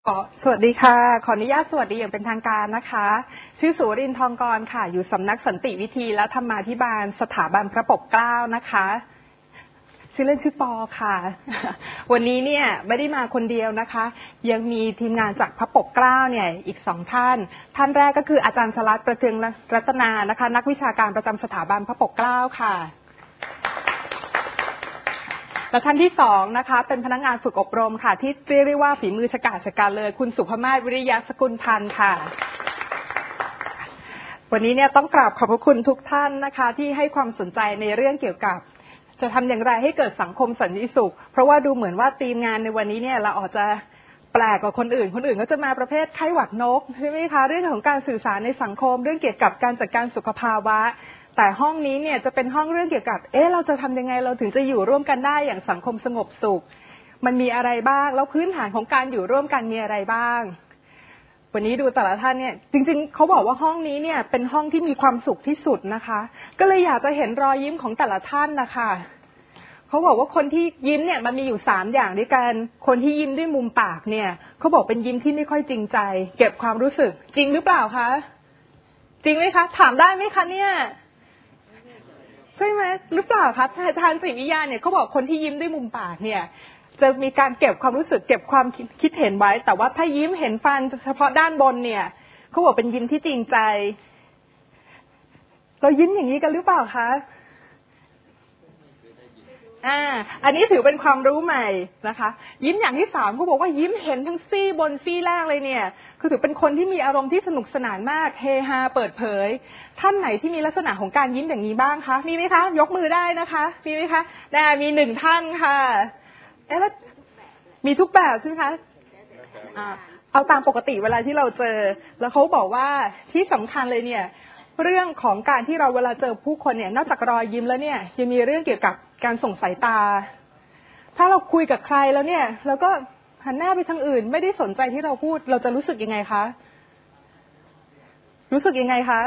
สวัสดีค่ะขออนุญาตสวัสดีอย่างเป็นทางการนะคะชื่อสุรินทร์ทองกรค่ะอยู่สำนักสันติวิธีและธรรมาภิบาลสถาบันพระปกเกล้านะคะชื่อเล่นชื่อปอค่ะวันนี้เนี่ยไม่ได้มาคนเดียวนะคะยังมีทีมงานจากพระปกเกล้าเนี่ยอีก2ท่านแรกก็คืออาจารย์สลัดประเทืองรัตนานะคะนักวิชาการประจำสถาบันพระปกเกล้าค่ะและท่านที่2นะคะเป็นพนักงานฝึกอบรมค่ะที่เรียกได้ว่าฝีมือฉกาจฉกาจเลยคุณสุภมาศวิริยะสกุลพันธ์ค่ะวันนี้เนี่ยต้องกราบขอบพระคุณทุกท่านนะคะที่ให้ความสนใจในเรื่องเกี่ยวกับจะทำอย่างไรให้เกิดสังคมสันติสุขเพราะว่าดูเหมือนว่าทีมงานในวันนี้เนี่ยเราอาจจะแปลกกว่าคนอื่นก็จะมาประเภทไข้หวัดนกใช่ไหมคะเรื่องของการสื่อสารในสังคมเรื่องเกี่ยวกับการจัดการสุขภาวะแต่ห้องนี้เนี่ยจะเป็นห้องเรื่องเกี่ยวกับเราจะทำยังไงเราถึงจะอยู่ร่วมกันได้อย่างสังคมสงบสุขมันมีอะไรบ้างแล้วพื้นฐานของการอยู่ร่วมกันมีอะไรบ้างวันนี้ดูแต่ละท่านเนี่ยจริงๆเขาบอกว่าห้องนี้เนี่ยเป็นห้องที่มีความสุขที่สุดนะคะก็เลยอยากจะเห็นรอยยิ้มของแต่ละท่านนะคะเขาบอกว่าคนที่ยิ้มเนี่ยมันมีอยู่3อย่างด้วยกันคนที่ยิ้มด้วยมุมปากเนี่ยเขาบอกเป็นยิ้มที่ไม่ค่อยจริงใจเก็บความรู้สึกจริงหรือเปล่าคะจริงไหมคะถามได้ไหมคะเนี่ยใช่ไหมหรือเปล่าคะทางจิตวิทยาเนี่ยเขาบอกคนที่ยิ้มด้วยมุมปากเนี่ยจะมีการเก็บความรู้สึกเก็บความคิดเห็นไว้แต่ว่าถ้ายิ้มเห็นฟันเฉพาะด้านบนเนี่ยเขาบอกเป็นยิ้มที่จริงใจเรายิ้มอย่างนี้กันหรือเปล่าคะอันนี้ถือเป็นความรู้ใหม่นะคะยิ้มอย่างที่3เขาบอกว่ายิ้มเห็นทั้งซี่บนซี่ล่างเลยเนี่ยคือถือเป็นคนที่มีอารมณ์ที่สนุกสนานมากเฮฮาเปิดเผยท่านไหนที่มีลักษณะของการยิ้มอย่างนี้บ้างคะมีไหมคะยกมือได้นะคะมีไหมคะมี1ท่านค่ะแล้วมีทุกแบบใช่ไหมคะเอาตามปกติเวลาที่เราเจอแล้วเขาบอกว่าที่สำคัญเลยเนี่ยเรื่องของการที่เราเวลาเจอผู้คนเนี่ยนอกจากรอยยิ้มแล้วเนี่ยยังมีเรื่องเกี่ยวกับการส่งสายตาถ้าเราคุยกับใครแล้วเนี่ยเราก็หันหน้าไปทางอื่นไม่ได้สนใจที่เราพูดเราจะรู้สึกยังไงคะรู้สึกยังไงคะ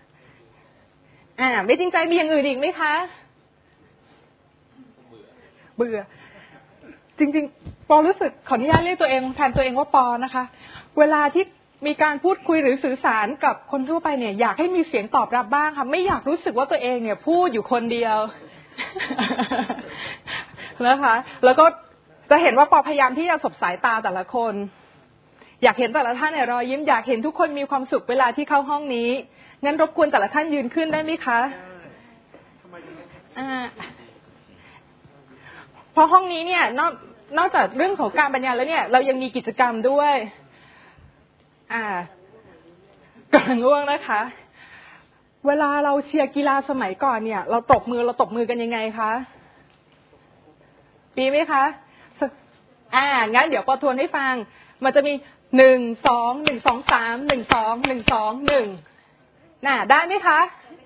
ไม่จริงใจมีอย่างอื่นอีกไหมคะเบื่อจริงๆปอรู้สึกขออนุญาตเรียกตัวเองแทนตัวเองว่าปอนะคะเวลาที่มีการพูดคุยหรือสื่อสารกับคนทั่วไปเนี่ยอยากให้มีเสียงตอบรับบ้างค่ะไม่อยากรู้สึกว่าตัวเองเนี่ยพูดอยู่คนเดียวนะคะแล้วก็จะเห็นว่าปอพยายามที่จะสบสายตาแต่ละคนอยากเห็นแต่ละท่านเนี่ยรอยยิ้มอยากเห็นทุกคนมีความสุขเวลาที่เข้าห้องนี้งั้นรบกวนแต่ละท่านยืนขึ้นได้ไหมคะเพราะห้องนี้เนี่ยนอกจากเรื่องของการบรรยายแล้วเนี่ยเรายังมีกิจกรรมด้วยก่อนง่วงนะคะเวลาเราเชียร์กีฬาสมัยก่อนเนี่ยเราตบมือกันยังไงคะดีไหมคะงั้นเดี๋ยวปอทวนให้ฟังมันจะมี1 2 1 2 3 1 2 1 2 1ได้ไหมคะ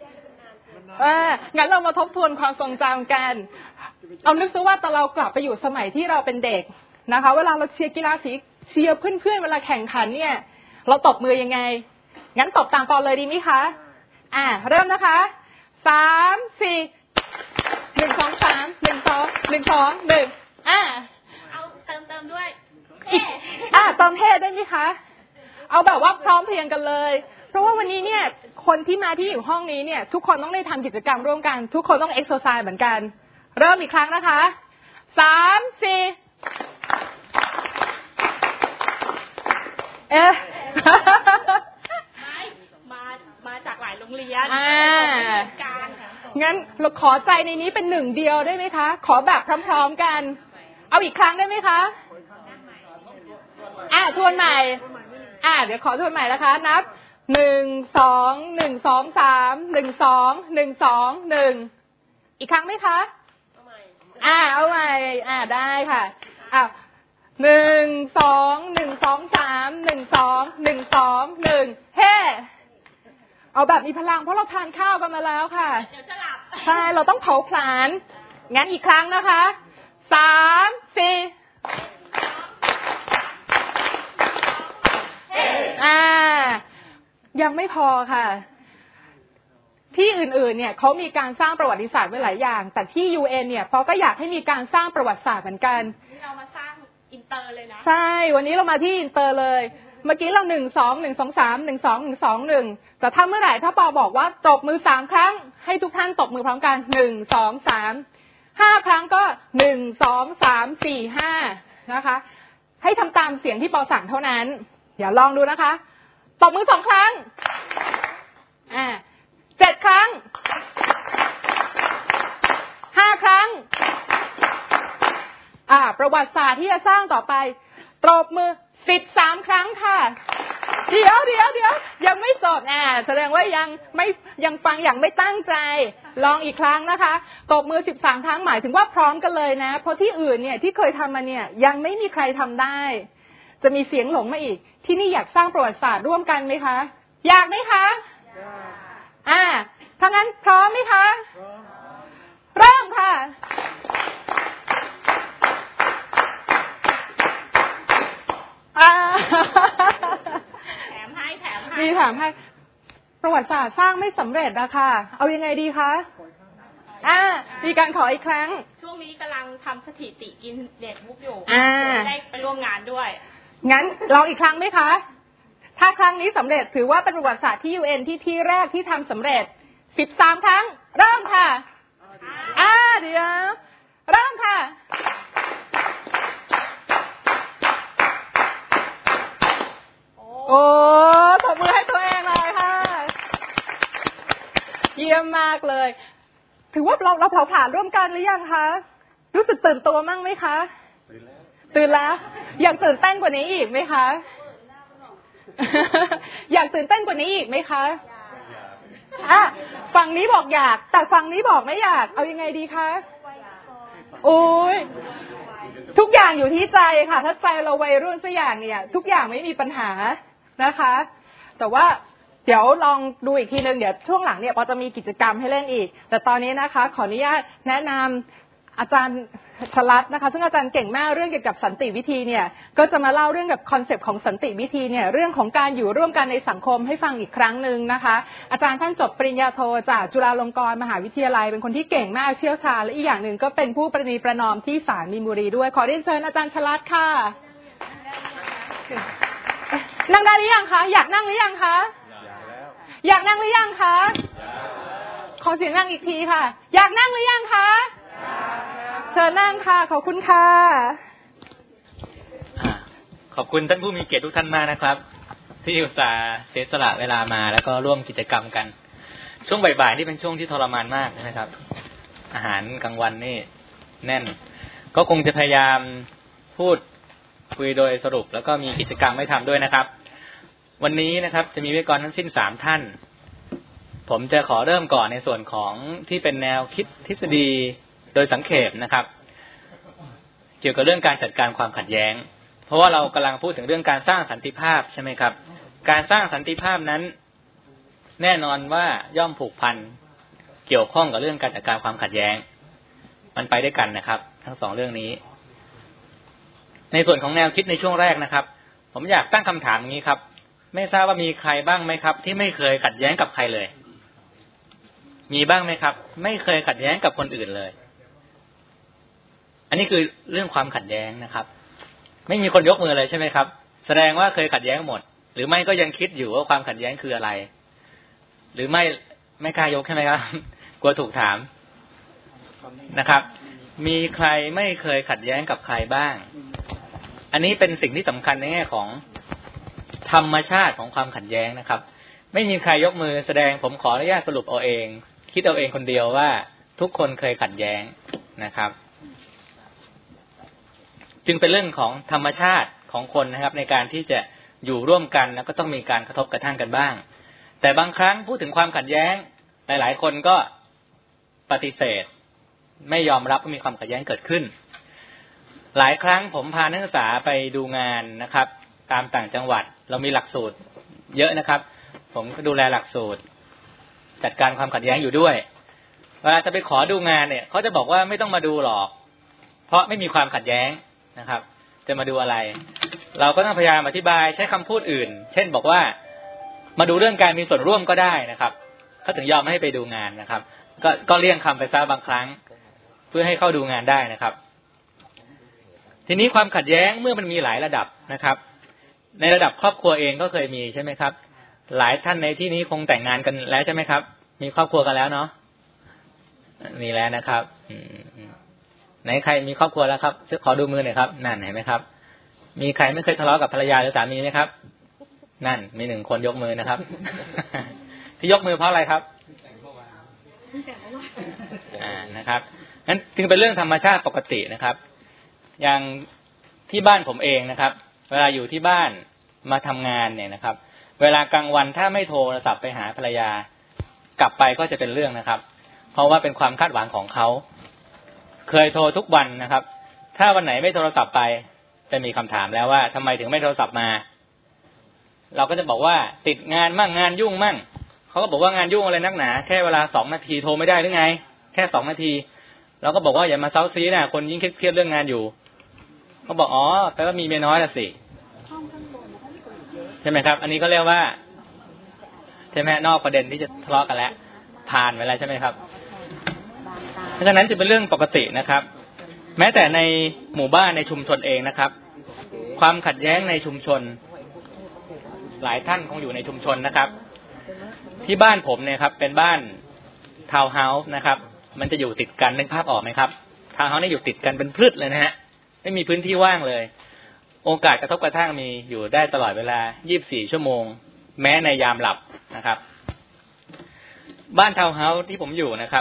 งั้นเรามาทบทวนความทรงจำกันเอานึกซะว่าตอนเรากลับไปอยู่สมัยที่เราเป็นเด็กนะคะเวลาเราเชียร์กีฬาสีเชียร์เพื่อนๆเวลาแข่งขันเนี่ยเราตบมือยังไงงั้นตบตามปอเลยดีไหมคะเริ่มนะคะ3 4 1 2 3 1 2 1 2 1 เอาเติมด้วยเติมเท่ได้ไหมคะเอาแบบว่าพร้อมเพรียงกันเลยเพราะว่าวันนี้เนี่ยคนที่มาที่อยู่ห้องนี้เนี่ยทุกคนต้องได้ทำกิจกรรมร่วมกันทุกคนต้องเอ็กซ์ไซส์เหมือนกันเริ่มอีกครั้งนะคะ3 4 มาจากหลายโรงเรียนงั้นเราขอใจในนี้เป็น1เดียวได้ไหมคะขอแบบพร้อมๆกันเอาอีกครั้งได้ไหมคะทวนใหม่เดี๋ยวขอทวนใหม่นะคะนับ1 2 1 2 3 1 2 1 2 1อีกครั้งไหมคะเอาใหม่ได้ค่ะ1 2 1 2 3 1 2 1 2 1เฮ้เอาแบบมีพลังเพราะเราทานข้าวกันมาแล้วค่ะเดี๋ยวจะหลับใช่เราต้องเผาผลาญงั้นอีกครั้งนะคะ3 4ยังไม่พอค่ะที่อื่นๆเนี่ยเขามีการสร้างประวัติศาสตร์ไว้หลายอย่างแต่ที่ UN เนี่ยเขาก็อยากให้มีการสร้างประวัติศาสตร์เหมือนกันเรามาสร้างอินเตอร์เลยนะใช่วันนี้เรามาที่อินเตอร์เลยเมื่อกี้เรา1 2 1 2 3 1 2 1 2 1แต่ถ้าเมื่อไหร่ถ้าปอบอกว่าตบมือ3ครั้งให้ทุกท่านตบมือพร้อมกัน1 2 3 5ครั้งก็1 2 3 4 5นะคะให้ทำตามเสียงที่ปอสั่งเท่านั้นเดี๋ยวลองดูนะคะตบมือ2ครั้ง7ครั้ง5ครั้งประวัติศาสตร์ที่จะสร้างต่อไปตบมือ13ครั้งค่ะเดี๋ยวยังไม่จบแสดงว่ายังฟังอย่างไม่ตั้งใจลองอีกครั้งนะคะตบมือ13ครั้งหมายถึงว่าพร้อมกันเลยนะเพราะที่อื่นเนี่ยที่เคยทำมาเนี่ยยังไม่มีใครทำได้จะมีเสียงหลงมาอีกที่นี่อยากสร้างประวัติศาสตร์ร่วมกันไหมคะอยากไหมคะถ้างั้นพร้อมไหมคะเริ่มค่ะแถมให้มีแถมให้ประวัติศาสตร์สร้างไม่สำเร็จนะคะเอายังไงดีคะมีการขออีกครั้งช่วงนี้กำลังทำสถิติกินเด็กบุ๊กอยู่ได้ไปร่วมงานด้วยงั้นลองอีกครั้งไหมคะถ้าครั้งนี้สำเร็จถือว่าเป็นประวัติศาสตร์ที่ UN ที่แรกที่ทำสำเร็จ13ครั้งเริ่มค่ะเดี๋ยวเริ่มค่ะโอ้ตบมือให้ตัวเองเลยค่ะเยี่ยมมากเลยถือว่าเราเผาผลาญร่วมกันหรือยังคะรู้สึกตื่นตัวมั่งไหมคะตื่นแล้วอยากตื่นเต้นกว่านี้อีกไหมคะอยากตื่นเต้นกว่านี้อีกไหมคะฝั่งนี้บอกอยากแต่ฝั่งนี้บอกไม่อยากเอายังไงดีคะโอ้ยทุกอย่างอยู่ที่ใจค่ะถ้าใจเราวัยรุ่นสักอย่างเนี่ยทุกอย่างไม่มีปัญหานะคะแต่ว่าเดี๋ยวลองดูอีกทีนึงเดี๋ยวช่วงหลังเนี่ยปอจะมีกิจกรรมให้เล่นอีกแต่ตอนนี้นะคะขออนุญาตแนะนำอาจารย์ชลัดนะคะซึ่งอาจารย์เก่งมากเรื่องเกี่ยวกับสันติวิธีเนี่ยก็จะมาเล่าเรื่องกับคอนเซปต์ของสันติวิธีเนี่ยเรื่องของการอยู่ร่วมกันในสังคมให้ฟังอีกครั้งนึงนะคะอาจารย์ท่านจบปริญญาโทจากจุฬาลงกรณ์มหาวิทยาลัยเป็นคนที่เก่งมากเชี่ยวชาญและอีกอย่างหนึ่งก็เป็นผู้ประนีประนอมที่ศาลมีนบุรีด้วยขอเรียนเชิญอาจารย์ชลัดค่ะนั่งได้หรือยังคะอยากนั่งหรือยังคะอยากนั่งหรือยังคะขอเสียงนั่งอีกทีค่ะอยากนั่งหรือยังคะเชิญนั่งค่ะขอบคุณค่ะขอบคุณท่านผู้มีเกียรติทุกท่านมากนะครับที่อุตส่าห์เสียสละเวลามาแล้วก็ร่วมกิจกรรมกันช่วงบ่ายๆนี่เป็นช่วงที่ทรมานมากนะครับอาหารกลางวันนี่แน่นก็คงจะพยายามพูดคุยโดยสรุปแล้วก็มีกิจกรรมให้ทำด้วยนะครับวันนี้นะครับจะมีวิทยากรทั้งสิ้น3ท่านผมจะขอเริ่มก่อนในส่วนของที่เป็นแนวคิดทฤษฎีโดยสังเขปนะครับเกี่ยวกับเรื่องการจัดการความขัดแย้งเพราะว่าเรากำลังพูดถึงเรื่องการสร้างสันติภาพใช่ไหมครับการสร้างสันติภาพนั้นแน่นอนว่าย่อมผูกพันเกี่ยวข้องกับเรื่องการจัดการความขัดแย้งมันไปด้วยกันนะครับทั้ง2เรื่องนี้ในส่วนของแนวคิดในช่วงแรกนะครับผมอยากตั้งคำถามอย่างนี้ครับไม่ทราบว่ามีใครบ้างไหมครับที่ไม่เคยขัดแย้งกับใครเลยมีบ้างไหมครับไม่เคยขัดแย้งกับคนอื่นเลยอันนี้คือเรื่องความขัดแย้งนะครับไม่มีคนยกมือเลยใช่ไหมครับแสดงว่าเคยขัดแย้งหมดหรือไม่ก็ยังคิดอยู่ว่าความขัดแย้งคืออะไรหรือไม่กล้ายกใช่ไหมครับกลัวถูกถามนะครับมีใครไม่เคยขัดแย้งกับใครบ้างอันนี้เป็นสิ่งที่สำคัญในแง่ของธรรมชาติของความขัดแย้งนะครับไม่มีใครยกมือแสดงผมขออนุญาตสรุปเอาเองคิดเอาเองคนเดียวว่าทุกคนเคยขัดแย้งนะครับจึงเป็นเรื่องของธรรมชาติของคนนะครับในการที่จะอยู่ร่วมกันแล้วก็ต้องมีการกระทบกระทั่งกันบ้างแต่บางครั้งพูดถึงความขัดแย้งหลายๆคนก็ปฏิเสธไม่ยอมรับว่ามีความขัดแย้งเกิดขึ้นหลายครั้งผมพานักศึกษาไปดูงานนะครับตามต่างจังหวัดเรามีหลักสูตรเยอะนะครับผมก็ดูแลหลักสูตรจัดการความขัดแย้งอยู่ด้วยเวลาจะไปขอดูงานเนี่ยเขาจะบอกว่าไม่ต้องมาดูหรอกเพราะไม่มีความขัดแย้งนะครับจะมาดูอะไรเราก็ต้องพยายามอธิบายใช้คำพูดอื่นเช่นบอกว่ามาดูเรื่องการมีส่วนร่วมก็ได้นะครับเขาถึงยอมให้ไปดูงานนะครับก็เลี่ยงคำไปซะบางครั้งเพื่อให้เข้าดูงานได้นะครับทีนี้ความขัดแย้งเมื่อมันมีหลายระดับนะครับในระดับครอบครัวเองก็เคยมีใช่ไหมครับหลายท่านในที่นี้คงแต่งงานกันแล้วใช่ไหมครับมีครอบครัวกันแล้วเนาะมีแล้วนะครับไหนใครมีครอบครัวแล้วครับขอดูมือหน่อยครับนั่นเห็นไหมครับมีใครไม่เคยทะเลาะกับภรรยาหรือสามีไหมครับนั่นมี1 คนยกมือนะครับ ที่ยกมือเพราะอะไรครับนะครับงั้นจึงเป็นเรื่องธรรมชาติปกตินะครับอย่างที่บ้านผมเองนะครับเวลาอยู่ที่บ้านมาทำงานเนี่ยนะครับเวลากลางวันถ้าไม่โทรศัพท์ไปหาภรรยากลับไปก็จะเป็นเรื่องนะครับเพราะว่าเป็นความคาดหวังของเขาเคยโทรทุกวันนะครับถ้าวันไหนไม่โทรศัพท์ไปจะมีคำถามแล้วว่าทำไมถึงไม่โทรศัพท์มาเราก็จะบอกว่าติดงานมั่งงานยุ่งมั่งเขาก็บอกว่างานยุ่งอะไรนักหนาแค่เวลา2 นาทีโทรไม่ได้หรือไงแค่2 นาทีเราก็บอกว่าอย่ามาเซ้าซีนะคนยิ่งเครียดเรื่องงานอยู่เขาบอกอ๋อแปลว่ามีเมียน้อยละสิใช่ไหมครับอันนี้ก็เรียกว่าใช่ไหมนอกประเด็นที่จะทะเลาะกันแล้วผ่านไปแล้วใช่ไหมครับเพราะฉะนั้นจะเป็นเรื่องปกตินะครับแม้แต่ในหมู่บ้านในชุมชนเองนะครับความขัดแย้งในชุมชนหลายท่านคงอยู่ในชุมชนนะครับที่บ้านผมเนี่ยครับเป็นบ้านทาวน์เฮาส์นะครับมันจะอยู่ติดกันนึกภาพออกไหมครับทาวน์เฮาส์นี่อยู่ติดกันเป็นพืชเลยนะฮะไม่มีพื้นที่ว่างเลยโอกาสกระทบกระทั่งมีอยู่ได้ตลอดเวลา24 ชั่วโมงแม้ในยามหลับนะครับบ้านทาวน์เฮาส์ที่ผมอยู่นะครับ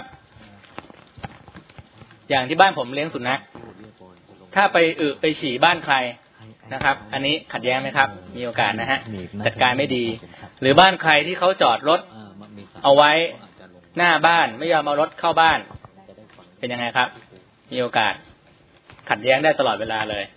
อย่างที่บ้านผมเลี้ยงสุนัขถ้าไปไปฉี่บ้านใครนะครับอันนี้ขัดแย้งไหมครับมีโอกาสนะฮะจัดการไม่ดีหรือบ้านใครที่เขาจอดรถเอาไว้หน้าบ้านไม่ยอมเอารถเข้าบ้านเป็นยังไงครับมีโอกาสขัดแย้งได้ตลอดเวลาเลย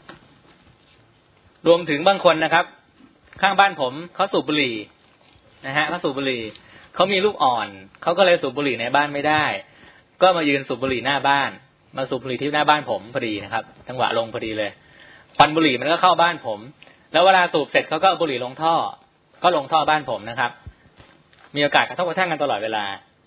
รวมถึงบางคนนะครับข้างบ้านผมเขาสูบบุหรี่นะฮะเขาสูบบุหรี่เขามีลูกอ่อนเขาก็เลยสูบบุหรี่ในบ้านไม่ได้ก็มายืนสูบบุหรี่หน้าบ้านมาสูบบุหรี่ที่หน้าบ้านผมพอดีนะครับจังหวะลงพอดีเลยควันบุหรี่มันก็เข้าบ้านผมแล้วเวลาสูบเสร็จเขาก็เอาบุหรี่ลงท่อก็ลงท่อบ้านผมนะครับมีโอกาสกระทบกระทั่งกันตลอดเวลา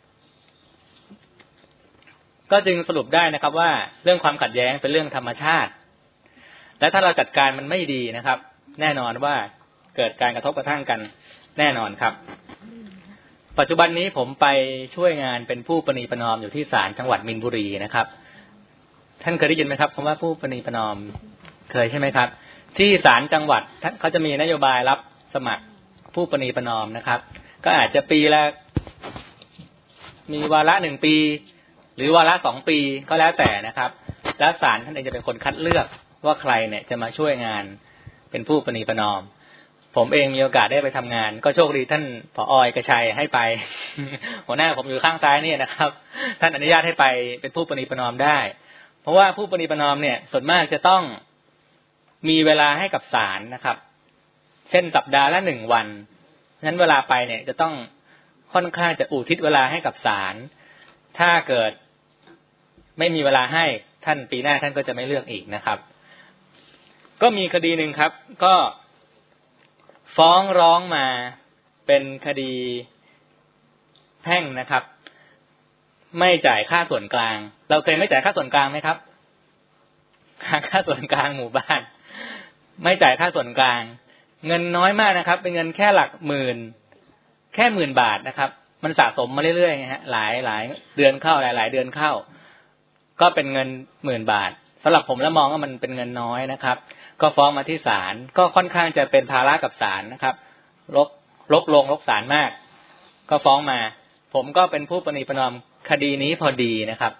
ก็จึงสรุปได้นะครับว่าเรื่องความขัดแย้งเป็นเรื่องธรรมชาติและถ้าเราจัดการมันไม่ดีนะครับแน่นอนว่าเกิดการกระทบกระทั่งกันแน่นอนครับปัจจุบันนี้ผมไปช่วยงานเป็นผู้ประนีประนอมอยู่ที่ศาลจังหวัดมีนบุรีนะครับท่านเคยได้ยินไหมครับคำว่าผู้ประนีประนอมเคยใช่ไหมครับที่ศาลจังหวัดเขาจะมีนโยบายรับสมัครผู้ประนีประนอมนะครับก็อาจจะปีละมีวาระ1 ปีหรือวาระ2 ปีก็แล้วแต่นะครับแล้วศาลท่านเองจะเป็นคนคัดเลือกว่าใครเนี่ยจะมาช่วยงานเป็นผู้ประนีประนอมผมเองมีโอกาสได้ไปทำงานก็โชคดีท่านผอ.เอกชัยให้ไป หัวหน้าผมอยู่ข้างซ้ายนี่นะครับท่านอนุญาตให้ไปเป็นผู้ประนีประนอมได้เพราะว่าผู้ประนีประนอมเนี่ยส่วนมากจะต้องมีเวลาให้กับศาลนะครับเช่นสัปดาห์ละ1 วันงั้นเวลาไปเนี่ยจะต้องค่อนข้างจะอุทิศเวลาให้กับศาลถ้าเกิดไม่มีเวลาให้ท่านปีหน้าท่านก็จะไม่เลือกอีกนะครับก็มีคดีหนึ่งครับก็ฟ้องร้องมาเป็นคดีแพ่งนะครับไม่จ่ายค่าส่วนกลางเราเคยไม่จ่ายค่าส่วนกลางไหมครับค่าส่วนกลางหมู่บ้านไม่จ่ายค่าส่วนกลางเงินน้อยมากนะครับเป็นเงินแค่หลักหมื่นแค่10,000 บาทนะครับมันสะสมมาเรื่อยๆฮะหลายเดือนเข้าหลายเดือนเข้าก็เป็นเงิน10,000 บาทสำหรับผมแล้วมองว่ามันเป็นเงินน้อยนะครับก็ฟ้องมาที่ศาลก็ค่อนข้างจะเป็นภาระกับศาลนะครับรกศาลมากก็ฟ้องมาผมก็เป็นผู้ประนีประนอมคดีนี้พอดีนะครับ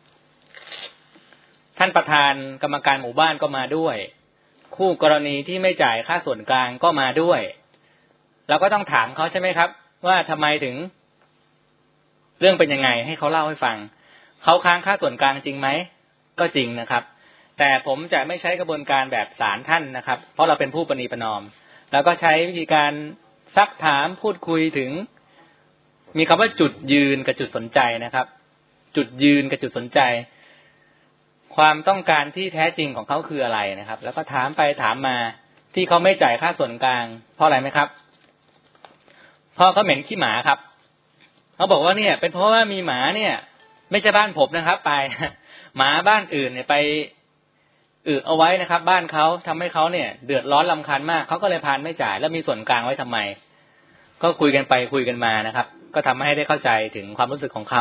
ท่านประธานกรรมการหมู่บ้านก็มาด้วยคู่กรณีที่ไม่จ่ายค่าส่วนกลางก็มาด้วยเราก็ต้องถามเขาใช่ไหมครับว่าทำไมถึงเรื่องเป็นยังไงให้เขาเล่าให้ฟังเขาค้างค่าส่วนกลางจริงไหมก็จริงนะครับแต่ผมจะไม่ใช้กระบวนการแบบศาลท่านนะครับเพราะเราเป็นผู้ประนีประนอมแล้วก็ใช้วิธีการซักถามพูดคุยถึงมีคำว่าจุดยืนกับจุดสนใจนะครับจุดยืนกับจุดสนใจความต้องการที่แท้จริงของเขาคืออะไรนะครับแล้วก็ถามไปถามมาที่เขาไม่จ่ายค่าส่วนกลางเพราะอะไรไหมครับเพราะเขาเหม็นขี้หมาครับเขาบอกว่าเนี่ยเป็นเพราะว่ามีหมาเนี่ยไม่ใช่บ้านผมนะครับไปหมาบ้านอื่นเนี่ยไปเอาไว้นะครับบ้านเขาทำให้เขาเนี่ยเดือดร้อนรำคาญมากเขาก็เลยพานไม่จ่ายแล้วมีส่วนกลางไว้ทำไมก็คุยกันไปคุยกันมานะครับก็ทำให้ได้เข้าใจถึงความรู้สึกของเขา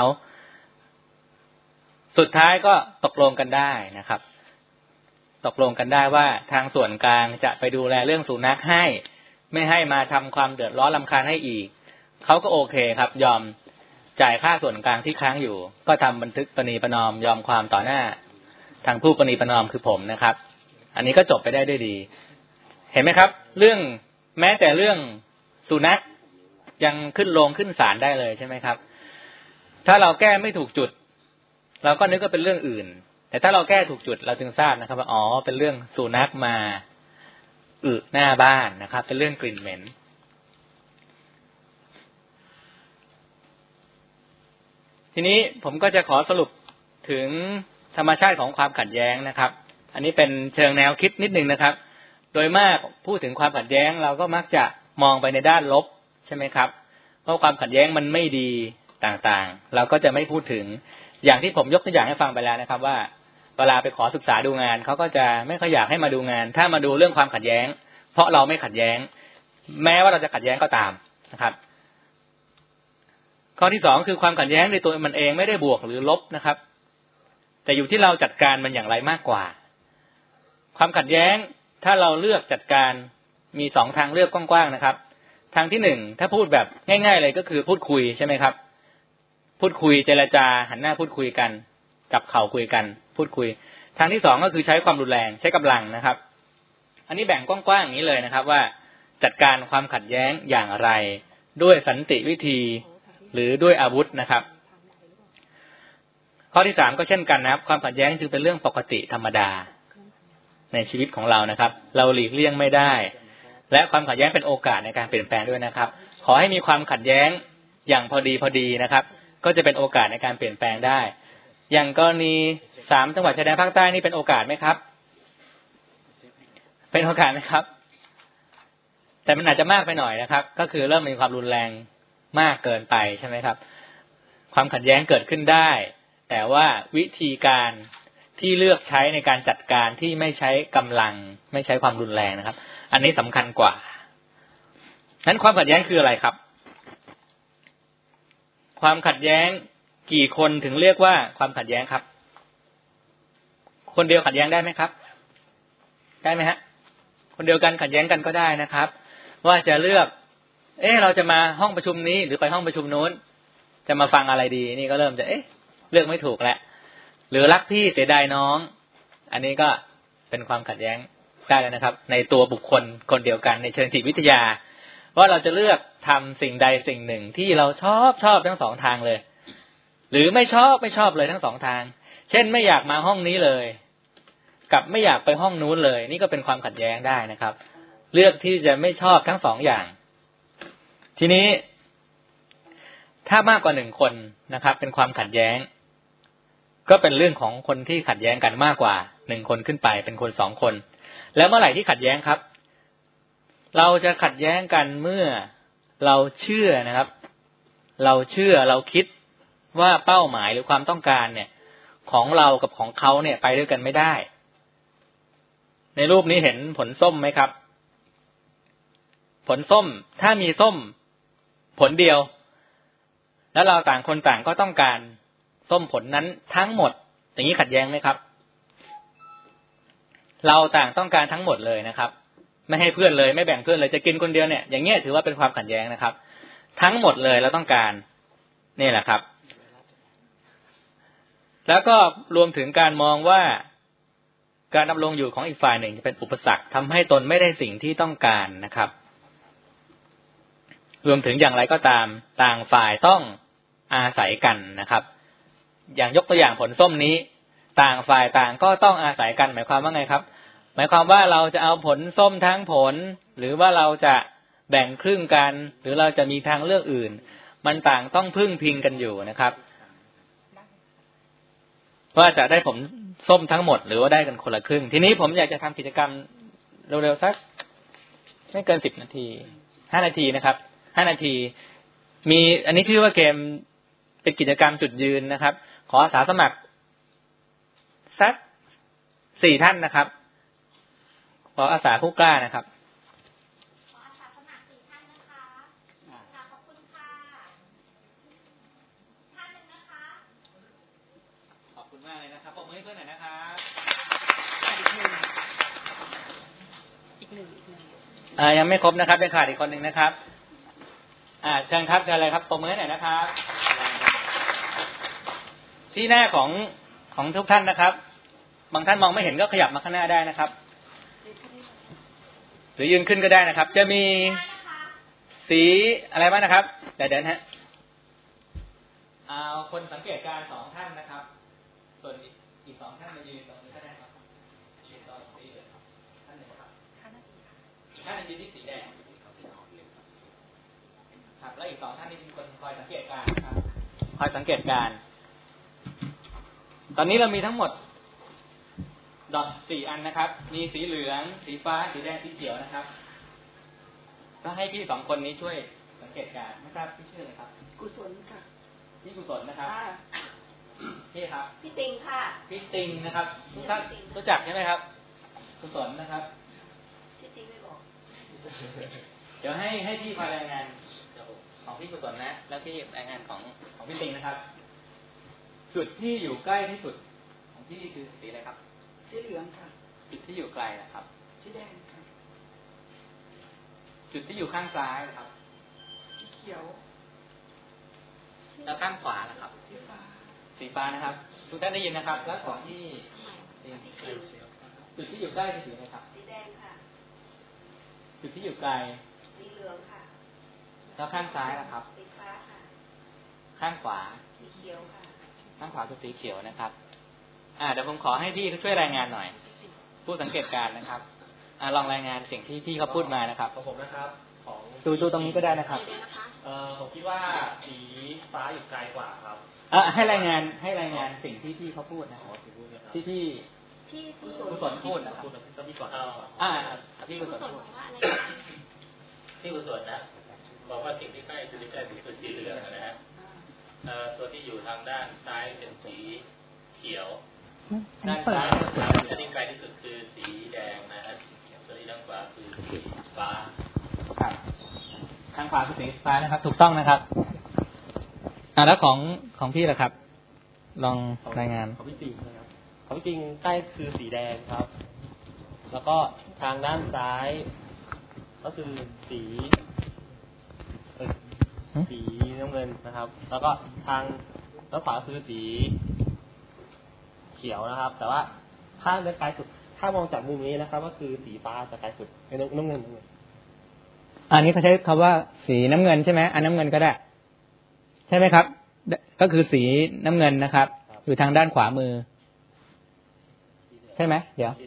สุดท้ายก็ตกลงกันได้นะครับตกลงกันได้ว่าทางส่วนกลางจะไปดูแลเรื่องสุนัขให้ไม่ให้มาทำความเดือดร้อนรำคาญให้อีกเขาก็โอเคครับยอมจ่ายค่าส่วนกลางที่ค้างอยู่ก็ทำบันทึกประนีประนอมยอมความต่อหน้าทางผู้ประนีประนอมคือผมนะครับอันนี้ก็จบไปได้ด้วยดีเห็นไหมครับเรื่องแม้แต่เรื่องสุนัขยังขึ้นโรงขึ้นศาลได้เลยใช่ไหมครับถ้าเราแก้ไม่ถูกจุดเราก็นึกว่าเป็นเรื่องอื่นแต่ถ้าเราแก้ถูกจุดเราจึงทราบนะครับว่าอ๋อเป็นเรื่องสุนัขมาหน้าบ้านนะครับเป็นเรื่องกลิ่นเหม็นทีนี้ผมก็จะขอสรุปถึงธรรมชาติของความขัดแย้งนะครับอันนี้เป็นเชิงแนวคิดนิดนึงนะครับโดยมากพูดถึงความขัดแย้งเราก็มักจะมองไปในด้านลบใช่ไหมครับเพราะความขัดแย้งมันไม่ดีต่างๆเราก็จะไม่พูดถึงอย่างที่ผมยกตัวอย่างให้ฟังไปแล้วนะครับว่าเวลาไปขอศึกษาดูงานเขาก็จะไม่ค่อยอยากให้มาดูงานถ้ามาดูเรื่องความขัดแย้งเพราะเราไม่ขัดแย้งแม้ว่าเราจะขัดแย้งก็ตามนะครับข้อที่สองคือความขัดแย้งในตัวมันเองไม่ได้บวกหรือลบนะครับแต่อยู่ที่เราจัดการมันอย่างไรมากกว่าความขัดแย้งถ้าเราเลือกจัดการมีสองทางเลือกกว้างๆนะครับทางที่หนึ่งถ้าพูดแบบง่ายๆเลยก็คือพูดคุยใช่ไหมครับพูดคุยเจรจาหันหน้าพูดคุยกันจับเข่าคุยกันพูดคุยทางที่สองก็คือใช้ความรุนแรงใช้กำลังนะครับอันนี้แบ่งกว้างๆอย่างนี้เลยนะครับว่าจัดการความขัดแย้งอย่างไรด้วยสันติวิธีหรือด้วยอาวุธนะครับข้อที่สามก็เช่นกันนะครับความขัดแย้งจึงเป็นเรื่องปกติธรรมดาในชีวิตของเรานะครับเราหลีกเลี่ยงไม่ได้และความขัดแย้งเป็นโอกาสในการเปลี่ยนแปลงด้วยนะครับขอให้มีความขัดแย้งอย่างพอดีนะครับก็จะเป็นโอกาสในการเปลี่ยนแปลงได้อย่างกรณี3จังหวัดชายแดนภาคใต้นี่เป็นโอกาสไหมครับเป็นโอกาสไหมครับแต่มันอาจจะมากไปหน่อยนะครับก็คือเริ่มมีความรุนแรงมากเกินไปใช่ไหมครับความขัดแย้งเกิดขึ้นได้แต่ว่าวิธีการที่เลือกใช้ในการจัดการที่ไม่ใช้กำลังไม่ใช้ความรุนแรงนะครับอันนี้สำคัญกว่านั้นความขัดแย้งคืออะไรครับความขัดแย้งกี่คนถึงเรียกว่าความขัดแย้งครับคนเดียวขัดแย้งได้ไหมครับได้ไหมฮะคนเดียวกันขัดแย้งกันก็ได้นะครับว่าจะเลือกเราจะมาห้องประชุมนี้หรือไปห้องประชุมนู้นจะมาฟังอะไรดีนี่ก็เริ่มจะเลือกไม่ถูกแล้วหรือรักพี่เสียดายน้องอันนี้ก็เป็นความขัดแย้งได้แล้วนะครับในตัวบุคคลคนเดียวกันในเชิงจิตวิทยาว่าเราจะเลือกทำสิ่งใดสิ่งหนึ่งที่เราชอบทั้งสองทางเลยหรือไม่ชอบเลยทั้งสองทางเช่นไม่อยากมาห้องนี้เลยกับไม่อยากไปห้องนู้นเลยนี่ก็เป็นความขัดแย้งได้นะครับเลือกที่จะไม่ชอบทั้งสองอย่างทีนี้ถ้ามากกว่า1คนนะครับเป็นความขัดแย้งก็เป็นเรื่องของคนที่ขัดแย้งกันมากกว่า1คนขึ้นไปเป็นคน2คนแล้วเมื่อไหร่ที่ขัดแย้งครับเราจะขัดแย้งกันเมื่อเราเชื่อนะครับเราคิดว่าเป้าหมายหรือความต้องการเนี่ยของเรากับของเขาเนี่ยไปด้วยกันไม่ได้ในรูปนี้เห็นผลส้มไหมครับผลส้มถ้ามีส้มผลเดียวแล้วเราต่างคนต่างก็ต้องการส้มผลนั้นทั้งหมดอย่างนี้ขัดแย้งไหมครับเราต่างต้องการทั้งหมดเลยนะครับไม่ให้เพื่อนเลยไม่แบ่งเพื่อนเลยจะกินคนเดียวเนี่ยอย่างเงี้ยถือว่าเป็นความขัดแย้งนะครับทั้งหมดเลยเราต้องการนี่แหละครับแล้วก็รวมถึงการมองว่าการดำรงอยู่ของอีกฝ่ายหนึ่งจะเป็นอุปสรรคทำให้ตนไม่ได้สิ่งที่ต้องการนะครับรวมถึงอย่างไรก็ตามต่างฝ่ายต้องอาศัยกันนะครับอย่างยกตัวอย่างผลส้มนี้ต่างฝ่ายต่างก็ต้องอาศัยกันหมายความว่าไงครับหมายความว่าเราจะเอาผลส้มทั้งผลหรือว่าเราจะแบ่งครึ่งกันหรือเราจะมีทางเลือกอื่นมันต่างต้องพึ่งพิงกันอยู่นะครับว่าจะได้ผลส้มทั้งหมดหรือว่าได้กันคนละครึ่งทีนี้ผมอยากจะทำกิจกรรมเร็วๆสักไม่เกิน10 นาที5 นาทีนะครับ5 นาทีมีอันนี้ชื่อว่าเกมเป็นกิจกรรมจุดยืนนะครับขออาสาสมัครสัก 4 ท่านนะครับขออาสาผู้กล้านะครับขออาสาสมัคร4 ท่านนะคะค่ะขอบคุณค่ะท่านหนึ่งนะคะขอบคุณมากเลยนะครับปรบมือให้เพื่อนหน่อยนะครับอีกหนึ่งยังไม่ครบนะครับยังขาดอีกคนหนึ่งนะครับเชิญครับเชิญเลยครับปรบมือให้หน่อยนะครับที่หน้าของทุกท่านนะครับบางท่านมองไม่เห็นก็ขยับมาข้างหน้าได้นะครับหรือยืนขึ้นก็ได้นะครับจะมีสีอะไรบ้างนะครับเดี๋ยวฮะเอาคนสังเกตการ2 ท่านนะครับส่วนอีก2 ท่านมายืนตรงนี้ก็ได้ครับยืนตรงนี้เลยครับท่านหนึ่งครับท่านยืนที่สีแดงครับแล้วอีก2 ท่านนี่เป็นคนคอยสังเกตการนะครับคอยสังเกตการตอนนี้เรามีทั้งหมดดอท4 อันนะครับมีสีเหลืองสีฟ้าสีแดงสีเขียวนะครับก็ให้พี่2 คนนี้ช่วยสังเกตการไม่ทราบพี่ชื่ออะไรครับกุศลค่ะพี่กุศลนะครับพี่ครับพี่ติงค่ะพี่ติงนะครับทุกท่านรู้จักใช่ไหมครับกุศลนะครับพี่ติงไม่บอกเดี๋ยวให้พี่มารายงานของพี่กุศลนะแล้วพี่รายงานของพี่ติงนะครับจุดที่อยู่ใกล้ที่สุดของพี่คือสีอะไรครับสีเหลืองค่ะจุดที่อยู่ไกลนะครับสีแดงค่ะจุดที่อยู่ข้างซ้ายนะครับสีเขียวแล้วข้างขวานะครับสีฟ้านะครับทุกท่านได้ยินนะครับแล้วของที่จุดที่อยู่ใกล้คือสีอะไรครับสีแดงค่ะจุดที่อยู่ไกลสีเหลืองค่ะแล้วข้างซ้ายนะครับสีฟ้าค่ะข้างขวาสีเขียวค่ะข้างขวาคือสีเขียวนะครับเดี๋ยวผมขอให้พี่ช่วยรายงานหน่อยผู้สังเกตการนะครับลองรายงานสิ่งที่พี่เขาพูดมานะครับของผมนะครับของดูตรงนี้ก็ได้นะครับผมคิดว่าสีฟ้าอยู่ไกลกว่าครับให้รายงานสิ่งที่พี่เขาพูดนะที่พี่กุศลพูดนะครับพี่ก่อนพี่กุศลพูดพี่กุศลนะบอกว่าสิ่งที่ใกล้คือสีเหลืองนะฮะตัวที่อยู่ทางด้านซ้ายเป็นสีเขียวด้านซ้ายตัวที่ไกลที่สุดคือสีแดงนะฮะตัวที่ด้านขวาคือสีฟ้าครับทางขวาคือสีฟ้านะครับถูกต้องนะครับแล้วของพี่ล่ะครับลองรายงานของพี่ติงนะครับของพี่ติงใกล้คือสีแดงครับแล้วก็ทางด้านซ้ายก็คือสีน้ำเงินนะครับแล้วก็ทางด้านขวาคือสีเขียวนะครับแต่ว่าถ้าไกลสุดถ้ามองจากมุมนี้นะครับก็คือสีฟ้าจะไกลสุดน้ำเงินอันนี้เขาใช้คำว่าสีน้ำเงินใช่ไหมน้ำเงินก็ได้ใช่ไหมครับก็คือสีน้ำเงินนะครับอยู่ทางด้านขวามือใช่ไหมเดี๋ยว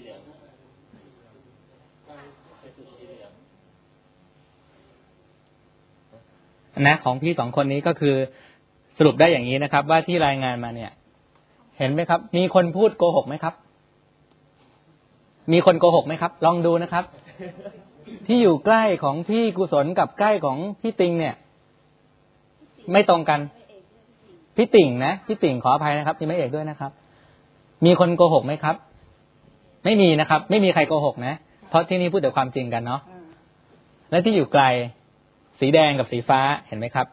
นะของพี่2 คนนี้ก็คือสรุปได้อย่างนี้นะครับว่าที่รายงานมาเนี่ยเห็นไหมครับมีคนพูดโกหกไหมครับมีคนโกหกไหมครับลองดูนะครับที่อยู่ใกล้ของพี่กุศลกับใกล้ของพี่ติงเนี่ยไม่ตรงกันพี่ติ่งนะพี่ติ่งขออภัยนะครับที่ไม่เอกด้วยนะครับมีคนโกหกไหมครับไม่มีนะครับไม่มีใครโกหกนะเพราะที่นี่พูดแต่ความจริงกันเนาะและที่อยู่ไกลสีแดงกับสีฟ้าเห็นไหมครับ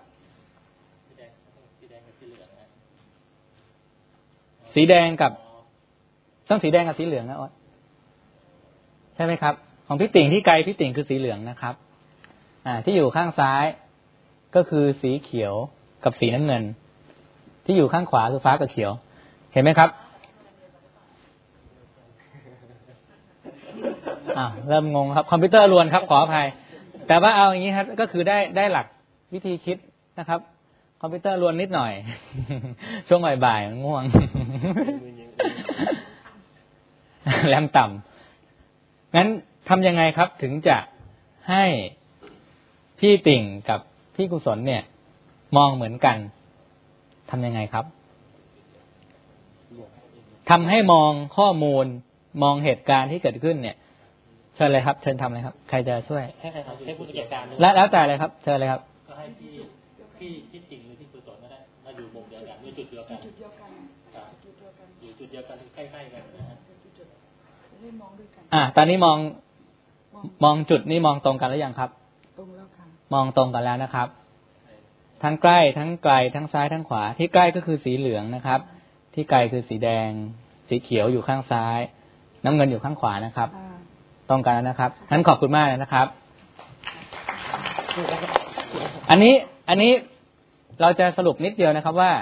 สีแดงกับต้องสีแดงกับสีเหลืองนะออสใช่ไหมครับของพี่ติ่งที่ไกลพี่ติ่งคือสีเหลืองนะครับที่อยู่ข้างซ้ายก็คือสีเขียวกับสีน้ำเงินที่อยู่ข้างขวาคือฟ้ากับเขียวเห็นไหมครับเริ่มงงครับคอมพิวเตอร์รวนครับขออภัยแต่ว่าเอาอย่างนี้ครับก็คือได้หลักวิธีคิดนะครับคอมพิวเตอร์รวนนิดหน่อยช่วงบ่ายๆมันง่วงแรมต่ำงั้นทำยังไงครับถึงจะให้พี่ติ่งกับพี่กุศลเนี่ยมองเหมือนกันทำยังไงครับทำให้มองข้อมูลมองเหตุการณ์ที่เกิดขึ้นเนี่ยเชิญเลยครับเชิญทำเลยครับใครจะช่วยให้ผู้สังเกตการณ์แล้วแต่เลยครับเชิญเลยครับก็ให้พี่ติ่งหรือพี่กุศลก็ได้มาอยู่มุมเดียวกันอยู่จุดเดียวกันอยู่จุดเดียวกันใกล้ๆกันนะฮะตอนนี้มองจุดนี้มองตรงกันหรือยังครับตรงแล้วค่ะมองตรงกันแล้วนะครับทั้งใกล้ทั้งไกลทั้งซ้ายทั้งขวาที่ใกล้ก็คือสีเหลืองนะครับที่ไกลคือสีแดงสีเขียวอยู่ข้างซ้ายน้ำเงินอยู่ข้างขวานะครับตรงกันแล้วนะครับงั้นขอบคุณมากเลยนะครับอันนี้เราจะสรุปนิดเดียวนะครับว่า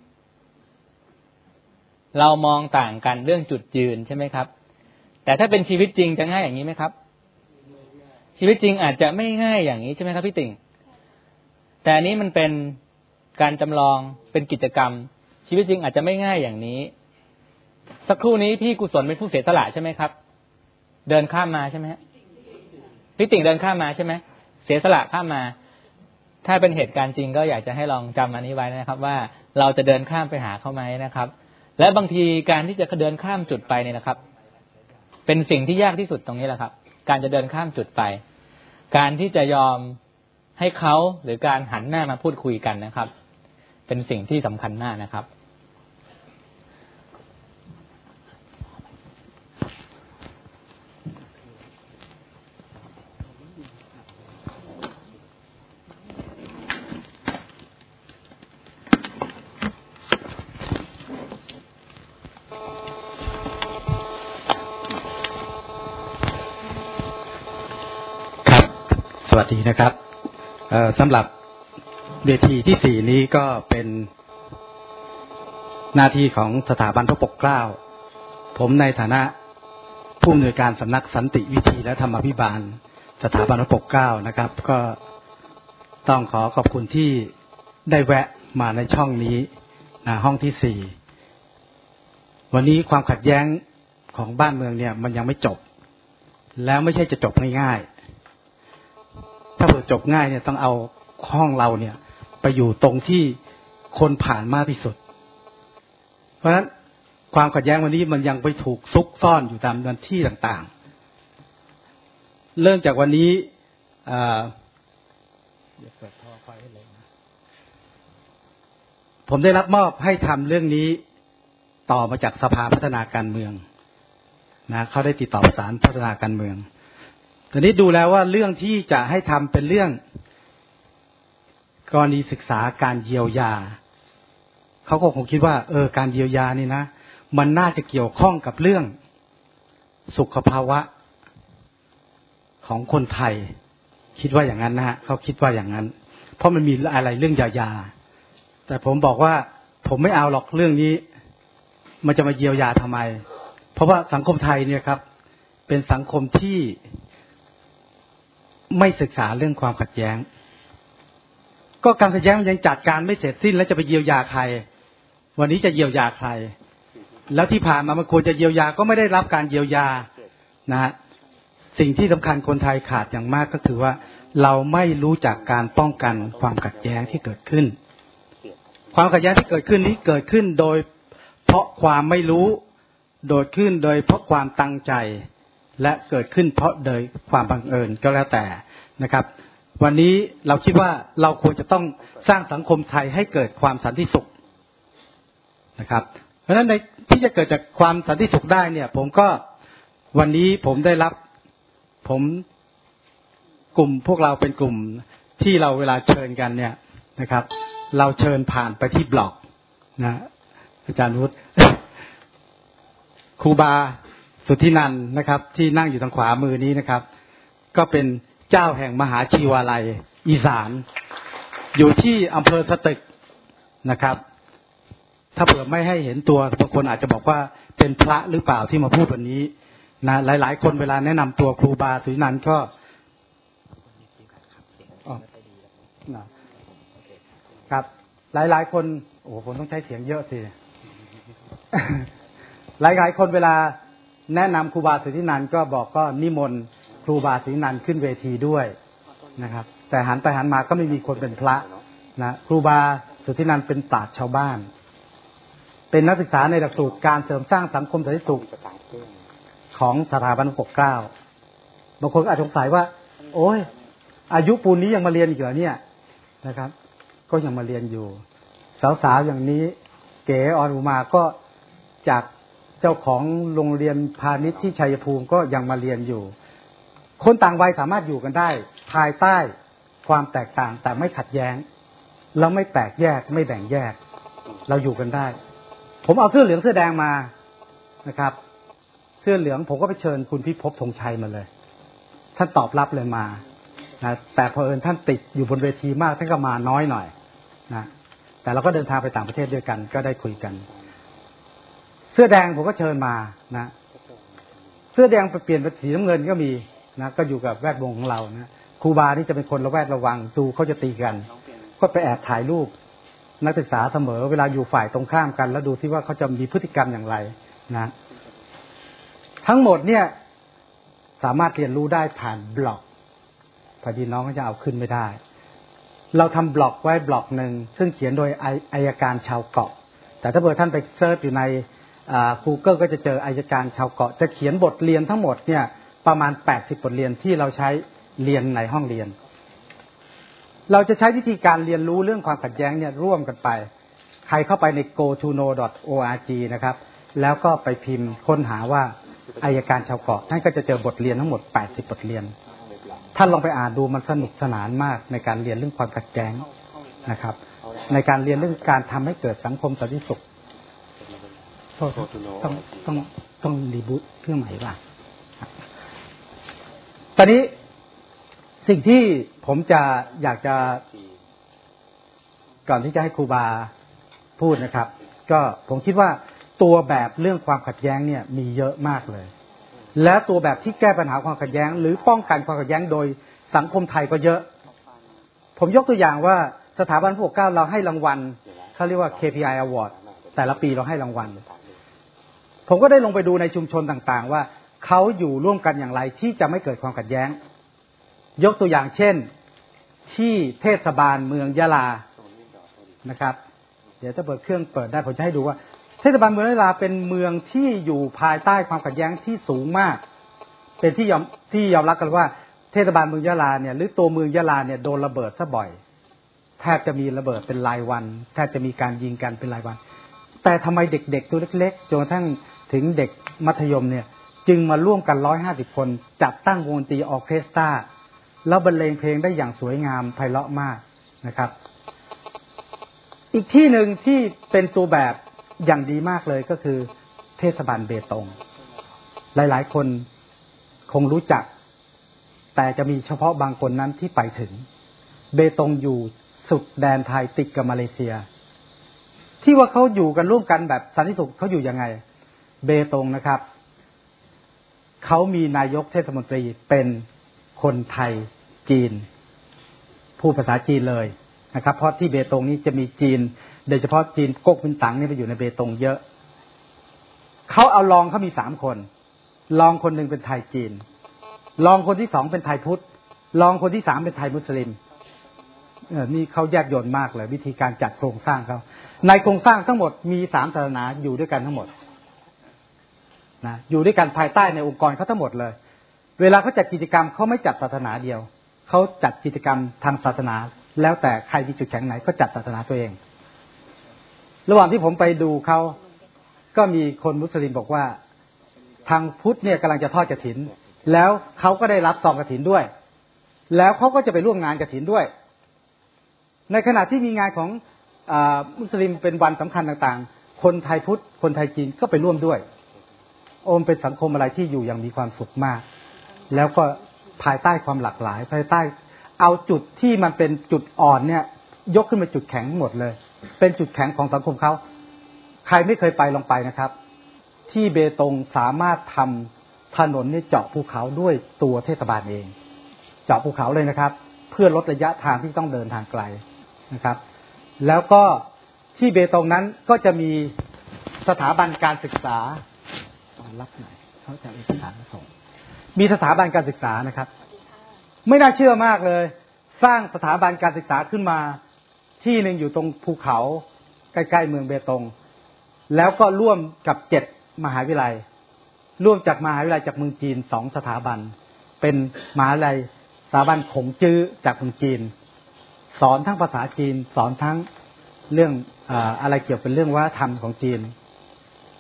เรามองต่างกันเรื่องจุดยืนใช่ไหมครับแต่ถ้าเป็นชีวิตจริงจะง่ายอย่างนี้ไหมครับชีวิตจริงอาจจะไม่ง่ายอย่างนี้ใช่ไหมครับพี่ติ่งแต่อันนี้มันเป็นการจำลองเป็นกิจกรรมชีวิตจริงอาจจะไม่ง่ายอย่างนี้สักครู่นี้พี่กุศลเป็นผู้เสียสละใช่ไหมครับเดินข้ามมาใช่ไหมพี่ติ่งเดินข้ามมาใช่ไหมเสียสละข้ามมาถ้าเป็นเหตุการณ์จริงก็อยากจะให้ลองจำอันนี้ไว้นะครับว่าเราจะเดินข้ามไปหาเขาไหมนะครับและบางทีการที่จะเดินข้ามจุดไปเนี่ยนะครับเป็นสิ่งที่ยากที่สุดตรงนี้แหละครับการจะเดินข้ามจุดไปการที่จะยอมให้เขาหรือการหันหน้ามาพูดคุยกันนะครับเป็นสิ่งที่สำคัญมากนะครับสวัสดีนะครับสำหรับเวทีที่4นี้ก็เป็นหน้าที่ของสถาบันพระปกเกล้าผมในฐานะผู้อำนวยการสำนักสันติวิธีและธรรมาภิบาลสถาบันพระปกเกล้านะครับก็ต้องขอบคุณที่ได้แวะมาในช่องนี้ห้องที่4วันนี้ความขัดแย้งของบ้านเมืองเนี่ยมันยังไม่จบแล้วไม่ใช่จะจบง่ายๆถ้าเผื่อจบง่ายเนี่ยต้องเอาห้องเราเนี่ยไปอยู่ตรงที่คนผ่านมากที่สุดเพราะฉะนั้นความขัดแย้งวันนี้มันยังไปถูกซุกซ่อนอยู่ตามที่ต่างๆเริ่มจากวันนี้ผมได้รับมอบให้ทำเรื่องนี้ต่อมาจากสภาพัฒนาการเมืองนะเขาได้ติดต่อประสานพัฒนาการเมืองตอนนี้ดูแล้วว่าเรื่องที่จะให้ทำเป็นเรื่องกรณีศึกษาการเยียวยาเขาก็คงคิดว่าการเยียวยานี่นะมันน่าจะเกี่ยวข้องกับเรื่องสุขภาวะของคนไทยคิดว่าอย่างนั้นนะฮะเขาคิดว่าอย่างนั้นเพราะมันมีอะไรเรื่องยาแต่ผมบอกว่าผมไม่เอาหรอกเรื่องนี้มันจะมาเยียวยาทำไมเพราะว่าสังคมไทยเนี่ยครับเป็นสังคมที่ไม่ศึกษาเรื่องความขัดแย้งก็การขัดแย้งมันยังจัดการไม่เสร็จสิ้นแล้วจะไปเยียวยาใครวันนี้จะเยียวยาใครแล้วที่ผ่านมามันควรจะเยียวยาก็ไม่ได้รับการเยียวยานะฮะสิ่งที่สำคัญคนไทยขาดอย่างมากก็คือว่าเราไม่รู้จักการป้องกันความขัดแย้งที่เกิดขึ้นความขัดแย้งที่เกิดขึ้นนี้เกิดขึ้นโดยเพราะความไม่รู้โดดขึ้นโดยเพราะความตั้งใจและเกิดขึ้นเพราะโดยความบังเอิญก็แล้วแต่นะครับวันนี้เราคิดว่าเราควรจะต้องสร้างสังคมไทยให้เกิดความสันติสุขนะครับเพราะฉะนั้นในที่จะเกิดจากความสันติสุขได้เนี่ยผมก็วันนี้ผมได้รับกลุ่มพวกเราเป็นกลุ่มที่เราเวลาเชิญกันเนี่ยนะครับเราเชิญผ่านไปที่บล็อกนะอาจารย์วุฒิครูบาสุทธินันท์นะครับที่นั่งอยู่ทางขวามือนี้นะครับก็เป็นเจ้าแห่งมหาชีวาลัยอีสานอยู่ที่อำเภอสตึกนะครับถ้าเผื่อไม่ให้เห็นตัวบางคนอาจจะบอกว่าเป็นพระหรือเปล่าที่มาพูดวันนี้นะหลายๆคนเวลาแนะนำตัวครูบาสุทธินันท์ก็ครับหลายๆคนโอ้ผมต้องใช้เสียงเยอะสิ หลายๆคนเวลาแนะนำครูบาสุทธินันท์ก็บอกก็นิมนต์ครูบาสุทธินันท์ขึ้นเวทีด้วยนะครับแต่หันไปหันมาก็ไม่มีคนเป็นพระนะครูบาสุทธินันท์เป็นปราชญ์ชาวบ้านเป็นนักศึกษาในหลักสูตรการเสริมสร้างสังคมสันติสุขของสถาบันพระปกเกล้าบางคนก็อาจสงสัยว่าโอ้ยอายุปูนนี้ยังมาเรียนอีกเหรอเนี่ยนะครับก็ยังมาเรียนอยู่สาวๆอย่างนี้เก๋ออนอุมาก็จากเจ้าของโรงเรียนพาณิชย์ที่ชัยภูมิก็ยังมาเรียนอยู่คนต่างวัยสามารถอยู่กันได้ภายใต้ความแตกต่างแต่ไม่ขัดแย้งเราไม่แตกแยกไม่แบ่งแยกเราอยู่กันได้ผมเอาเสื้อเหลืองเสื้อแดงมานะครับเสื้อเหลืองผมก็ไปเชิญคุณพิภพธงชัยมาเลยท่านตอบรับเลยมานะแต่พอท่านติดอยู่บนเวทีมากท่านก็มาน้อยหน่อยนะแต่เราก็เดินทางไปต่างประเทศด้วยกันก็ได้คุยกันเสื้อแดงผมก็เชิญมานะเสื้อแดงไปเปลี่ยนเป็นสีน้ำเงินก็มีนะก็อยู่กับแวดวงของเรานะครูบานี่จะเป็นคนระแวดระวังดูเขาจะตีกันก็ไปแอบถ่ายรูปนักศึกษาเสมอเวลาอยู่ฝ่ายตรงข้ามกันแล้วดูซิว่าเขาจะมีพฤติกรรมอย่างไรนะทั้งหมดเนี่ยสามารถเรียนรู้ได้ผ่านบล็อกพอดีน้องก็จะเอาขึ้นไม่ได้เราทำบล็อกไว้บล็อกหนึ่งซึ่งเขียนโดยอัยการชาวเกาะแต่ถ้าเกิดท่านไปเซิร์ชอยู่ในGoogle ก็จะเจออัยการชาวเกาะจะเขียนบทเรียนทั้งหมดเนี่ยประมาณ80บทเรียนที่เราใช้เรียนในห้องเรียนเราจะใช้วิธีการเรียนรู้เรื่องความขัดแย้งเนี่ยร่วมกันไปใครเข้าไปใน gotono.org นะครับแล้วก็ไปพิมพ์ค้นหาว่าอัยการชาวเกาะท่านก็จะเจอบทเรียนทั้งหมด80บทเรียนท่านลองไปอ่านดูมันสนุกสนานมากในการเรียนเรื่องความขัดแย้งนะครับในการเรียนเรื่องการทำให้เกิดสังคมสันติสุขต้องรีบูตเครื่องใหม่ป่ะตอนนี้สิ่งที่ผมจะอยากจะก่อนที่จะให้ครูบาพูดนะครับก็ผมคิดว่าตัวแบบเรื่องความขัดแย้งเนี่ยมีเยอะมากเลยและตัวแบบที่แก้ปัญหาความขัดแย้งหรือป้องกันความขัดแย้งโดยสังคมไทยก็เยอะผมยกตัวอย่างว่าสถาบันพระปกเกล้าเราให้รางวัลเขาเรียกว่า KPI Award แต่ละปีเราให้รางวัลผมก็ได้ลงไปดูในชุมชนต่างๆว่าเขาอยู่ร่วมกันอย่างไรที่จะไม่เกิดความขัดแย้งยกตัวอย่างเช่นที่เทศบาลเมืองยะลานะครับเดี๋ยวถ้าเปิดเครื่องเปิดได้ผมจะให้ดูว่าเทศบาลเมืองยะลาเป็นเมืองที่อยู่ภายใต้ความขัดแย้งที่สูงมากเป็นที่ยอมรับกันว่าเทศบาลเมืองยะลาเนี่ยหรือตัวเมืองยะลาเนี่ยโดนระเบิดซะบ่อยแทบจะมีระเบิดเป็นรายวันแทบจะมีการยิงกันเป็นรายวันแต่ทำไมเด็กๆตัวเล็กๆจนกระทั่งถึงเด็กมัธยมเนี่ยจึงมาร่วมกัน150คนจัดตั้งวงดนตรีออร์เคสตราแล้วบรรเลงเพลงได้อย่างสวยงามไพเราะมากนะครับอีกที่หนึ่งที่เป็นตัวแบบอย่างดีมากเลยก็คือเทศบาลเบตงหลายๆคนคงรู้จักแต่จะมีเฉพาะบางคนนั้นที่ไปถึงเบตงอยู่สุดแดนไทยติดกับมาเลเซียที่ว่าเขาอยู่กันร่วมกันแบบสันติสุขเขาอยู่ยังไงเบตงนะครับเขามีนายกเทศมนตรีเป็นคนไทยจีนพูดภาษาจีนเลยนะครับเพราะที่เบตงนี้จะมีจีนโดยเฉพาะจีนก๊กมินตั๋งนี่ไปอยู่ในเบตงเยอะเขาเอารองเขามี3คนรองคนหนึ่งเป็นไทยจีนรองคนที่2เป็นไทยพุทธรองคนที่3เป็นไทยมุสลิมนี่เขาแยบยลมากเลยวิธีการจัดโครงสร้างเขาในโครงสร้างทั้งหมดมี3ศาสนาอยู่ด้วยกันทั้งหมดนะอยู่ด้วยกันภายใต้องค์กรเขาทั้งหมดเลยเวลาเขาจัดกิจกรรมเขาไม่จัดศาสนาเดียวเขาจัดกิจกรรมทางศาสนาแล้วแต่ใครมีจุดแข็งไหนก็จัดศาสนาตัวเองระหว่างที่ผมไปดูเขาก็มีคนมุสลิมบอกว่าทางพุทธเนี่ยกำลังจะทอดกฐินแล้วเขาก็ได้รับซองกฐินด้วยแล้วเขาก็จะไปร่วมงานกฐินด้วยในขณะที่มีงานของมุสลิมเป็นวันสำคัญต่างๆคนไทยพุทธคนไทยจีนก็ไปร่วมด้วยโอมเป็นสังคมอะไรที่อยู่อย่างมีความสุขมากแล้วก็ภายใต้ความหลากหลายภายใต้เอาจุดที่มันเป็นจุดอ่อนเนี่ยยกขึ้นมาจุดแข็งหมดเลยเป็นจุดแข็งของสังคมเขาใครไม่เคยไปลองไปนะครับที่เบตงสามารถทำถนนนี่เจาะภูเขาด้วยตัวเทศบาลเองเจาะภูเขาเลยนะครับเพื่อลดระยะทางที่ต้องเดินทางไกลนะครับแล้วก็ที่เบตงนั้นก็จะมีสถาบันการศึกษารับหน่อยเขาจะเอกสารมาส่งมีสถาบันการศึกษานะครับไม่น่าเชื่อมากเลยสร้างสถาบันการศึกษาขึ้นมาที่หนึ่งอยู่ตรงภูเขาใกล้ๆเมืองเบตงแล้วก็ร่วมกับ7มหาวิทยาลัยร่วมจากมหาวิทยาลัยจากเมืองจีน2สถาบันเป็นมหาวิทยาลัยสถาบันขงจื้อจากเมืองจีนสอนทั้งภาษาจีนสอนทั้งเรื่องอะไรเกี่ยวกับเรื่องวัฒนธรรมของจีน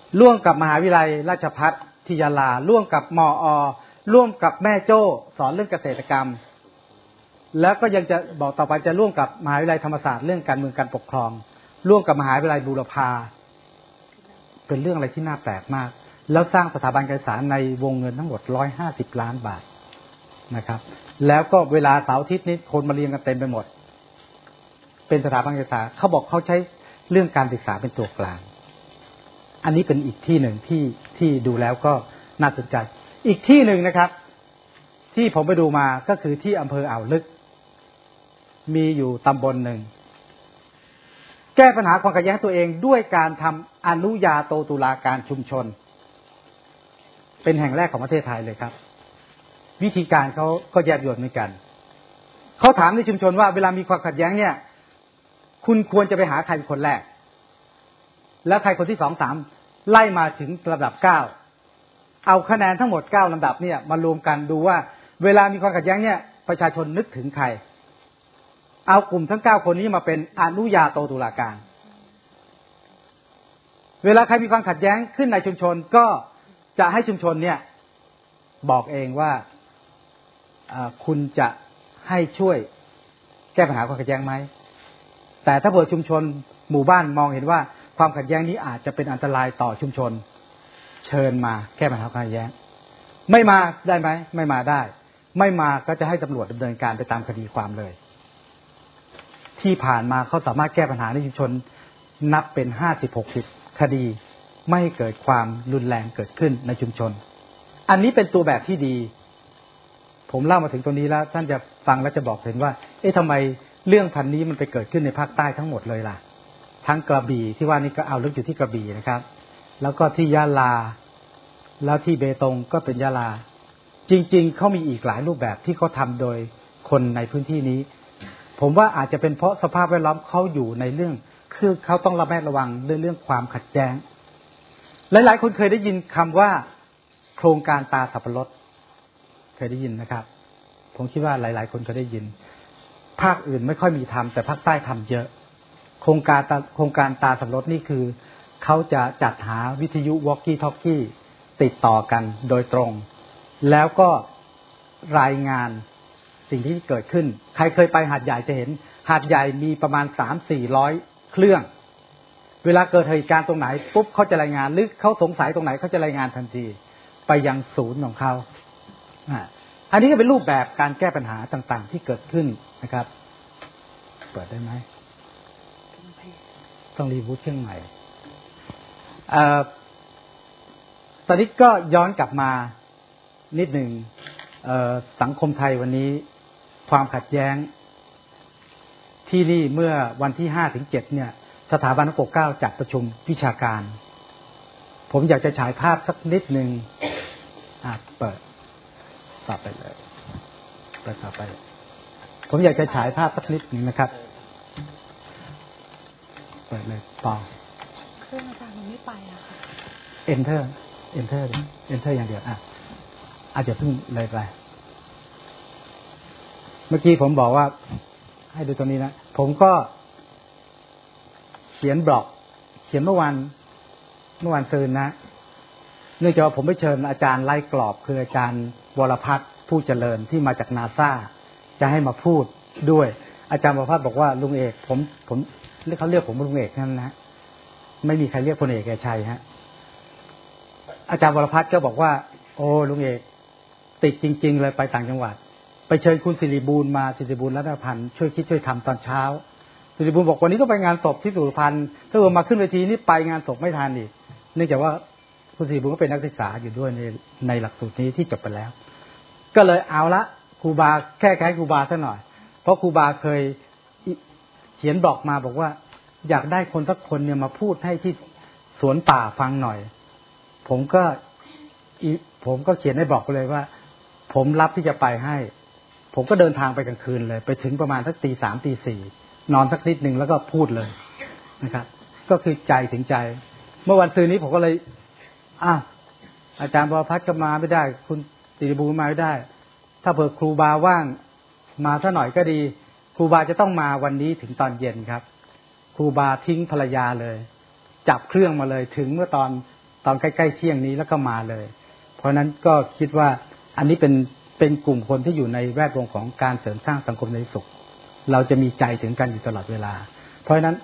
ร่วมกับมหาวิทยาลัยราชภัฏที่ยะลาร่วมกับมอ.ร่วมกับแม่โจ้สอนเรื่องเกษตรกรรมแล้วก็ยังจะบอกต่อไปจะร่วมกับมหาวิทยาลัยธรรมศาสตร์เรื่องการเมืองการปกครองร่วมกับมหาวิทยาลัยบูรพาเป็นเรื่องอะไรที่น่าแปลกมากแล้วสร้างสถาบันการศึกษาในวงเงินทั้งหมด150 ล้านบาทนะครับแล้วก็เวลาเสาร์อาทิตย์นี้คนมาเรียนกันเต็มไปหมดเป็นสถาบันการศึกษาเขาบอกเขาใช้เรื่องการศึกษาเป็นตัวกลางอันนี้เป็นอีกที่หนึ่งที่ดูแล้วก็น่าสนใจอีกที่หนึ่งนะครับที่ผมไปดูมาก็คือที่อำเภออ่าวลึกมีอยู่ตำบลหนึ่งแก้ปัญหาความขัดแย้งตัวเองด้วยการทำอนุญาโตตุลาการชุมชนเป็นแห่งแรกของประเทศไทยเลยครับวิธีการเขาก็แยบยลเหมือนกันเขาถามในชุมชนว่าเวลามีความขัดแย้งเนี่ยคุณควรจะไปหาใครเป็นคนแรกแล้วใครคนที่2 3ไล่มาถึงลำดับ9เอาคะแนนทั้งหมด9ลำดับเนี่ยมารวมกันดูว่าเวลามีความขัดแย้งเนี่ยประชาชนนึกถึงใครเอากลุ่มทั้ง9คนนี้มาเป็นอนุญาโตตุลาการเวลาใครมีความขัดแย้งขึ้นในชุมชนก็จะให้ชุมชนเนี่ยบอกเองว่าคุณจะให้ช่วยแก้ปัญหาความขัดแย้งไหมแต่ถ้าเผื่อชุมชนหมู่บ้านมองเห็นว่าความขัดแย้งนี้อาจจะเป็นอันตรายต่อชุมชนเชิญมาแก้ปัญหาความขัดแย้งไม่มาได้ไหมไม่มาได้ไม่มาก็จะให้ตำรวจดำเนินการไปตามคดีความเลยที่ผ่านมาเขาสามารถแก้ปัญหาในชุมชนนับเป็น50-60 คดีไม่ให้เกิดความรุนแรงเกิดขึ้นในชุมชนอันนี้เป็นตัวแบบที่ดีผมเล่ามาถึงตรงนี้แล้วท่านจะฟังแล้วจะบอกเห็นว่าทำไมเรื่องพันนี้มันไปเกิดขึ้นในภาคใต้ทั้งหมดเลยล่ะทั้งกระบี่ที่ว่านี่ก็เอาลึกอยู่ที่กระบี่นะครับแล้วก็ที่ยะลาแล้วที่เบตงก็เป็นยะลาจริงๆเขามีอีกหลายรูปแบบที่เขาทำโดยคนในพื้นที่นี้ผมว่าอาจจะเป็นเพราะสภาพแวดล้อมเขาอยู่ในเรื่องคือเขาต้องระแวดระวังเรื่องความขัดแย้งหลายๆคนเคยได้ยินคำว่าโครงการตาสับปะรดเคยได้ยินนะครับผมคิดว่าหลายๆคนเคยได้ยินภาคอื่นไม่ค่อยมีทำแต่ภาคใต้ทำเยอะโครงการตาสับปะรดนี่คือเขาจะจัดหาวิทยุวอล์กกี้ทอล์กกี้ติดต่อกันโดยตรงแล้วก็รายงานสิ่งที่เกิดขึ้นใครเคยไปหาดใหญ่จะเห็นหาดใหญ่มีประมาณ 300-400 เครื่องเวลาเกิดเหตุการณ์ตรงไหนปุ๊บเขาจะรายงานหรือเขาสงสัยตรงไหนเขาจะรายงานทันทีไปยังศูนย์ของเขาอันนี้ก็เป็นรูปแบบการแก้ปัญหาต่างๆที่เกิดขึ้นนะครับเปิดได้ไหมต้องรีบูตเครื่องใหม่ตอนนี้ก็ย้อนกลับมานิดหนึ่งสังคมไทยวันนี้ความขัดแย้งที่นี่เมื่อวันที่ 5-7 เนี่ยสถาบันพระปกเกล้าจัดประชุมวิชาการผมอยากจะฉายภาพสักนิดหนึ่งเปิดต่อไปเลยเปิดต่อไปผมอยากจะฉายภาพสักนิดหนึ่งนะครับเปิดเลยต่อเครื่องอาจารย์มันไม่ไปอะค่ะ Enter อย่างเดียวอาจจะเพิ่งเลยไปเมื่อกี้ผมบอกว่าให้ดูตรงนี้นะผมก็เขียนบล็อกเขียนเมื่อวานซืนนะเนื่องจากว่าผมไปเชิญอาจารย์ไล่กรอบคืออาจารย์วรพัฒน์ผู้เจริญที่มาจากนาซาจะให้มาพูดด้วยอาจารย์วรพัฒน์บอกว่าลุงเอกผมเขาเรียกผมว่าลุงเอกนั่นนะไม่มีใครเรียกพลเอกแกชัยฮะอาจารย์วรพัฒน์ก็บอกว่าโอ้ลุงเอกติดจริงๆเลยไปต่างจังหวัดไปเชิญคุณสิริบูรณ์มาสิริบูรณ์รัตนพันธ์ช่วยคิดช่วยทำตอนเช้าสิริบูรณ์บอกวันนี้ต้องไปงานศพที่สุพรรณถ้าเกิดมาขึ้นเวทีนี่ไปงานศพไม่ทันอีกเนื่องจากว่าคุณสิริบูรณ์ก็เป็นนักศึกษาอยู่ด้วยในหลักสูตรนี้ที่จบไปแล้วก็เลยเอาละครูบาแก้ครูบาซะหน่อยเพราะครูบาเคยเขียนบล็อกมาบอกว่าอยากได้คนสักคนเนี่ยมาพูดให้ที่สวนป่าฟังหน่อยผมก็เขียนในบล็อกเลยว่าผมรับที่จะไปให้ผมก็เดินทางไปกลางคืนเลยไปถึงประมาณสัก 3:00 4:00 นนอนสักนิดนึงแล้วก็พูดเลยนะครับก็คือใจถึงใจเมื่อวันซืนนี้ผมก็เลยอาจารย์วรพัฒน์ก็มาไม่ได้คุณสิริบูรณ์มาไม่ได้ถ้าเผื่อครูบาว่างมาซะหน่อยก็ดีครูบาจะต้องมาวันนี้ถึงตอนเย็นครับครูบาทิ้งภรรยาเลยจับเครื่องมาเลยถึงเมื่อตอนตอนใกล้ๆเที่ยงนี้แล้วก็มาเลยเพราะนั้นก็คิดว่าอันนี้เป็นกลุ่มคนที่อยู่ในแวดวงของการเสริมสร้างสังคมในสุขเราจะมีใจถึงกันอยู่ตลอดเวลาเพราะฉะนั้น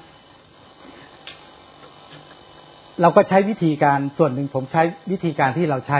เราก็ใช้วิธีการส่วนหนึ่งผมใช้วิธีการที่เราใช้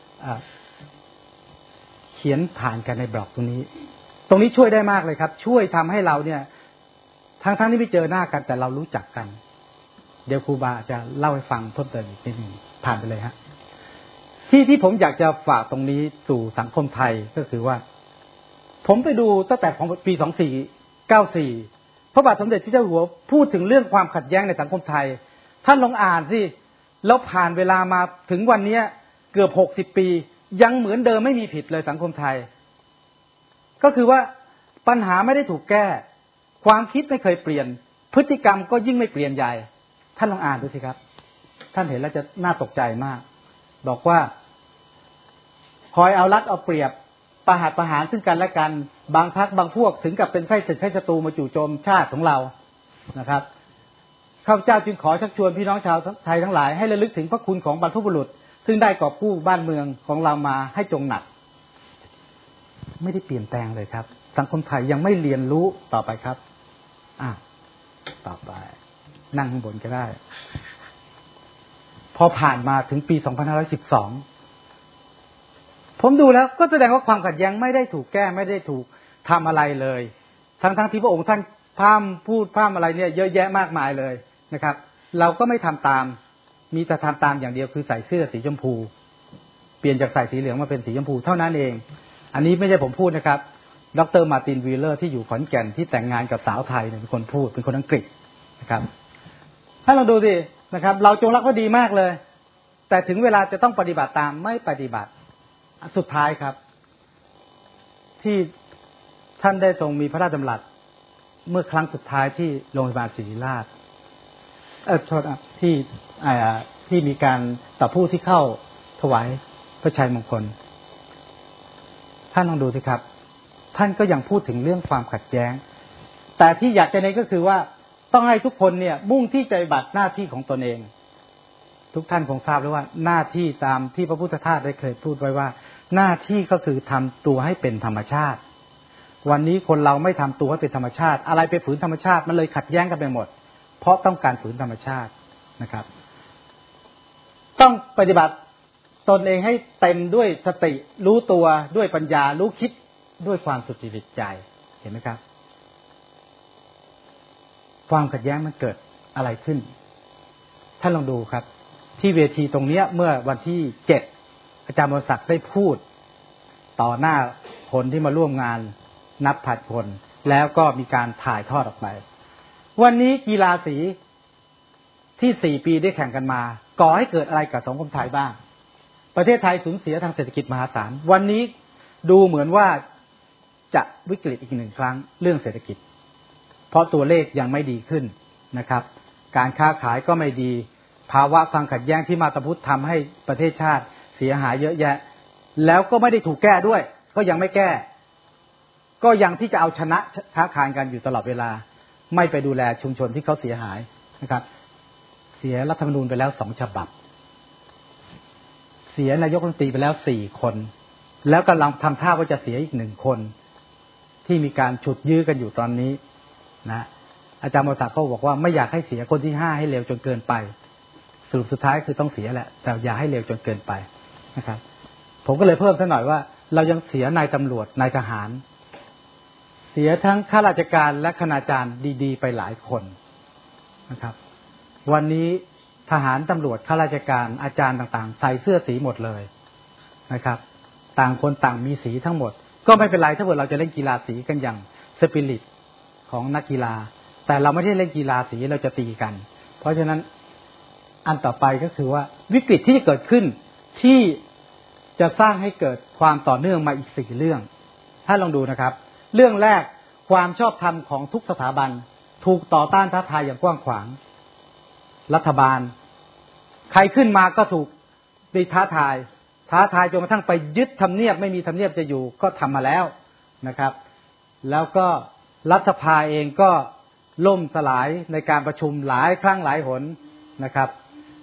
เขียนผ่านกันในบล็อกตรงนี้ช่วยได้มากเลยครับช่วยทำให้เราเนี่ยทั้งที่ไม่เจอหน้ากันแต่เรารู้จักกันเดี๋ยวครูบาจะเล่าให้ฟังเพิ่มเติมอีกนิดนึงผ่านไปเลยฮะที่ผมอยากจะฝากตรงนี้สู่สังคมไทยก็คือว่าผมไปดูตั้งแต่ของปี2494พระบาทสมเด็จพระเจ้าอยู่หัวพูดถึงเรื่องความขัดแย้งในสังคมไทยท่านลองอ่านสิแล้วผ่านเวลามาถึงวันนี้เกือบ60ปียังเหมือนเดิมไม่มีผิดเลยสังคมไทยก็คือว่าปัญหาไม่ได้ถูกแก้ความคิดไม่เคยเปลี่ยนพฤติกรรมก็ยิ่งไม่เปลี่ยนใหญ่ท่านลองอ่านดูสิครับท่านเห็นแล้วจะน่าตกใจมากบอกว่าคอยเอารัดเอาเปรียบประหารซึ่งกันและกันบางพรรคบางพวกถึงกับเป็นไส้ศึกไส้ศัตรูมาจู่โจมชาติของเรานะครับข้าพเจ้าจึงขอชักชวนพี่น้องชาวไทยทั้งหลายให้ระลึกถึงพระคุณของบรรพบุรุษซึ่งได้กอบกู้บ้านเมืองของเรามาให้จงหนักไม่ได้เปลี่ยนแปลงเลยครับสังคมไทยยังไม่เรียนรู้ต่อไปครับต่อไปนั่งข้างบนก็ได้พอผ่านมาถึงปี2512ผมดูแล้วก็แสดงว่าความขัดแย้งไม่ได้ถูกแก้ไม่ได้ถูกทำอะไรเลยทั้งที่พระองค์ท่านพร่ำพูดพร่ำอะไรเนี่ยเยอะแยะมากมายเลยนะครับเราก็ไม่ทำตามมีแต่ทำตามอย่างเดียวคือใส่เสื้อสีชมพูเปลี่ยนจากใส่สีเหลืองมาเป็นสีชมพูเท่านั้นเองอันนี้ไม่ใช่ผมพูดนะครับดร.มาร์ตินวีเลอร์ที่อยู่ขอนแก่นที่แต่งงานกับสาวไทยเนี่ยเป็นคนพูดเป็นคนอังกฤษนะครับถ้าเราดูสินะครับเราจงรักภักดีมากเลยแต่ถึงเวลาจะต้องปฏิบัติตามไม่ปฏิบัติสุดท้ายครับที่ท่านได้ทรงมีพระราชดำรัสเมื่อครั้งสุดท้ายที่โรงพยาบาลศิริราชที่มีการต่อผู้ที่เข้าถวายพระชัยมงคลท่านลองดูสิครับท่านก็ยังพูดถึงเรื่องความขัดแย้งแต่ที่อยากจะเน้นก็คือว่าต้องให้ทุกคนเนี่ยมุ่งที่จะปฏิบัติหน้าที่ของตนเองทุกท่านคงทราบแล้วว่าหน้าที่ตามที่พระพุทธทาสได้เคยพูดไว้ว่าหน้าที่ก็คือทำตัวให้เป็นธรรมชาติวันนี้คนเราไม่ทำตัวให้เป็นธรรมชาติอะไรไปฝืนธรรมชาติมันเลยขัดแย้งกันไปหมดเพราะต้องการฝืนธรรมชาตินะครับต้องปฏิบัติตนเองให้เต็มด้วยสติรู้ตัวด้วยปัญญารู้คิดด้วยความสุจริตใจเห็นไหมครับความขัดแย้งมันเกิดอะไรขึ้นท่านลองดูครับที่เวทีตรงนี้เมื่อวันที่7อาจารย์มศักดิ์ได้พูดต่อหน้าคนที่มาร่วมงานนับพันคนแล้วก็มีการถ่ายทอดออกไปวันนี้กีฬาสีที่4ปีได้แข่งกันมาก่อให้เกิดอะไรกับสังคมไทยบ้างประเทศไทยสูญเสียทางเศรษฐกิจมหาศาลวันนี้ดูเหมือนว่าจะวิกฤตอีก1ครั้งเรื่องเศรษฐกิจเพราะตัวเลขยังไม่ดีขึ้นนะครับการค้าขายก็ไม่ดีภาวะความขัดแย้งที่มาตาพุทธทำให้ประเทศชาติเสียหายเยอะแยะแล้วก็ไม่ได้ถูกแก้ด้วยก็ยังไม่แก้ก็ยังที่จะเอาชนะค้าขายกันอยู่ตลอดเวลาไม่ไปดูแลชุมชนที่เขาเสียหายนะครับเสียรัฐธรรมนูญไปแล้ว2ฉบับเสียนายกรัฐมนตรีไปแล้ว4คนแล้วกำลังทำท่าว่าจะเสียอีก1คนที่มีการฉุดยื้อกันอยู่ตอนนี้นะอาจารย์มศักดิ์เขาบอกว่าไม่อยากให้เสียคนที่5ให้เร็วจนเกินไปสรุปสุดท้ายคือต้องเสียแหละแต่อย่าให้เร็วจนเกินไปนะครับผมก็เลยเพิ่มซะหน่อยว่าเรายังเสียนายตำรวจนายทหารเสียทั้งข้าราชการและคณาจารย์ดีๆไปหลายคนนะครับวันนี้ทหารตำรวจข้าราชการอาจารย์ต่างๆใส่เสื้อสีหมดเลยนะครับต่างคนต่างมีสีทั้งหมดก็ไม่เป็นไรถ้าเกิดเราจะเล่นกีฬาสีกันอย่างสปิริตของนักกีฬาแต่เราไม่ได้เล่นกีฬาสีเราจะตีกันเพราะฉะนั้นอันต่อไปก็คือว่าวิกฤตที่จะเกิดขึ้นที่จะสร้างให้เกิดความต่อเนื่องมาอีก4เรื่องถ้าลองดูนะครับเรื่องแรกความชอบธรรมของทุกสถาบันถูกต่อต้านท้าทายอย่างกว้างขวางรัฐบาลใครขึ้นมาก็ถูกท้าทายจนกระทั่งไปยึดทำเนียบไม่มีทำเนียบจะอยู่ก็ทำมาแล้วนะครับแล้วก็รัฐสภาเองก็ล่มสลายในการประชุมหลายครั้งหลายหนนะครับ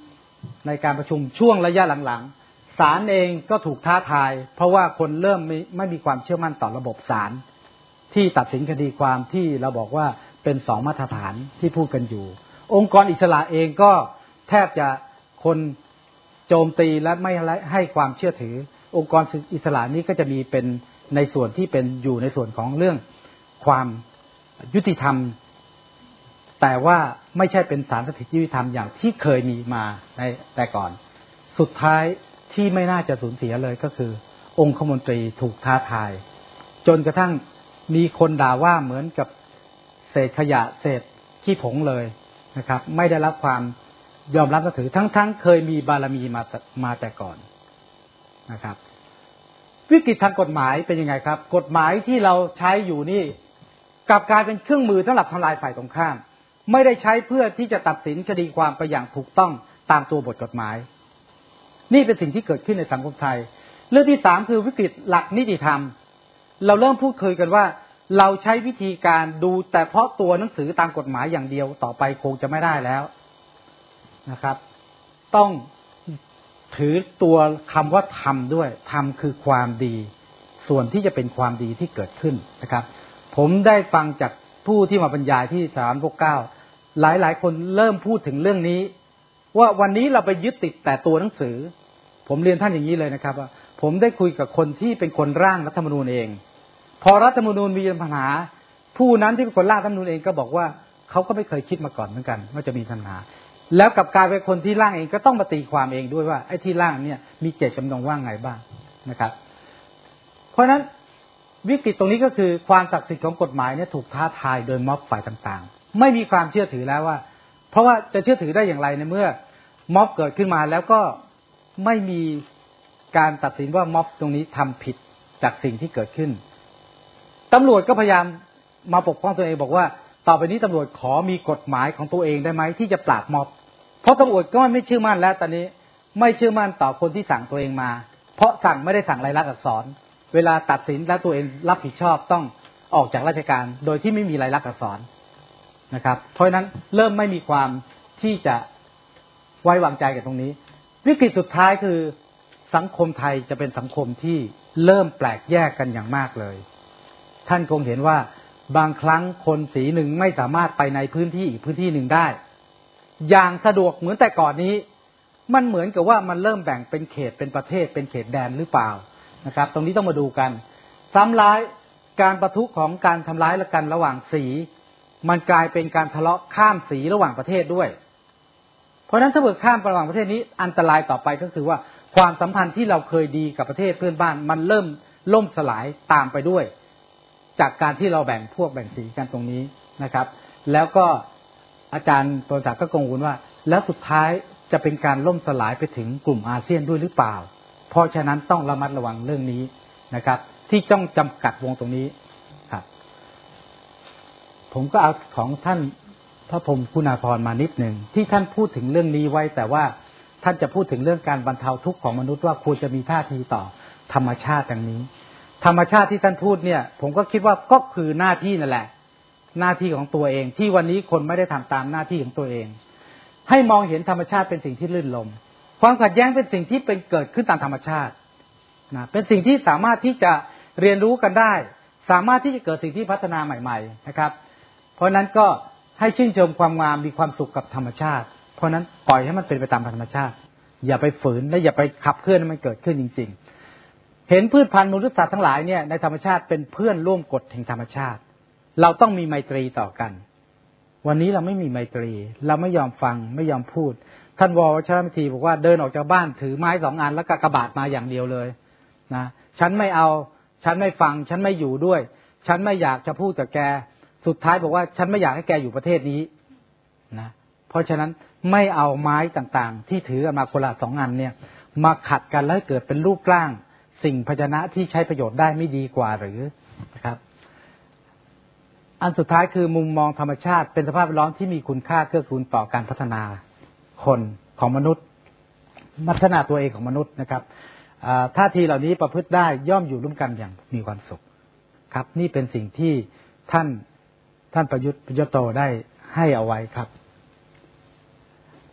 ในการประชุมช่วงระยะหลังๆศาลเองก็ถูกท้าทายเพราะว่าคนเริ่มไม่มีความเชื่อมั่นต่อระบบศาลที่ตัดสินคดีความที่เราบอกว่าเป็นสองมาตรฐานที่พูดกันอยู่องค์กรอิสระเองก็แทบจะคนโจมตีและไม่ให้ความเชื่อถือองค์กรอิสระนี้ก็จะมีเป็นในส่วนที่เป็นอยู่ในส่วนของเรื่องความยุติธรรมแต่ว่าไม่ใช่เป็นศาลสถิตยุติธรรมอย่างที่เคยมีมาในแต่ก่อนสุดท้ายที่ไม่น่าจะสูญเสียเลยก็คือองคมนตรีถูกท้าทายจนกระทั่งมีคนด่าว่าเหมือนกับเศษขยะเศษขี้ผงเลยนะครับไม่ได้รับความยอมรับนับถือทั้งเคยมีบารมีมาแต่ก่อนนะครับวิกฤตทางกฎหมายเป็นยังไงครับกฎหมายที่เราใช้อยู่นี่กลับกลายเป็นเครื่องมือสำหรับทำลายฝ่ายตรงข้ามไม่ได้ใช้เพื่อที่จะตัดสินคดีความไปอย่างถูกต้องตามตัวบทกฎหมายนี่เป็นสิ่งที่เกิดขึ้นในสังคมไทยเรื่องที่3คือวิกฤตหลักนิติธรรมเราเริ่มพูดคุยกันว่าเราใช้วิธีการดูแต่เพราะตัวหนังสือตามกฎหมายอย่างเดียวต่อไปคงจะไม่ได้แล้วนะครับต้องถือตัวคำว่าธรรมด้วยธรรมคือความดีส่วนที่จะเป็นความดีที่เกิดขึ้นนะครับผมได้ฟังจากผู้ที่มาบรรยายที่ศาลปกเกล้าหลายคนเริ่มพูดถึงเรื่องนี้ว่าวันนี้เราไปยึดติดแต่ตัวหนังสือผมเรียนท่านอย่างนี้เลยนะครับว่าผมได้คุยกับคนที่เป็นคนร่างรัฐธรรมนูญเองพอรัฐธรรมนูญมีปัญหาผู้นั้นที่เป็นคนร่างรัฐธรรมนูญเองก็บอกว่าเขาก็ไม่เคยคิดมาก่อนเหมือนกันว่าจะมีปัญหาแล้วกับกลายเป็นคนที่ร่างเองก็ต้องมาตีความเองด้วยว่าไอ้ที่ร่างเนี่ยมีเจตจำนงว่าไงบ้างนะครับเพราะฉะนั้นวิกฤตตรงนี้ก็คือความศักดิ์สิทธิ์ของกฎหมายเนี่ยถูกท้าทายโดยม็อบฝ่ายต่างๆไม่มีความเชื่อถือแล้วว่าเพราะว่าจะเชื่อถือได้อย่างไรในเมื่อม็อบเกิดขึ้นมาแล้วก็ไม่มีการตัดสินว่าม็อบตรงนี้ทำผิดจากสิ่งที่เกิดขึ้นตำรวจก็พยายามมาปกป้องตัวเองบอกว่าต่อไปนี้ตำรวจขอมีกฎหมายของตัวเองได้ไหมที่จะปราบม็อบเพราะตำรวจก็ไม่เชื่อมั่นแล้วตอนนี้ไม่เชื่อมั่นต่อคนที่สั่งตัวเองมาเพราะสั่งไม่ได้สั่งลายลักษณ์อักษรเวลาตัดสินแล้วตัวเองรับผิดชอบต้องออกจากราชการโดยที่ไม่มีลายลักษณ์อักษรนะครับเพราะฉะนั้นเริ่มไม่มีความที่จะไว้วางใจกับตรงนี้วิกฤตสุดท้ายคือสังคมไทยจะเป็นสังคมที่เริ่มแปลกแยกกันอย่างมากเลยท่านคงเห็นว่าบางครั้งคนสีหนึ่งไม่สามารถไปในพื้นที่อีกพื้นที่หนึ่งได้อย่างสะดวกเหมือนแต่ก่อนนี้มันเหมือนกับว่ามันเริ่มแบ่งเป็นเขตเป็นประเทศเป็นเขตแดนหรือเปล่านะครับตรงนี้ต้องมาดูกันซ้ำร้ายการประทุของการทำร้ายกันระหว่างสีมันกลายเป็นการทะเลาะข้ามสีระหว่างประเทศด้วยเพราะฉะนั้นถ้าเกิดข้ามระหว่างประเทศนี้อันตรายต่อไปก็คือว่าความสัมพันธ์ที่เราเคยดีกับประเทศเพื่อนบ้านมันเริ่มล่มสลายตามไปด้วยจากการที่เราแบ่งพวกแบ่งสีกันตรงนี้นะครับแล้วก็อาจารย์โปรศักดิ์ก็กังวลว่าแล้วสุดท้ายจะเป็นการล่มสลายไปถึงกลุ่มอาเซียนด้วยหรือเปล่าเพราะฉะนั้นต้องระมัดระวังเรื่องนี้นะครับที่ต้องจำกัดวงตรงนี้ครับผมก็เอาของท่านพระพรหมคุณาภรณ์มานิดหนึ่งที่ท่านพูดถึงเรื่องนี้ไว้แต่ว่าท่านจะพูดถึงเรื่องการบรรเทาทุกข์ของมนุษย์ว่าควรจะมีท่าทีต่อธรรมชาติดังนี้ธรรมชาติที่ท่านพูดเนี่ยผมก็คิดว่าก็คือหน้าที่นั่นแหละหน้าที่ของตัวเองที่วันนี้คนไม่ได้ทำตามหน้าที่ของตัวเองให้มองเห็นธรรมชาติเป็นสิ่งที่ลื่นลมความขัดแย้งเป็นสิ่งที่เป็นเกิดขึ้นตามธรรมชาตินะเป็นสิ่งที่สามารถที่จะเรียนรู้กันได้สามารถที่จะเกิดสิ่งที่พัฒนาใหม่ๆนะครับเพราะนั้นก็ให้ชื่นชมความงามมีความสุขกับธรรมชาติเพราะนั้นปล่อยให้มันเป็นไปตามธรรมชาติอย่าไปฝืนและอย่าไปขับเคลื่อนให้มันเกิดขึ้นจริงๆเห็นพืชพันธุ์มนุษย์สัตว์ทั้งหลายเนี่ยในธรรมชาติเป็นเพื่อนร่วมกฎแห่งธรรมชาติเราต้องมีไมตรีต่อกันวันนี้เราไม่มีไมตรีเราไม่ยอมฟังไม่ยอมพูดท่านววชรมิตรีบอกว่าเดินออกจากบ้านถือไม้2 อันแล้วก็กระบาดมาอย่างเดียวเลยนะฉันไม่เอาฉันไม่ฟังฉันไม่อยู่ด้วยฉันไม่อยากจะพูดกับแกสุดท้ายบอกว่าฉันไม่อยากให้แกอยู่ประเทศนี้นะเพราะฉะนั้นไม่เอาไม้ต่างๆที่ถือกันมาคนละ2 อันเนี่ยมาขัดกันแล้วเกิดเป็นรูปร่างสิ่งภาชนะที่ใช้ประโยชน์ได้ไม่ดีกว่าหรือนะครับอันสุดท้ายคือมุมมองธรรมชาติเป็นสภาพแวดล้อมที่มีคุณค่าเกื้อกูลต่อการพัฒนาคนของมนุษย์พัฒนาตัวเองของมนุษย์นะครับท่าทีเหล่านี้ประพฤติได้ย่อมอยู่ร่วมกันอย่างมีความสุขครับนี่เป็นสิ่งที่ท่านประยุทธ์ ปยโตได้ให้เอาไว้ครับ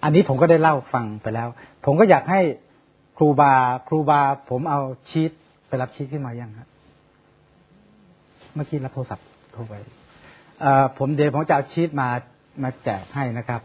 อันนี้ผมก็ได้เล่าฟังไปแล้วผมก็อยากให้ครูบาผมเอาชีทไปรับชีทขึ้นมายังครับเมื่อกี้รับโทรศัพท์โทรไปผมจะเอาชีทมาแจกให้นะครับ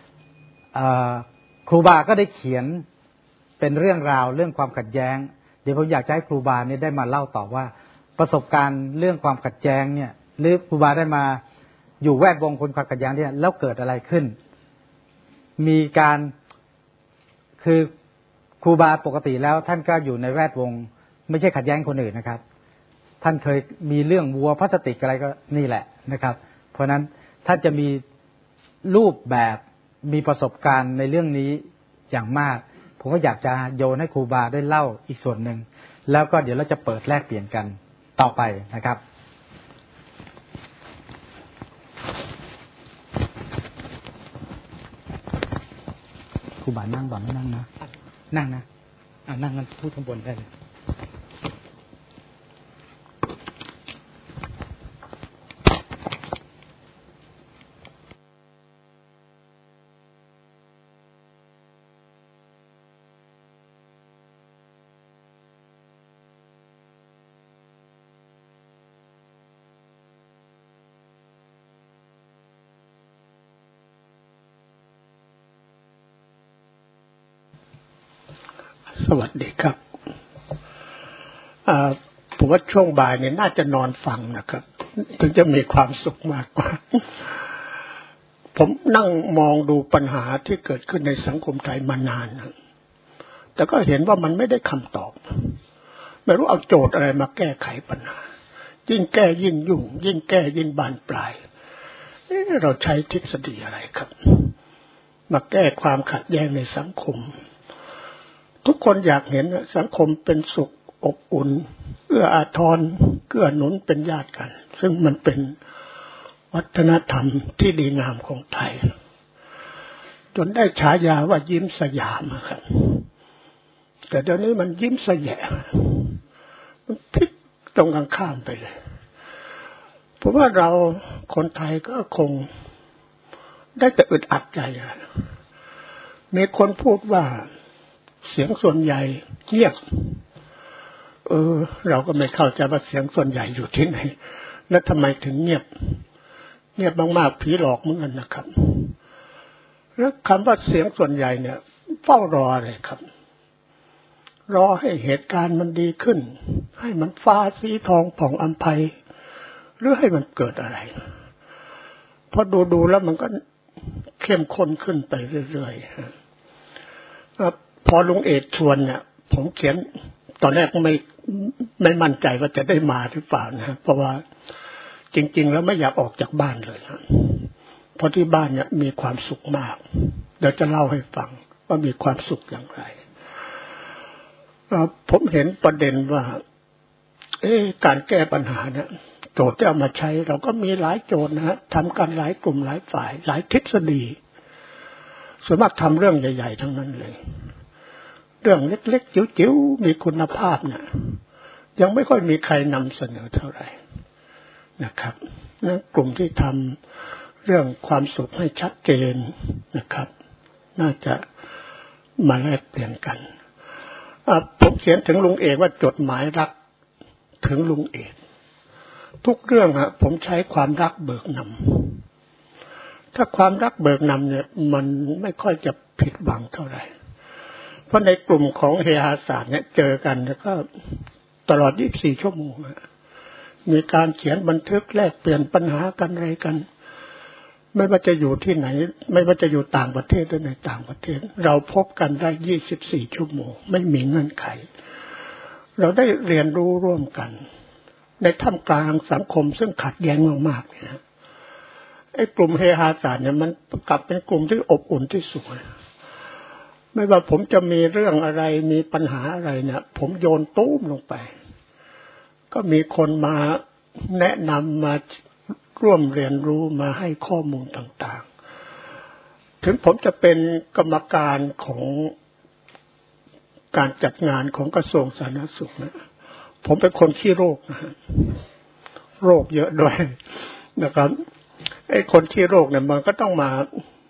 ครูบาก็ได้เขียนเป็นเรื่องราวเรื่องความขัดแย้งเดี๋ยวผมอยากจะให้ครูบาเนี่ยได้มาเล่าต่อว่าประสบการณ์เรื่องความขัดแย้งเนี่ยหรือครูบาได้มาอยู่แวดวงคนความขัดแย้งเนี่ยแล้วเกิดอะไรขึ้นมีการคือครูบาปกติแล้วท่านก็อยู่ในแวดวงไม่ใช่ขัดแย้งคนอื่นนะครับท่านเคยมีเรื่องวัวพลาสติกอะไรก็นี่แหละนะครับเพราะนั้นท่านจะมีรูปแบบมีประสบการณ์ในเรื่องนี้อย่างมากผมก็อยากจะโยนให้ครูบาได้เล่าอีกส่วนหนึ่งแล้วก็เดี๋ยวเราจะเปิดแลกเปลี่ยนกันต่อไปนะครับครูบานั่งบ่ไม่นั่งนะนั่งนะนั่งกันพูดข้างบนได้เลยสวัสดีครับผมว่าช่วงบ่ายเนี่ยน่าจะนอนฟังนะครับถึงจะมีความสุขมากกว่าผมนั่งมองดูปัญหาที่เกิดขึ้นในสังคมไทยมานานแต่ก็เห็นว่ามันไม่ได้คำตอบไม่รู้เอาโจทย์อะไรมาแก้ไขปัญหายิ่งแก้ยิ่งยุ่งยิ่งแก้ยิ่งบานปลายเราใช้ทฤษฎีอะไรครับมาแก้ความขัดแย้งในสังคมทุกคนอยากเห็นสังคมเป็นสุขอบอุ่นเอื้ออาทรเกื้อหนุนเป็นญาติกันซึ่งมันเป็นวัฒนธรรมที่ดีงามของไทยจนได้ฉายาว่ายิ้มสยามครับแต่เดี๋ยวนี้มันยิ้มสแยะมันพลิกตรงกันข้ามไปเลยเพราะว่าเราคนไทยก็คงได้แต่อึดอัดใจมีคนพูดว่าเสียงส่วนใหญ่เงียบเราก็ไม่เข้าใจว่าเสียงส่วนใหญ่อยู่ที่ไหนและทำไมถึงเงียบมากๆผีหลอกเหมือนกันนะครับแล้วคำว่าเสียงส่วนใหญ่เนี่ยเฝ้ารออะไรครับรอให้เหตุการณ์มันดีขึ้นให้มันฟ้าสีทองผ่องอำไพหรือให้มันเกิดอะไรพอดูแล้วมันก็เข้มข้นขึ้นไปเรื่อยๆพอลุงเอกชวนเนี่ยผมเขียนตอนแรกไม่มั่นใจว่าจะได้มาหรือเปล่านะเพราะว่าจริงๆแล้วไม่อยากออกจากบ้านเลยเพราะที่บ้านเนี่ยมีความสุขมากเดี๋ยวจะเล่าให้ฟังว่ามีความสุขอย่างไรผมเห็นประเด็นว่าการแก้ปัญหาเนี่ยโจทย์ที่เอามาใช้เราก็มีหลายโจทย์นะฮะทำกันหลายกลุ่มหลายฝ่ายหลายทฤษฎีส่วนมากทำเรื่องใหญ่ๆทั้งนั้นเลยเรื่องเล็กๆจิ๋วๆมีคุณภาพเนี่ยยังไม่ค่อยมีใครนำเสนอเท่าไหร่นะครับนะกลุ่มที่ทำเรื่องความสุขให้ชัดเจนนะครับน่าจะมาแลกเปลี่ยนกันผมเขียนถึงลุงเอกว่าจดหมายรักถึงลุงเอกทุกเรื่องผมใช้ความรักเบิกนำถ้าความรักเบิกนำเนี่ยมันไม่ค่อยจะผิดหวังเท่าไหร่เพราะในกลุ่มของเฮฮาศาสตร์เนี่ยเจอกันแล้วก็ตลอด24ชั่วโมงมีการเขียนบันทึกแลกเปลี่ยนปัญหากันอะไรกันไม่ว่าจะอยู่ที่ไหนไม่ว่าจะอยู่ต่างประเทศหรือในต่างประเทศเราพบกันได้24ชั่วโมงไม่มีเงื่อนไขเราได้เรียนรู้ร่วมกันในท่ามกลางสังคมซึ่งขัดแย้งมากๆเนี่ยไอ้กลุ่มเฮฮาศาสตร์เนี่ยมันกลับเป็นกลุ่มที่อบอุ่นที่สุดไม่ว่าผมจะมีเรื่องอะไรมีปัญหาอะไรเนี่ยผมโยนตู้มลงไปก็มีคนมาแนะนำมาร่วมเรียนรู้มาให้ข้อมูลต่างๆถึงผมจะเป็นกรรมการของการจัดงานของกระทรวงสาธารณสุขนะผมเป็นคนขี้โรคนะโรคเยอะด้วยนะครับไอ้คนขี้โรคเนี่ยมันก็ต้องมา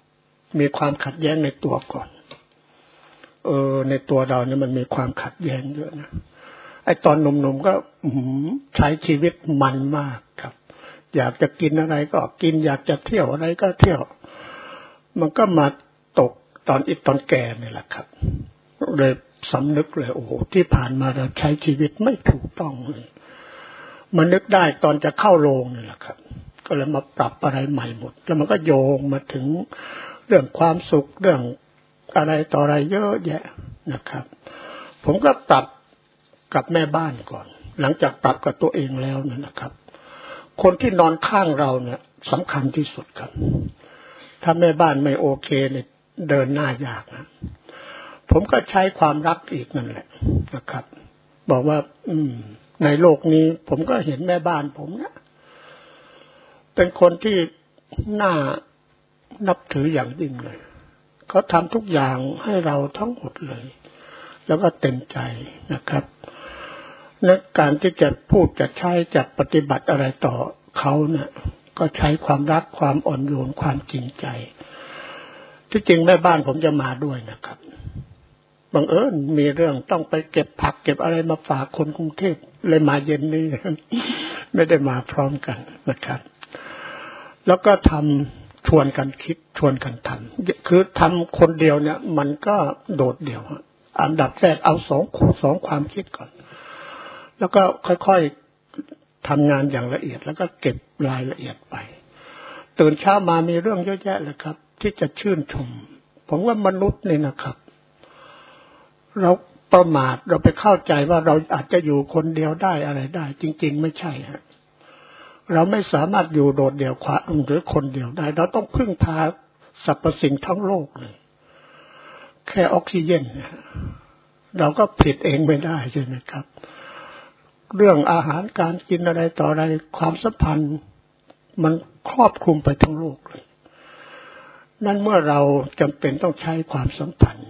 มีความขัดแย้งในตัวก่อนในตัวเราเนี่ยมันมีความขัดแย้งเยอะนะไอ้ตอนหนุ่มๆก็ใช้ชีวิตมันมากครับอยากจะกินอะไรก็กินอยากจะเที่ยวอะไรก็เที่ยวมันก็มาตกตอนแก่นี่แหละครับเลยสำนึกเลยโอ้โหที่ผ่านมาเราใช้ชีวิตไม่ถูกต้องเลยมันนึกได้ตอนจะเข้าโรงนี่แหละครับก็เลยมาปรับอะไรใหม่หมดแล้วมันก็โยงมาถึงเรื่องความสุขเรื่องอะไรต่ออะไรเยอะแยะนะครับผมก็ปรับกับแม่บ้านก่อนหลังจากปรับกับตัวเองแล้วนะครับคนที่นอนข้างเราเนี่ยสำคัญที่สุดครับถ้าแม่บ้านไม่โอเคเนี่ยเดินหน้ายากนะผมก็ใช้ความรักอีกนั่นแหละนะครับบอกว่าในโลกนี้ผมก็เห็นแม่บ้านผมนะเป็นคนที่น่านับถืออย่างยิ่งเลยเขาทำทุกอย่างให้เราทั้งหมดเลยแล้วก็เต็มใจนะครับและการที่จะพูดจะใช้จะปฏิบัติอะไรต่อเขาเนี่ยก็ใช้ความรักความอ่อนโยนความจริงใจที่จริงแม่บ้านผมจะมาด้วยนะครับบังเอิญมีเรื่องต้องไปเก็บผักเก็บอะไรมาฝากคนกรุงเทพเลยมาเย็นนี้ ไม่ได้มาพร้อมกันนะครับแล้วก็ทำชวนกันคิดชวนกันทำคือทำคนเดียวเนี่ยมันก็โดดเดี่ยวอันดับแรกเอาสองความคิดก่อนแล้วก็ค่อยๆทำงานอย่างละเอียดแล้วก็เก็บรายละเอียดไปตื่นเช้ามามีเรื่องเยอะแยะเลยครับที่จะชื่นชมผมว่ามนุษย์นี่นะครับเราประมาทเราไปเข้าใจว่าเราอาจจะอยู่คนเดียวได้อะไรได้จริงๆไม่ใช่ฮะเราไม่สามารถอยู่โดดเดี่ยวหรือคนเดียวได้เราต้องพึ่งพาสรรพสิ่งทั้งโลกเลยแค่ออกซิเจนเราก็ผลิตเองไม่ได้ใช่ไหมครับเรื่องอาหารการกินอะไรต่ออะไรความสัมพันธ์มันครอบคลุมไปทั้งโลกเลยนั่นเมื่อเราจำเป็นต้องใช้ความสัมพันธ์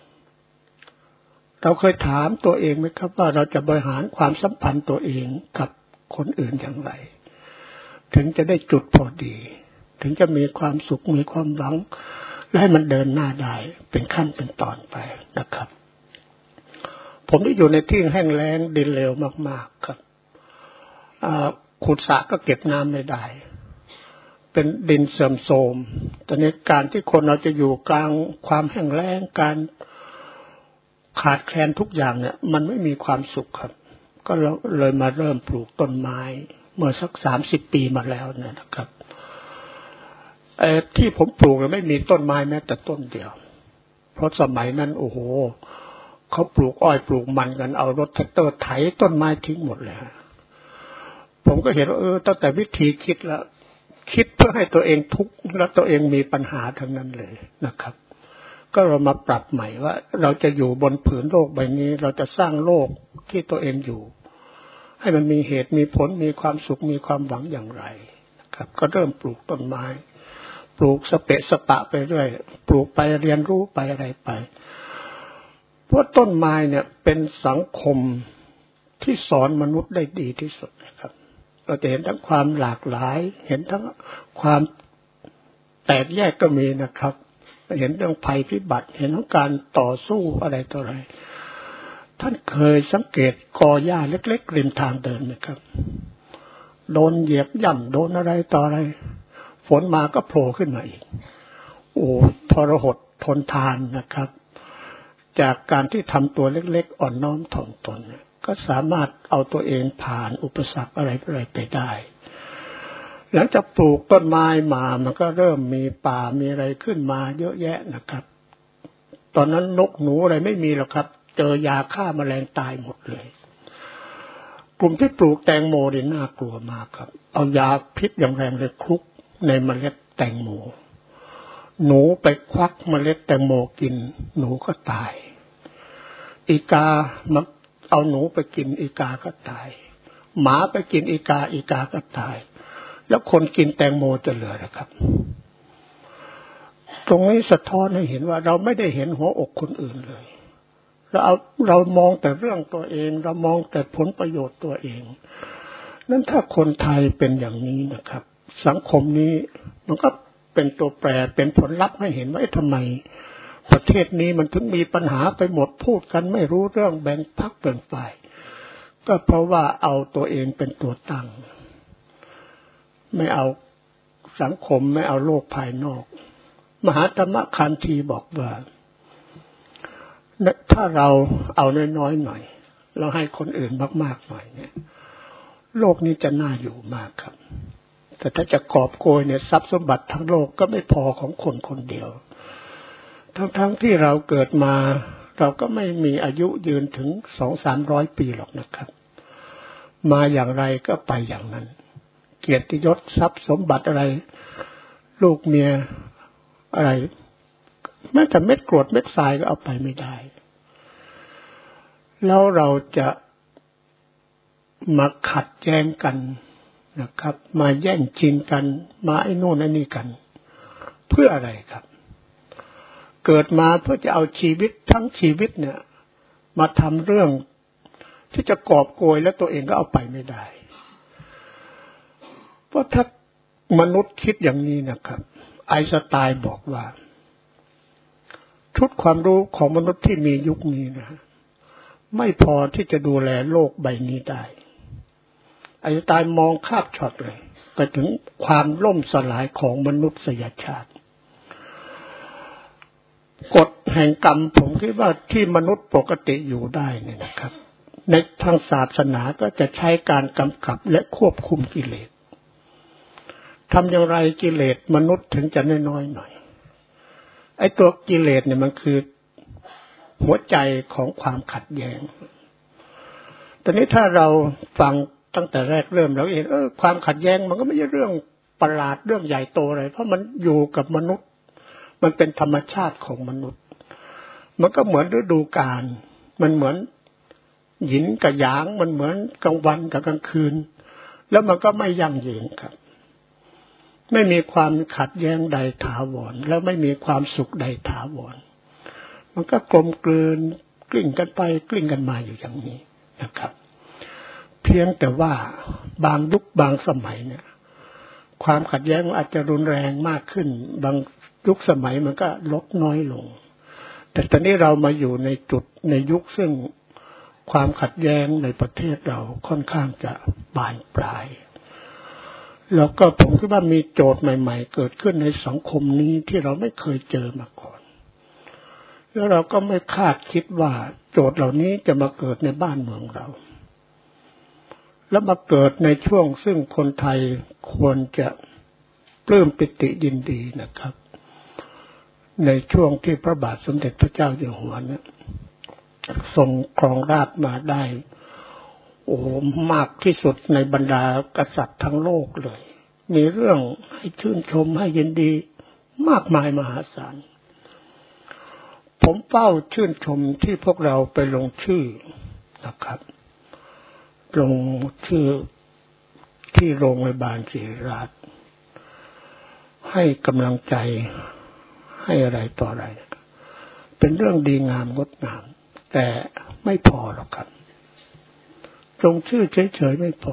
เราเคยถามตัวเองไหมครับว่าเราจะบริหารความสัมพันธ์ตัวเองกับคนอื่นอย่างไรถึงจะได้จุดพอดีถึงจะมีความสุขมีความหวังและให้มันเดินหน้าได้เป็นขั้นเป็นตอนไปนะครับผมได้อยู่ในที่แห้งแล้งดินเหลวมากๆครับขุดสระก็เก็บน้ำไม่ได้เป็นดินเสื่อมโทรมแต่ในการที่คนเราจะอยู่กลางความแห้งแล้งการขาดแคลนทุกอย่างเนี่ยมันไม่มีความสุขครับก็เลยมาเริ่มปลูกต้นไม้เมื่อสัก30 ปีมาแล้วนะครับที่ผมปลูกไม่มีต้นไม้แม้แต่ต้นเดียวเพราะสมัยนั้นโอ้โหเขาปลูกอ้อยปลูกมันกันเอารถแท็กเตอร์ไถต้นไม้ทิ้งหมดเลยผมก็เห็นว่าตั้งแต่วิธีคิดแล้วคิดเพื่อให้ตัวเองทุกข์แล้วตัวเองมีปัญหาทั้งนั้นเลยนะครับก็เรามาปรับใหม่ว่าเราจะอยู่บนผืนโลกใบนี้เราจะสร้างโลกที่ตัวเองอยู่ให้มันมีเหตุมีผลมีความสุขมีความหวังอย่างไรนะครับก็เริ่มปลูกต้นไม้ปลูกสเปะสปะไปเรื่อยปลูกไปเรียนรู้ไปอะไรไปเพราะต้นไม้เนี่ยเป็นสังคมที่สอนมนุษย์ได้ดีที่สุดนะครับเราจะเห็นทั้งความหลากหลายเห็นทั้งความแตกแยกก็มีนะครับเห็นเรื่องภัยพิบัติเห็นทั้งการต่อสู้อะไรต่ออะไรท่านเคยสังเกตกอหญ้าเล็กๆริมทางเดินไหมครับโดนเหยียบย่ำโดนอะไรต่ออะไรฝนมาก็โผล่ขึ้นมาอีกโอ้ทรหดทนทานนะครับจากการที่ทำตัวเล็กๆอ่อนน้อมถ่อมตนก็สามารถเอาตัวเองผ่านอุปสรรคอะไรไปได้หลังจากปลูกต้นไม้มามันก็เริ่มมีป่ามีอะไรขึ้นมาเยอะแยะนะครับตอนนั้นนกหนูอะไรไม่มีหรอกครับเจอยาฆ่าแมลงตายหมดเลยกลุ่มที่ปลูกแตงโมนี่น่ากลัวมากครับเอายาพิษอย่างแรงเลยคลุกในเมล็ดแตงโมหนูไปควักเมล็ดแตงโมกินหนูก็ตายอีกามาเอาหนูไปกินอีกาก็ตายหมาไปกินอีกาก็ตายแล้วคนกินแตงโมจะเหลือนะครับตรงนี้สะท้อนให้เห็นว่าเราไม่ได้เห็นหัวอกคนอื่นเลยเรามองแต่เรื่องตัวเองเรามองแต่ผลประโยชน์ตัวเองนั้นถ้าคนไทยเป็นอย่างนี้นะครับสังคมนี้มันก็เป็นตัวแปรเป็นผลลัพธ์ให้เห็นว่าทำไมประเทศนี้มันถึงมีปัญหาไปหมดพูดกันไม่รู้เรื่องแบ่งพรรคแบ่งฝ่ายก็เพราะว่าเอาตัวเองเป็นตัวตั้งไม่เอาสังคมไม่เอาโลกภายนอกมหาธรรมคันธีบอกว่าถ้าเราเอาน้อยๆหน่อยเราให้คนอื่นมากๆหน่อยเนี่ยโลกนี้จะน่าอยู่มากครับแต่ถ้าจะกอบโกยเนี่ยทรัพย์สมบัติทั้งโลกก็ไม่พอของคนคนเดียวทั้งที่เราเกิดมาเราก็ไม่มีอายุยืนถึง 200-300 ปีหรอกนะครับมาอย่างไรก็ไปอย่างนั้นเกียรติยศทรัพย์สมบัติอะไรลูกเมียอะไรแม้แต่เม็ดกรวดเม็ดทรายก็เอาไปไม่ได้แล้วเราจะมาขัดแย้งกันนะครับมาแย่งชิงกันมาไอ้โน่นไอ้นี่กันเพื่ออะไรครับเกิดมาเพื่อจะเอาชีวิตทั้งชีวิตเนี่ยมาทำเรื่องที่จะกอบโกยแล้วตัวเองก็เอาไปไม่ได้เพราะถ้ามนุษย์คิดอย่างนี้นะครับไอน์สไตน์บอกว่าชุดความรู้ของมนุษย์ที่มียุคนี้นะไม่พอที่จะดูแลโลกใบนี้ได้ไอน์สไตน์มองข้ามช็อตเลยไปถึงความล่มสลายของมนุษยชาติกฎแห่งกรรมผมคิดว่าที่มนุษย์ปกติอยู่ได้เนี่ยนะครับในทางศาสนาก็จะใช้การกำกับและควบคุมกิเลสทำอย่างไรกิเลสมนุษย์ถึงจะน้อยๆหน่อยไอ้ตัวกิเลสเนี่ยมันคือหัวใจของความขัดแย้งตอนนี้ถ้าเราฟังตั้งแต่แรกเริ่มแล้วเองความขัดแย้งมันก็ไม่ใช่เรื่องประหลาดเรื่องใหญ่โตอะไรเพราะมันอยู่กับมนุษย์มันเป็นธรรมชาติของมนุษย์มันก็เหมือนฤดูกาลมันเหมือนหยินกับหยางมันเหมือนกลางวันกับกลางคืนแล้วมันก็ไม่ยั่งยืนครับไม่มีความขัดแย้งใดถาวรแล้วไม่มีความสุขใดถาวรมันก็กลมกลืนกลิ้งกันไปกลิ้งกันมาอยู่อย่างนี้นะครับเพียงแต่ว่าบางยุคบางสมัยเนี่ยความขัดแย้งอาจจะรุนแรงมากขึ้นบางยุคสมัยมันก็ลดน้อยลงแต่ตอนนี้เรามาอยู่ในจุดในยุคซึ่งความขัดแย้งในประเทศเราค่อนข้างจะบานปลายแล้วก็ผมคิดว่ามีโจทย์ใหม่ๆเกิดขึ้นในสังคมนี้ที่เราไม่เคยเจอมาก่อนแล้วเราก็ไม่คาดคิดว่าโจทย์เหล่านี้จะมาเกิดในบ้านเมืองเราแล้วมาเกิดในช่วงซึ่งคนไทยควรจะปลื้มปิติยินดีนะครับในช่วงที่พระบาทสมเด็จพระเจ้าอยู่หัวเนี่ยทรงครองราชย์มาได้มากที่สุดในบรรดากษัตริย์ทั้งโลกเลยมีเรื่องให้ชื่นชมให้ยินดีมากมายมหาศาลผมเฝ้าชื่นชมที่พวกเราไปลงชื่อนะครับลงชื่อที่โรงพยาบาลศิริราชให้กำลังใจให้อะไรต่ออะไรเป็นเรื่องดีงามงดงามแต่ไม่พอหรอกครับลงชื่อเฉยๆไม่พอ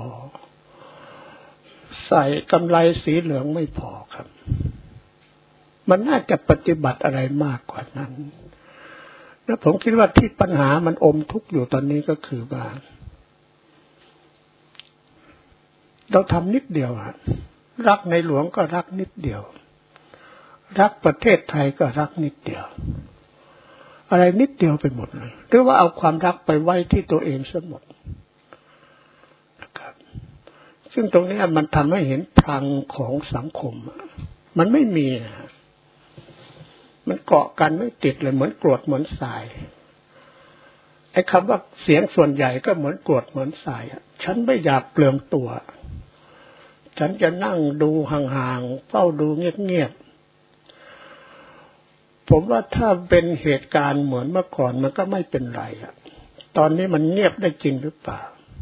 ใส่กำไลสีเหลืองไม่พอครับมันน่าจะปฏิบัติอะไรมากกว่านั้นและผมคิดว่าที่ปัญหามันอมทุกข์อยู่ตอนนี้ก็คือว่าเราทำนิดเดียวรักในหลวงก็รักนิดเดียวรักประเทศไทยก็รักนิดเดียวอะไรนิดเดียวไปหมดเลยหรือว่าเอาความรักไปไว้ที่ตัวเองซะหมดนะครับซึ่งตรงนี้มันทำให้เห็นพลังของสังคมมันไม่มีมันเกาะกันไม่ติดเลยเหมือนกรวดเหมือนทรายไอ้คำว่าเสียงส่วนใหญ่ก็เหมือนกรวดเหมือนทรายฉันไม่อยากเปลืองตัวฉันจะนั่งดูห่างๆเฝ้าดูเงียบๆผมว่าถ้าเป็นเหตุการณ์เหมือนเมื่อก่อนมันก็ไม่เป็นไรตอนนี้มันเงียบได้จริงหรือเปล่า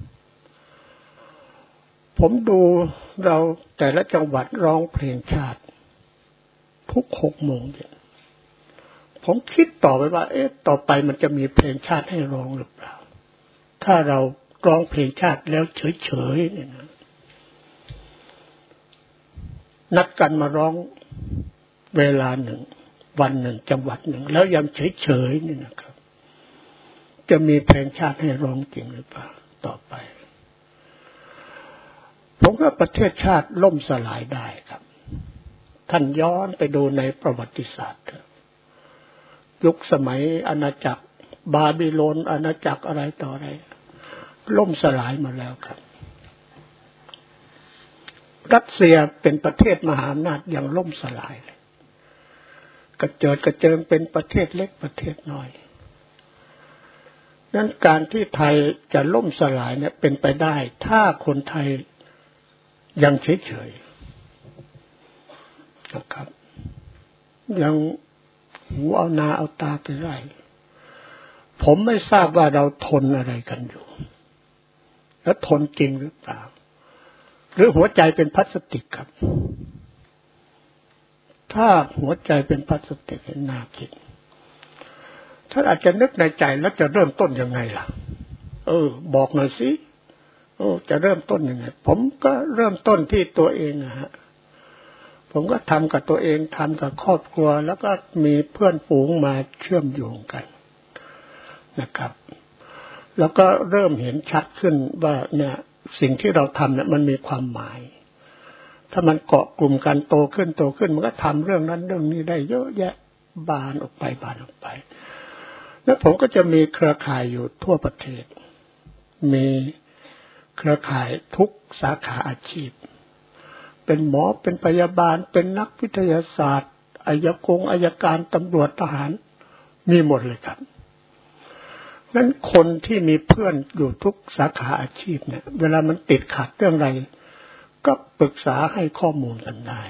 ผมดูเราแต่ละจังหวัดร้องเพลงชาติทุก6 โมงเย็นผมคิดต่อไปว่าต่อไปมันจะมีเพลงชาติให้ร้องหรือเปล่าถ้าเราร้องเพลงชาติแล้วเฉยๆเนี่ยนะนัดกันมาร้องเวลาหนึ่งวันหนึ่งจังหวัดหนึ่งแล้วยังเฉยๆนี่นะครับจะมีเพลงชาติให้ร้องจริงหรือเปล่าต่อไปผมว่าประเทศชาติล่มสลายได้ครับท่านย้อนไปดูในประวัติศาสตร์ยุคสมัยอาณาจักรบาบิโลนอาณาจักรอะไรต่ออะไรล่มสลายมาแล้วครับรัสเซียเป็นประเทศมหาอำนาจยังล่มสลายเลยกระเจิดกระเจิงเป็นประเทศเล็กประเทศน้อยนั้นการที่ไทยจะล่มสลายเนี่ยเป็นไปได้ถ้าคนไทยยังเฉยๆนะครับยังหูเอานาเอาตาไปไล่ผมไม่ทราบว่าเราทนอะไรกันอยู่แล้วทนจริงหรือเปล่าหรือหัวใจเป็นพลาสติกครับถ้าหัวใจเป็นพลาสติกน่าคิดท่านอาจจะนึกในใจแล้วจะเริ่มต้นยังไงล่ะบอกหน่อยสิจะเริ่มต้นยังไงผมก็เริ่มต้นที่ตัวเองนะฮะผมก็ทำกับตัวเองทำกับครอบครัวแล้วก็มีเพื่อนฝูงมาเชื่อมโยงกันนะครับแล้วก็เริ่มเห็นชัดขึ้นว่าเนี่ยสิ่งที่เราทำเนี่ยมันมีความหมายถ้ามันเกาะกลุ่มกันโตขึ้นมันก็ทำเรื่องนั้นเรื่องนี้ได้เยอะแยะบานออกไปแล้วผมก็จะมีเครือข่ายอยู่ทั่วประเทศมีเครือข่ายทุกสาขาอาชีพเป็นหมอเป็นพยาบาลเป็นนักวิทยาศาสตร์อัยการตำรวจทหารมีหมดเลยครับนั้นคนที่มีเพื่อนอยู่ทุกสาขาอาชีพเนี่ยเวลามันติดขัดเรื่องอะไรก็ปรึกษาให้ข้อมูลกันได้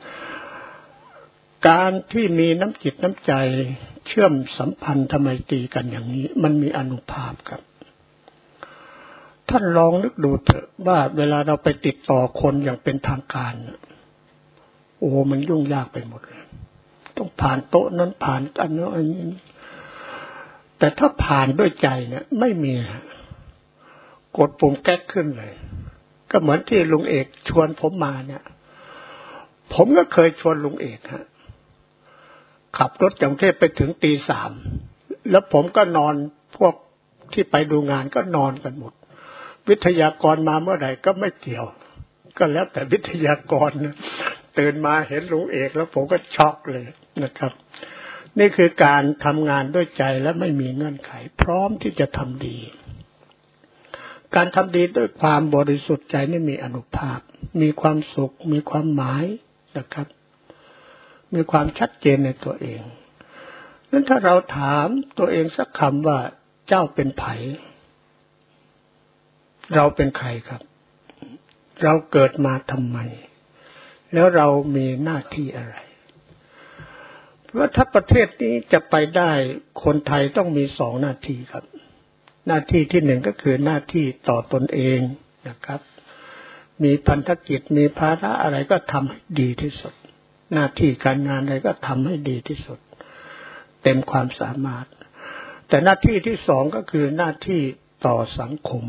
การที่มีน้ำจิตน้ำใจเชื่อมสัมพันธไมตรีกันอย่างนี้มันมีอานุภาพครับท่านลองนึกดูเถอะว่าเวลาเราไปติดต่อคนอย่างเป็นทางการมันยุ่งยากไปหมดเลยต้องผ่านโต๊ะนั้นผ่านอันนั้นอันนี้แต่ถ้าผ่านด้วยใจเนี่ยไม่มีกดปุ่มแก๊กขึ้นเลยก็เหมือนที่ลุงเอกชวนผมมาเนี่ยผมก็เคยชวนลุงเอกขับรถจากกรุงเทพไปถึงตี 3แล้วผมก็นอนพวกที่ไปดูงานก็นอนกันหมดวิทยากรมาเมื่อไหร่ก็ไม่เกี่ยวก็แล้วแต่วิทยากรตื่นมาเห็นลุงเอกแล้วผมก็ช็อกเลยนะครับนี่คือการทำงานด้วยใจและไม่มีเงื่อนไขพร้อมที่จะทำดีการทำดีด้วยความบริสุทธิ์ใจนี่มีอานุภาพมีความสุขมีความหมายนะครับมีความชัดเจนในตัวเองนั้นถ้าเราถามตัวเองสักคำว่าเจ้าเป็นไผเราเป็นใครครับเราเกิดมาทำไมแล้วเรามีหน้าที่อะไรเพราะถ้าประเทศนี้จะไปได้คนไทยต้องมี2หน้าที่ครับหน้าที่ที่1ก็คือหน้าที่ต่อตนเองนะครับมีพันธกิจมีภาระอะไรก็ทำให้ดีที่สุดหน้าที่การงานอะไรก็ทำให้ดีที่สุดเต็มความสามารถแต่หน้าที่ที่2ก็คือหน้าที่ต่อสังคม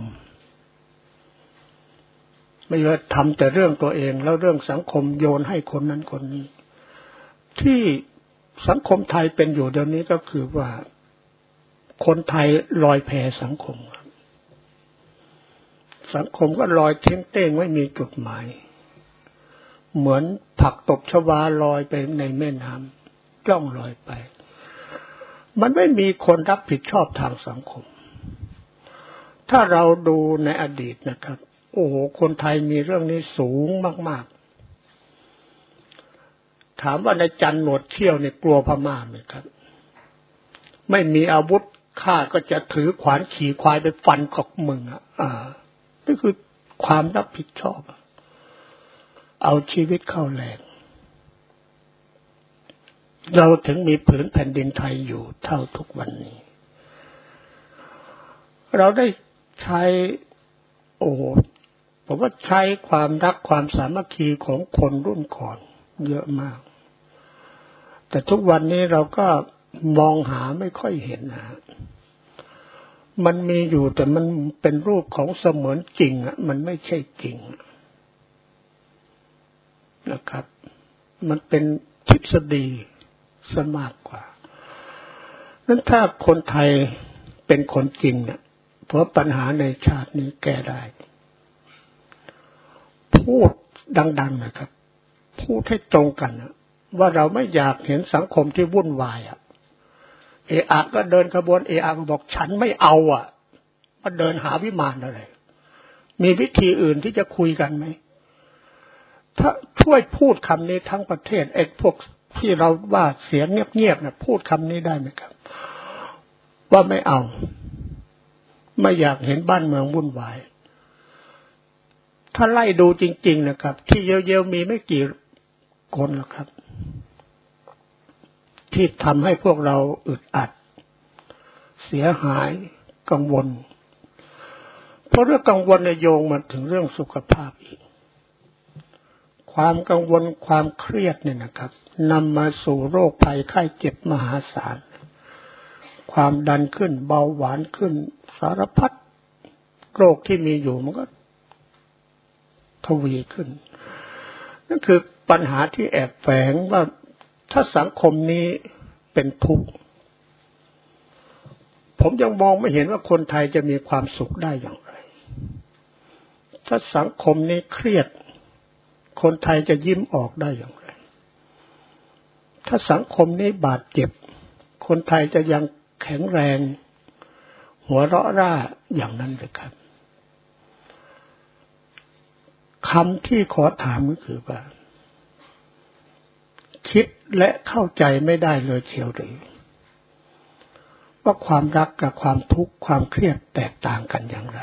ไม่ว่าทำแต่เรื่องตัวเองแล้วเรื่องสังคมโยนให้คนนั้นคนนี้ที่สังคมไทยเป็นอยู่เดี๋ยวนี้ก็คือว่าคนไทยลอยแพสังคมสังคมก็ลอยทิ้งเต้งไม่มีจุดหมายเหมือนผักตบชวาลอยไปในแม่น้ำล่องลอยไปมันไม่มีคนรับผิดชอบทางสังคมถ้าเราดูในอดีตนะครับคนไทยมีเรื่องนี้สูงมากๆถามว่าในจันหนวดเขี้ยวเนี่ยกลัวพม่าไหมครับไม่มีอาวุธข้าก็จะถือขวานขี่ควายไปฟันกับมึงนี่คือความรับผิดชอบเอาชีวิตเข้าแลกเราถึงมีผืนแผ่นดินไทยอยู่เท่าทุกวันนี้เราได้ใช้ผมว่าใช้ความรักความสามัคคีของคนรุ่นก่อนเยอะมากแต่ทุกวันนี้เราก็มองหาไม่ค่อยเห็นมันมีอยู่แต่มันเป็นรูปของเสมือนจริงมันไม่ใช่จริงนะครับมันเป็นทฤษฎีซะมากกว่านั้นถ้าคนไทยเป็นคนจริงเนี่ยเพราะปัญหาในชาตินี้แก้ได้พูดดังๆนะครับพูดให้ตรงกันนะว่าเราไม่อยากเห็นสังคมที่วุ่นวายเอะอะก็เดินขบวนเอะอะก็บอกฉันไม่เอามาเดินหาวิมานอะไรมีวิธีอื่นที่จะคุยกันไหมถ้าช่วยพูดคำนี้ทั้งประเทศพวกที่เราว่าเสียงเงียบๆนะพูดคำนี้ได้ไหมครับว่าไม่เอาไม่อยากเห็นบ้านเมืองวุ่นวายถ้าไล่ดูจริงๆนะครับที่เยอะๆมีไม่กี่คนหรอกครับที่ทำให้พวกเราอึดอัดเสียหายกังวลเพราะเรื่องกังวลโยงมาถึงเรื่องสุขภาพอีกความกังวลความเครียดเนี่ยนะครับนำมาสู่โรคภัยไข้เจ็บมหาศาลความดันขึ้นเบาหวานขึ้นสารพัดโรคที่มีอยู่มันก็ทวีขึ้นนั่นคือปัญหาที่แอบแฝงว่าถ้าสังคมนี้เป็นทุกข์ผมยังมองไม่เห็นว่าคนไทยจะมีความสุขได้อย่างไรถ้าสังคมนี้เครียดคนไทยจะยิ้มออกได้อย่างไรถ้าสังคมนี้บาดเจ็บคนไทยจะยังแข็งแรงหัวเราะร่าอย่างนั้นเลยครับคำที่ขอถามก็คือว่าคิดและเข้าใจไม่ได้เลยเชียวหรือว่าความรักกับความทุกข์ความเครียดแตกต่างกันอย่างไร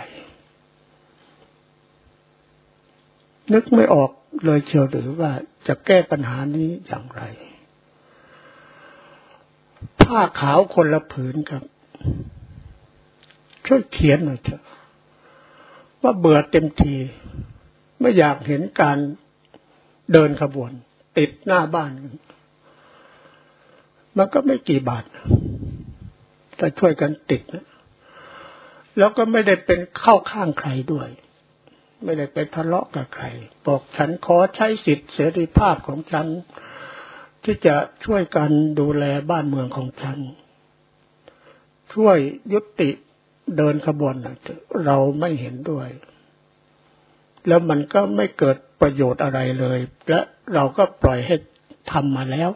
นึกไม่ออกเลยเชียวหรือว่าจะแก้ปัญหานี้อย่างไรผ้าขาวคนละผืนครับช่วยเขียนหน่อยเถอะว่าเบื่อเต็มทีไม่อยากเห็นการเดินขบวนติดหน้าบ้านมันก็ไม่กี่บาทแต่ช่วยกันติดนะแล้วก็ไม่ได้เป็นเข้าข้างใครด้วยไม่ได้ไปทะเลาะกับใครบอกฉันขอใช้สิทธิเสรีภาพของฉันที่จะช่วยกันดูแลบ้านเมืองของฉันช่วยยุติเดินขบวนเราไม่เห็นด้วยแล้วมันก็ไม่เกิดประโยชน์อะไรเลยและเราก็ปล่อยให้ทำมาแล้ว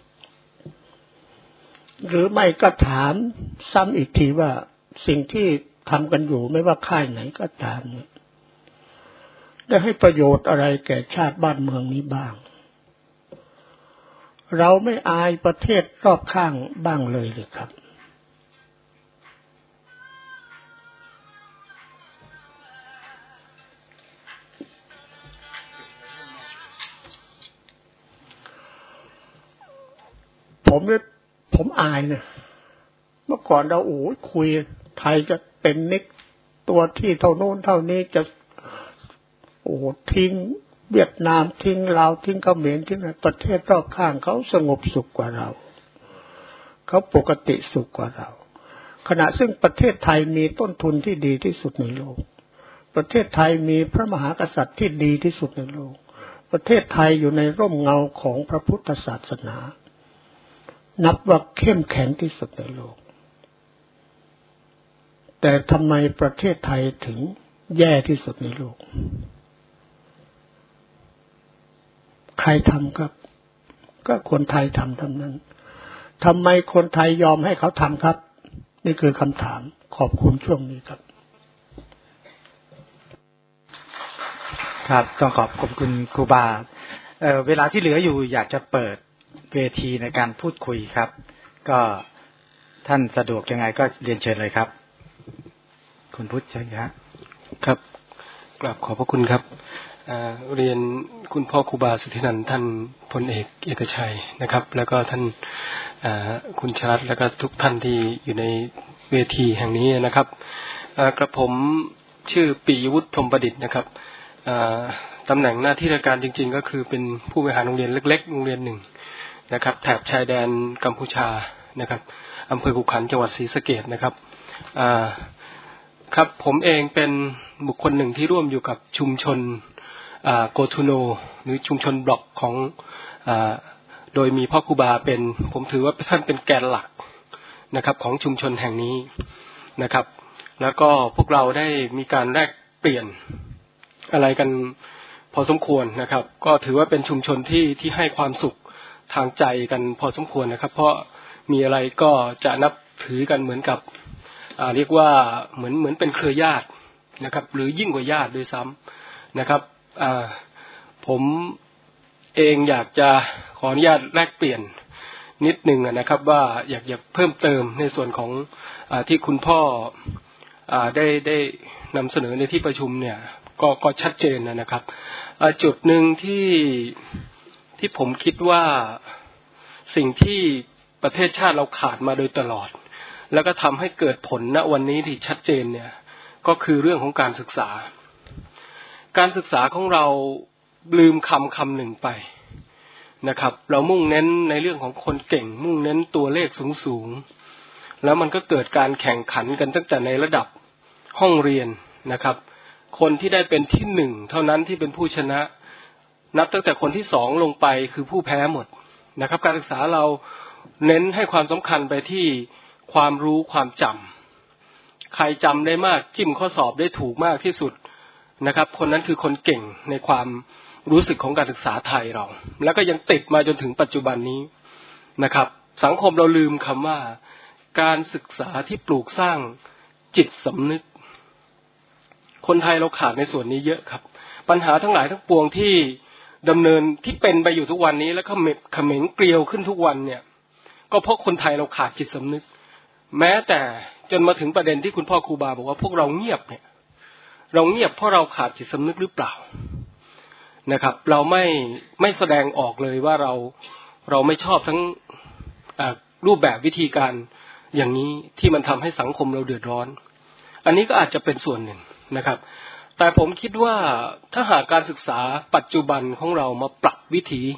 หรือไม่ก็ถามซ้ำอีกทีว่าสิ่งที่ทำกันอยู่ไม่ว่าค่ายไหนก็ตามได้ให้ประโยชน์อะไรแก่ชาติบ้านเมืองนี้บ้างเราไม่อายประเทศรอบข้างบ้างเลยหรือครับผมอายนะเมื่อก่อนเราคุยไทยจะเป็นนิกตัวที่เท่าโน้นเท่านี้จะทิ้งเวียดนามทิ้งลาวทิ้งเขมรทิ้งประเทศรอบข้างเขาสงบสุขกว่าเราเขาปกติสุขกว่าเราขณะซึ่งประเทศไทยมีต้นทุนที่ดีที่สุดในโลกประเทศไทยมีพระมหากษัตริย์ที่ดีที่สุดในโลกประเทศไทยอยู่ในร่มเงาของพระพุทธศาสนานับว่าเข้มแข็งที่สุดในโลกแต่ทำไมประเทศไทยถึงแย่ที่สุดในโลกใครทำครับก็คนไทยทำทั้งนั้นทำไมคนไทยยอมให้เขาทำครับนี่คือคำถามขอบคุณช่วงนี้ครับครับต้องขอบคุณครูบาเวลาที่เหลืออยู่อยากจะเปิดเวทีในการพูดคุยครับก็ท่านสะดวกยังไงก็เรียนเชิญเลยครับคุณพุทธเชิญครับกราบขอบพระคุณครับเรียนคุณพ่อครูบาสุทธินันท์ท่านพลเอกเอกชัยนะครับแล้วก็ท่านคุณชลัดแล้วก็ทุกท่านที่อยู่ในเวทีแห่งนี้นะครับกระผมชื่อปิยวุฒิพรหมประดิษฐ์นะครับตำแหน่งหน้าที่ราชการจริงๆก็คือเป็นผู้บริหารโรงเรียนเล็กๆโรงเรียนหนึ่งนะครับแถบชายแดนกัมพูชานะครับอำเภอขุขันธ์จังหวัดศรีสะเกษนะครับครับผมเองเป็นบุคคลหนึ่งที่ร่วมอยู่กับชุมชนโกทูโนหรือชุมชนบล็อกของโดโดยมีพ่อครูบาเป็นผมถือว่าท่านเป็นแกนหลักนะครับของชุมชนแห่งนี้นะครับแล้วก็พวกเราได้มีการแลกเปลี่ยนอะไรกันพอสมควรนะครับก็ถือว่าเป็นชุมชนที่ให้ความสุขทางใจกันพอสมควรนะครับเพราะมีอะไรก็จะนับถือกันเหมือนกับเรียกว่าเหมือนเป็นเครือญาตินะครับหรือยิ่งกว่าญาติด้วยซ้ำนะครับผมเองอยากจะขออนุญาตแลกเปลี่ยนนิดนึงนะครับว่าอยากเพิ่มเติมในส่วนของที่คุณพ่อได้นำเสนอในที่ประชุมเนี่ยก็ชัดเจนนะครับจุดหนึ่งที่ผมคิดว่าสิ่งที่ประเทศชาติเราขาดมาโดยตลอดแล้วก็ทำให้เกิดผลณวันนี้ที่ชัดเจนเนี่ยก็คือเรื่องของการศึกษาการศึกษาของเราลืมคำหนึ่งไปนะครับเรามุ่งเน้นในเรื่องของคนเก่งมุ่งเน้นตัวเลขสูงแล้วมันก็เกิดการแข่งขันกันตั้งแต่ในระดับห้องเรียนนะครับคนที่ได้เป็นที่หนึ่งเท่านั้นที่เป็นผู้ชนะนับตั้งแต่คนที่สองลงไปคือผู้แพ้หมดนะครับการศึกษาเราเน้นให้ความสำคัญไปที่ความรู้ความจำใครจำได้มากจิ้มข้อสอบได้ถูกมากที่สุดนะครับคนนั้นคือคนเก่งในความรู้สึกของการศึกษาไทยเราแล้วก็ยังติดมาจนถึงปัจจุบันนี้นะครับสังคมเราลืมคำว่าการศึกษาที่ปลูกสร้างจิตสำนึกคนไทยเราขาดในส่วนนี้เยอะครับปัญหาทั้งหลายทั้งปวงที่ดำเนินที่เป็นไปอยู่ทุกวันนี้แล้วก็เขม็งเกลียวขึ้นทุกวันเนี่ยก็เพราะคนไทยเราขาดจิตสำนึกแม้แต่จนมาถึงประเด็นที่คุณพ่อครูบาบอกว่าพวกเราเงียบเนี่ยเราเงียบเพราะเราขาดจิตสำนึกหรือเปล่านะครับเราไม่แสดงออกเลยว่าเราไม่ชอบทั้งรูปแบบวิธีการอย่างนี้ที่มันทำให้สังคมเราเดือดร้อนอันนี้ก็อาจจะเป็นส่วนหนึ่งนะครับแต่ผมคิดว่าถ้าหากการศึกษาปัจจุบันของเรามาปรับวิธี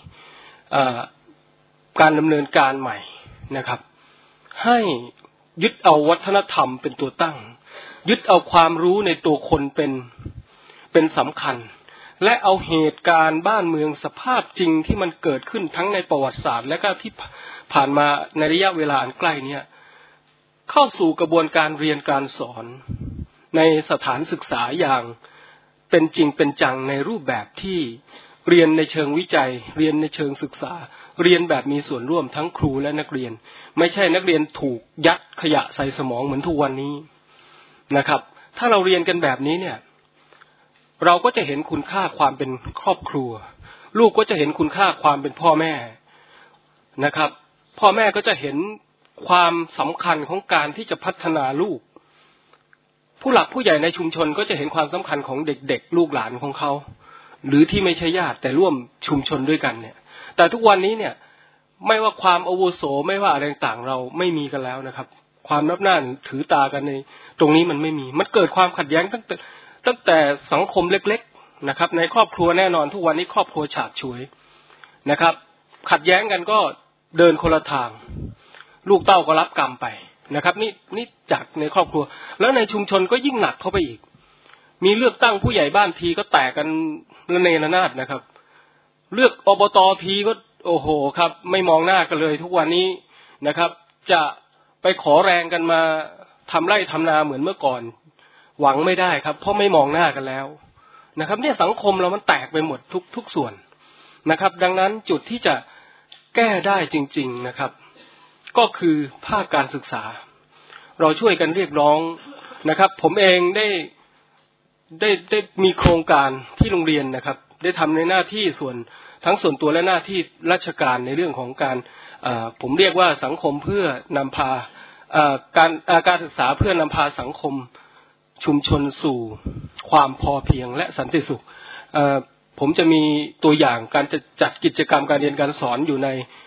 การดำเนินการใหม่นะครับให้ยึดเอาวัฒนธรรมเป็นตัวตั้งยึดเอาความรู้ในตัวคนเป็นสำคัญและเอาเหตุการณ์บ้านเมืองสภาพจริงที่มันเกิดขึ้นทั้งในประวัติศาสตร์และก็ที่ผ่านมาในระยะเวลาอันใกล้นี้เข้าสู่กระบวนการเรียนการสอนในสถานศึกษาอย่างเป็นจริงเป็นจังในรูปแบบที่เรียนในเชิงวิจัยเรียนในเชิงศึกษาเรียนแบบมีส่วนร่วมทั้งครูและนักเรียนไม่ใช่นักเรียนถูกยัดขยะใส่สมองเหมือนทุกวันนี้นะครับถ้าเราเรียนกันแบบนี้เนี่ยเราก็จะเห็นคุณค่าความเป็นครอบครัวลูกก็จะเห็นคุณค่าความเป็นพ่อแม่นะครับพ่อแม่ก็จะเห็นความสำคัญของการที่จะพัฒนาลูกผู้หลักผู้ใหญ่ในชุมชนก็จะเห็นความสำคัญของเด็กๆลูกหลานของเขาหรือที่ไม่ใช่ญาติแต่ร่วมชุมชนด้วยกันเนี่ยแต่ทุกวันนี้เนี่ยไม่ว่าความอาวุโสไม่ว่าอะไรต่างๆเราไม่มีกันแล้วนะครับความนับหน้าถือตากันในตรงนี้มันไม่มีมันเกิดความขัดแย้งตั้งแต่สังคมเล็กๆนะครับในครอบครัวแน่นอนทุกวันนี้ครอบครัวฉาบฉวยนะครับขัดแย้งกันก็เดินคนละทางลูกเต้าก็รับกรรมไปนะครับนี่จากในครอบครัวแล้วในชุมชนก็ยิ่งหนักเข้าไปอีกมีเลือกตั้งผู้ใหญ่บ้านทีก็แตกกันระเนระนาดนะครับเลือกอบต.ทีก็โอ้โหครับไม่มองหน้ากันเลยทุกวันนี้นะครับจะไปขอแรงกันมาทำไร่ทำนาเหมือนเมื่อก่อนหวังไม่ได้ครับเพราะไม่มองหน้ากันแล้วนะครับเนี่ยสังคมเรามันแตกไปหมดทุกส่วนนะครับดังนั้นจุดที่จะแก้ได้จริงๆนะครับก็คือภาคการศึกษาเราช่วยกันเรียกร้องนะครับผมเองได้มีโครงการที่โรงเรียนนะครับได้ทำในหน้าที่ทั้งส่วนตัวและหน้าที่ราชการในเรื่องของการผมเรียกว่าสังคมเพื่อนำพาการศึกษาเพื่อนำพาสังคมชุมชนสู่ความพอเพียงและสันติสุขผมจะมีตัวอย่างการจะจัดกิจกรรมการเรียนการสอนอยู่ใน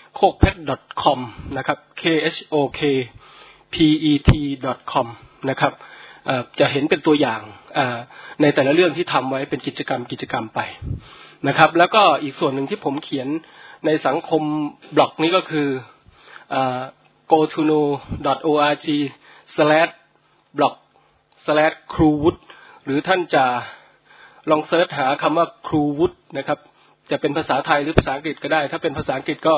kokpet.com นะครับ khokpet.com นะครับจะเห็นเป็นตัวอย่างในแต่ละเรื่องที่ทำไว้เป็นกิจกรรมไปนะครับแล้วก็อีกส่วนหนึ่งที่ผมเขียนในสังคมบล็อกนี้ก็คือgotono.org/blog/ครูวุฒิหรือท่านจะลองเสิร์ชหาคำว่าครูวุฒินะครับจะเป็นภาษาไทยหรือภาษาอังกฤษก็ได้ถ้าเป็นภาษาอังกฤษก็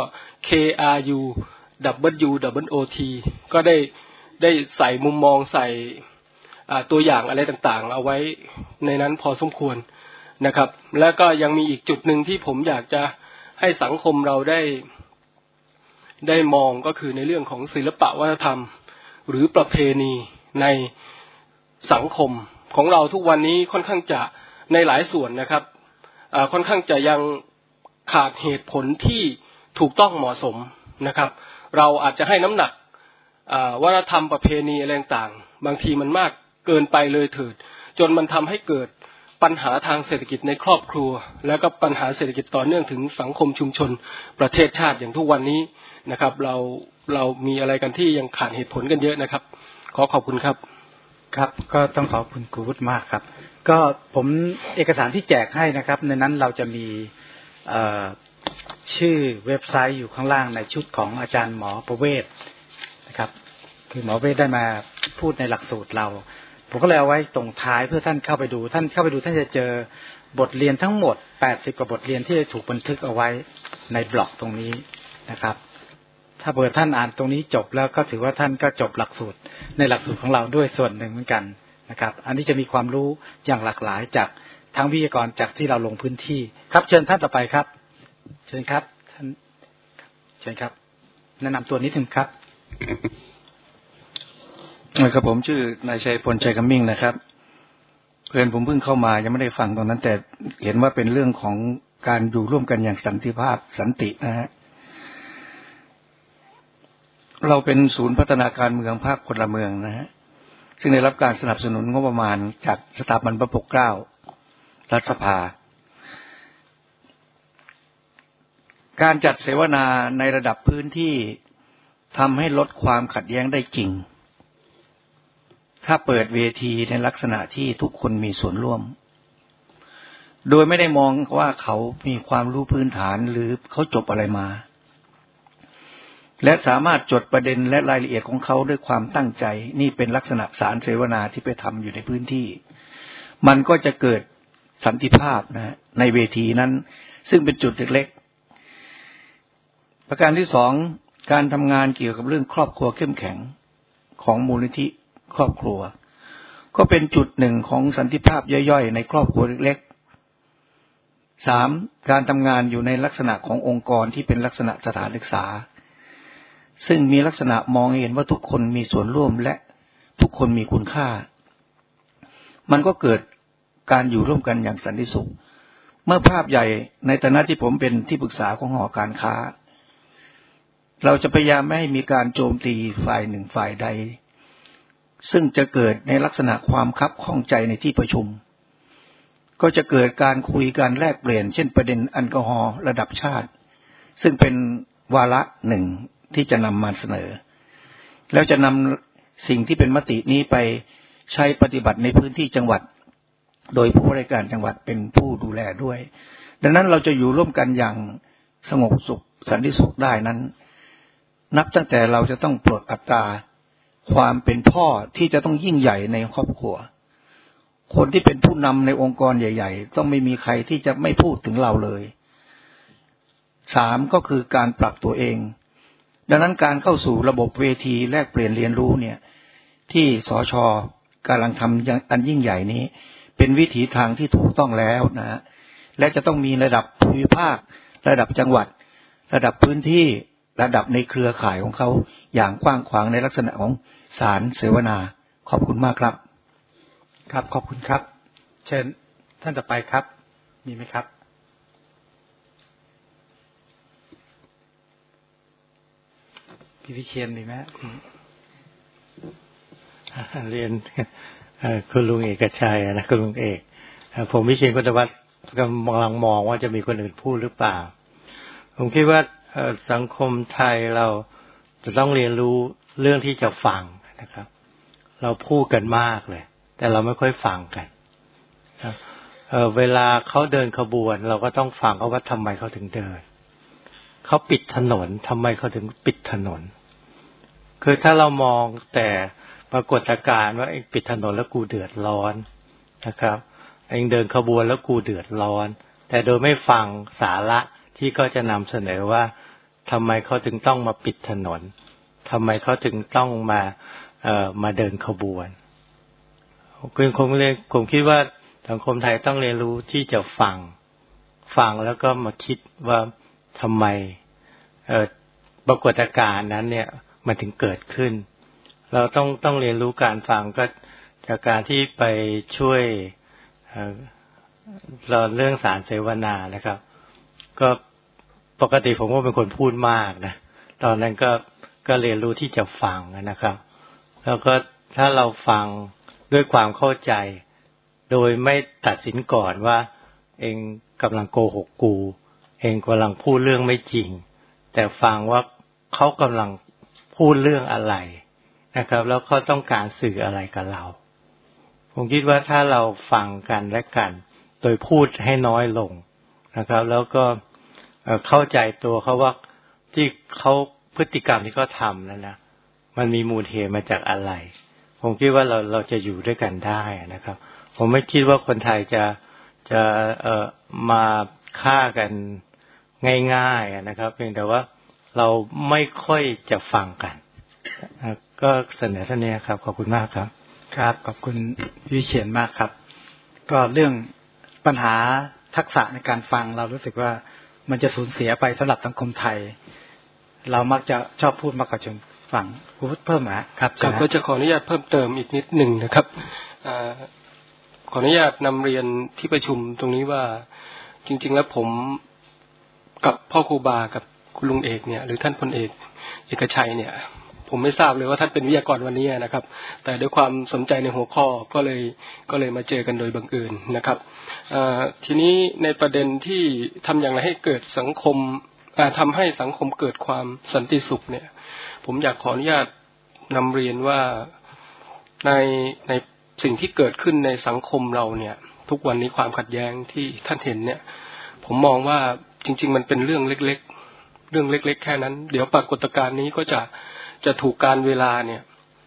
KRUWOT ก็ได้ใส่มุมมองใส่ตัวอย่างอะไรต่างๆเอาไว้ในนั้นพอสมควรนะครับแล้วก็ยังมีอีกจุดหนึ่งที่ผมอยากจะให้สังคมเราได้มองก็คือในเรื่องของศิลปะวัฒนธรรมหรือประเพณีในสังคมของเราทุกวันนี้ค่อนข้างจะในหลายส่วนนะครับค่อนข้างจะยังขาดเหตุผลที่ถูกต้องเหมาะสมนะครับเราอาจจะให้น้ำหนักวัฒนธรรมประเพณีอะไรต่างๆบางทีมันมากเกินไปเลยเถิดจนมันทำให้เกิดปัญหาทางเศรษฐกิจในครอบครัวแล้วก็ปัญหาเศรษฐกิจต่อเนื่องถึงสังคมชุมชนประเทศชาติอย่างทุกวันนี้นะครับเรามีอะไรกันที่ยังขาดเหตุผลกันเยอะนะครับขอบคุณครับครับก็ต้องขอบคุณครูวุฒิมากครับก็ผมเอกสารที่แจกให้นะครับในนั้นเราจะมีชื่อเว็บไซต์อยู่ข้างล่างในชุดของอาจารย์หมอประเวศนะครับคือหมอประเวศได้มาพูดในหลักสูตรเราผมก็เลยเอาไว้ตรงท้ายเพื่อท่านเข้าไปดูท่านจะเจอบทเรียนทั้งหมด80กว่าบทเรียนที่ถูกบันทึกเอาไว้ในบล็อกตรงนี้นะครับถ้าเปิดท่านอ่านตรงนี้จบแล้วก็ถือว่าท่านก็จบหลักสูตรในหลักสูตรของเราด้วยส่วนหนึ่งเหมือนกันนะครับอันนี้จะมีความรู้อย่างหลากหลายจากทั้งวิทยากรจากที่เราลงพื้นที่ครับเชิญท่านต่อไปครับเชิญครับท่านเชิญครับแนะนำตัวนิดนึงครับครับผมชื่อนายชัยพลชัยคำมิ่งนะครับเพื่อนผมเพิ่งเข้ามายังไม่ได้ฟังตรงนั้นแต่เห็นว่าเป็นเรื่องของการอยู่ร่วมกันอย่างสันติภาพสันตินะฮะเราเป็นศูนย์พัฒนาการเมืองภาคพลเมืองนะฮะซึ่งได้รับการสนับสนุนงบประมาณจากสถาบันพระปกเกล้ารัฐสภาการจัดเสวนาในระดับพื้นที่ทำให้ลดความขัดแย้งได้จริงถ้าเปิดเวทีในลักษณะที่ทุกคนมีส่วนร่วมโดยไม่ได้มองว่าเขามีความรู้พื้นฐานหรือเขาจบอะไรมาและสามารถจดประเด็นและรายละเอียดของเขาด้วยความตั้งใจนี่เป็นลักษณะสารเสวนาที่ไปทำอยู่ในพื้นที่มันก็จะเกิดสันติภาพนะในเวทีนั้นซึ่งเป็นจุดเล็กๆประการที่สองการทำงานเกี่ยวกับเรื่องครอบครัวเข้มแข็งของมูลนิธิครอบครัวก็เป็นจุดหนึ่งของสันติภาพย่อยๆในครอบครัวเล็กๆ 3. การทำงานอยู่ในลักษณะขององค์กรที่เป็นลักษณะสถานศึกษาซึ่งมีลักษณะมองเห็นว่าทุกคนมีส่วนร่วมและทุกคนมีคุณค่ามันก็เกิดการอยู่ร่วมกันอย่างสันติสุขเมื่อภาพใหญ่ในฐานะที่ผมเป็นที่ปรึกษาของหอการค้าเราจะพยายามไม่ให้มีการโจมตีฝ่ายหนึ่งฝ่ายใดซึ่งจะเกิดในลักษณะความคับข้องใจในที่ประชุมก็จะเกิดการคุยกันแลกเปลี่ยนเช่นประเด็นแอลกอฮอล์ระดับชาติซึ่งเป็นวาระหนึ่งที่จะนำมาเสนอแล้วจะนำสิ่งที่เป็นมตินี้ไปใช้ปฏิบัติในพื้นที่จังหวัดโดยผู้บริการจังหวัดเป็นผู้ดูแลด้วยดังนั้นเราจะอยู่ร่วมกันอย่างสงบสุขสันติสุขได้นั้นนับตั้งแต่เราจะต้องปลดอัตราความเป็นพ่อที่จะต้องยิ่งใหญ่ในครอบครัวคนที่เป็นผู้นำในองค์กรใหญ่ๆต้องไม่มีใครที่จะไม่พูดถึงเราเลย 3. ก็คือการปรับตัวเองดังนั้นการเข้าสู่ระบบเวทีแลกเปลี่ยนเรียนรู้เนี่ยที่สช.กำลังทำอันยิ่งใหญ่นี้เป็นวิถีทางที่ถูกต้องแล้วนะและจะต้องมีระดับภูมิภาคระดับจังหวัดระดับพื้นที่ระดับในเครือข่ายของเขาอย่างกว้างขวางในลักษณะของสารเสวนาขอบคุณมากครับครับขอบคุณครับเชิญท่านต่อไปครับมีไหมครับพี่วิเชียรมีไหมเรียนคุณลุงเอกชัยนะคุณลุงเอกผมวิเชียรกุลวัฒน์กำลังมองว่าจะมีคนอื่นพูดหรือเปล่าผมคิดว่าสังคมไทยเราจะต้องเรียนรู้เรื่องที่จะฟังนะครับเราพูดกันมากเลยแต่เราไม่ค่อยฟังกันเวลาเขาเดินขบวนเราก็ต้องฟังเขาว่าทำไมเขาถึงเดินเขาปิดถนนทำไมเขาถึงปิดถนนคือถ้าเรามองแต่ปรากฏการณ์ว่าเองปิดถนนแล้วกูเดือดร้อนนะครับเองเดินขบวนแล้วกูเดือดร้อนแต่โดยไม่ฟังสาระที่เขาจะนำเสนอว่าทำไมเขาถึงต้องมาปิดถนนทำไมเขาถึงต้องมาเดินขบวนผมคิดว่าสังคมไทยต้องเรียนรู้ที่จะฟังแล้วก็มาคิดว่าทำไมปรากฏการณ์นั้นเนี่ยมันถึงเกิดขึ้นเราต้องเรียนรู้การฟังก็จากการที่ไปช่วยเราเรื่องสารเสวนานะครับก็ปกติผมก็เป็นคนพูดมากนะตอนนั้นก็เรียนรู้ที่จะฟังนะครับแล้วก็ถ้าเราฟังด้วยความเข้าใจโดยไม่ตัดสินก่อนว่าเองกำลังโกหกกูเองกำลังพูดเรื่องไม่จริงแต่ฟังว่าเขากำลังพูดเรื่องอะไรนะครับแล้วเขาต้องการสื่ออะไรกับเราผมคิดว่าถ้าเราฟังกันและกันโดยพูดให้น้อยลงนะครับแล้วก็เข้าใจตัวเขาว่าที่เขาพฤติกรรมที่เขาทำนั้นนะมันมีมูลเหตุมาจากอะไรผมคิดว่าเราจะอยู่ด้วยกันได้นะครับผมไม่คิดว่าคนไทยจะมาฆ่ากันง่ายๆนะครับเพียงแต่ว่าเราไม่ค่อยจะฟังกันก็เสนอเท่านี้ครับขอบคุณมากครับครับขอบคุณวิเชียรมากครับก็เรื่องปัญหาทักษะในการฟังเรารู้สึกว่ามันจะสูญเสียไปสำหรับสังคมไทยเรามักจะชอบพูดมากกว่าชมฟังพูดเพิ่มครับก็จะขออนุญาตเพิ่มเติมอีกนิดหนึ่งนะครับขออนุญาตนำเรียนที่ประชุมตรงนี้ว่าจริงๆแล้วผมกับพ่อครูบากับคุณลุงเอกเนี่ยหรือท่านพลเอกเอกชัยเนี่ยผมไม่ทราบเลยว่าท่านเป็นวิทยากรวันนี้นะครับแต่ด้วยความสนใจในหัวข้อก็เลยมาเจอกันโดยบังเอิญนะครับทีนี้ในประเด็นที่ทำอย่างไรให้เกิดสังคมทำให้สังคมเกิดความสันติสุขเนี่ยผมอยากขออนุญาตนำเรียนว่าในสิ่งที่เกิดขึ้นในสังคมเราเนี่ยทุกวันนี้ความขัดแย้งที่ท่านเห็นเนี่ยผมมองว่าจริงๆมันเป็นเรื่องเล็กๆแค่นั้นเดี๋ยวปรากฏการณ์นี้ก็จะถูกการเวลาเนี่ย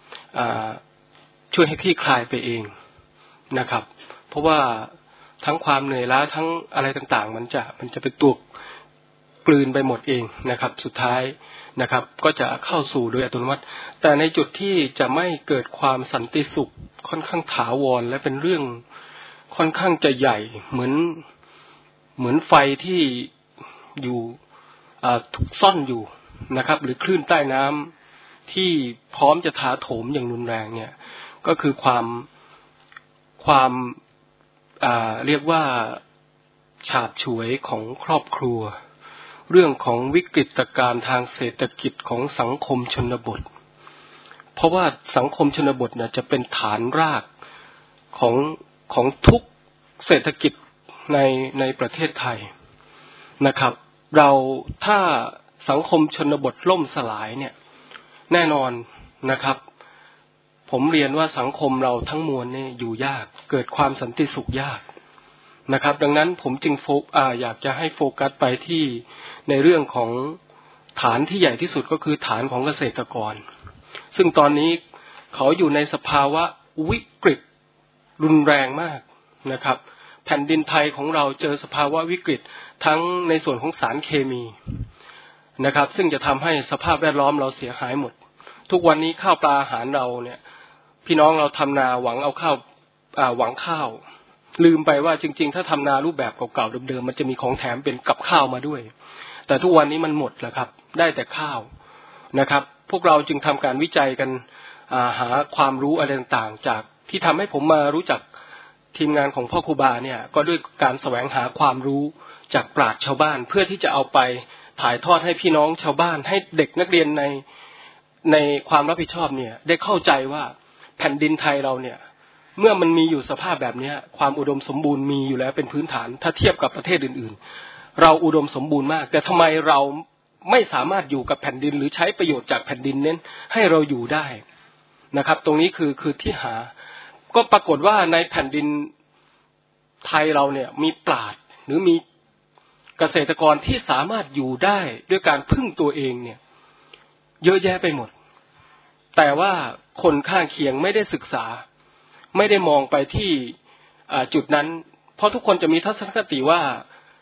ช่วยให้คลี่คลายไปเองนะครับเพราะว่าทั้งความเหนื่อยล้าทั้งอะไรต่างๆมันจะเป็นตัวกลืนไปหมดเองนะครับสุดท้ายนะครับก็จะเข้าสู่โดยอัตโนมัติแต่ในจุดที่จะไม่เกิดความสันติสุขค่อนข้างถาวรและเป็นเรื่องค่อนข้างจะใหญ่เหมือนไฟที่อยู่ถูกซ่อนอยู่นะครับหรือคลื่นใต้น้ำที่พร้อมจะถาโถมอย่างรุนแรงเนี่ยก็คือความเรียกว่าฉาบฉวยของครอบครัวเรื่องของวิกฤตการณ์ทางเศรษฐกิจของสังคมชนบทเพราะว่าสังคมชนบทเนี่ยจะเป็นฐานรากของทุกเศรษฐกิจในประเทศไทยนะครับถ้าสังคมชนบทล่มสลายเนี่ยแน่นอนนะครับผมเรียนว่าสังคมเราทั้งมวลเนี่ยอยู่ยากเกิดความสันติสุขยากนะครับดังนั้นผมจึงอยากจะให้โฟกัสไปที่ในเรื่องของฐานที่ใหญ่ที่สุดก็คือฐานของเกษตรกรซึ่งตอนนี้เขาอยู่ในสภาวะวิกฤตรุนแรงมากนะครับแผ่นดินไทยของเราเจอสภาวะวิกฤตทั้งในส่วนของสารเคมีนะครับซึ่งจะทำให้สภาพแวดล้อมเราเสียหายหมดทุกวันนี้ข้าวปลาอาหารเราเนี่ยพี่น้องเราทำนาหวังข้าวลืมไปว่าจริงๆถ้าทำนารูปแบบเก่าๆเดิมๆมันจะมีของแถมเป็นกับข้าวมาด้วยแต่ทุกวันนี้มันหมดแล้วครับได้แต่ข้าวนะครับพวกเราจึงทำการวิจัยกันหาความรู้อะไรต่างๆจากที่ทำให้ผมมารู้จักทีมงานของพ่อครูบาเนี่ยก็ด้วยการแสวงหาความรู้จากปราชญ์ชาวบ้านเพื่อที่จะเอาไปถ่ายทอดให้พี่น้องชาวบ้านให้เด็กนักเรียนในความรับผิดชอบเนี่ยได้เข้าใจว่าแผ่นดินไทยเราเนี่ยเมื่อมันมีอยู่สภาพแบบนี้ความอุดมสมบูรณ์มีอยู่แล้วเป็นพื้นฐานถ้าเทียบกับประเทศอื่นๆเราอุดมสมบูรณ์มากแต่ทำไมเราไม่สามารถอยู่กับแผ่นดินหรือใช้ประโยชน์จากแผ่นดินนั้นให้เราอยู่ได้นะครับตรงนี้คือที่หาก็ปรากฏว่าในแผ่นดินไทยเราเนี่ยมีปราชญ์หรือมีเกษตรกรที่สามารถอยู่ได้ด้วยการพึ่งตัวเองเนี่ยเยอะแยะไปหมดแต่ว่าคนข้างเคียงไม่ได้ศึกษาไม่ได้มองไปที่จุดนั้นเพราะทุกคนจะมีทัศนคติว่า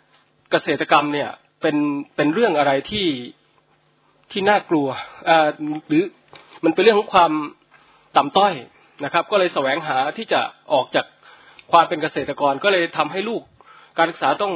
เกษตรกรรมเนี่ยเป็นเรื่องอะไรที่น่ากลัวหรือมันเป็นเรื่องของความต่ำต้อยนะครับก็เลยแสวงหาที่จะออกจากความเป็นเกษตรกรก็เลยทำให้ลูกการศึกษาต้อง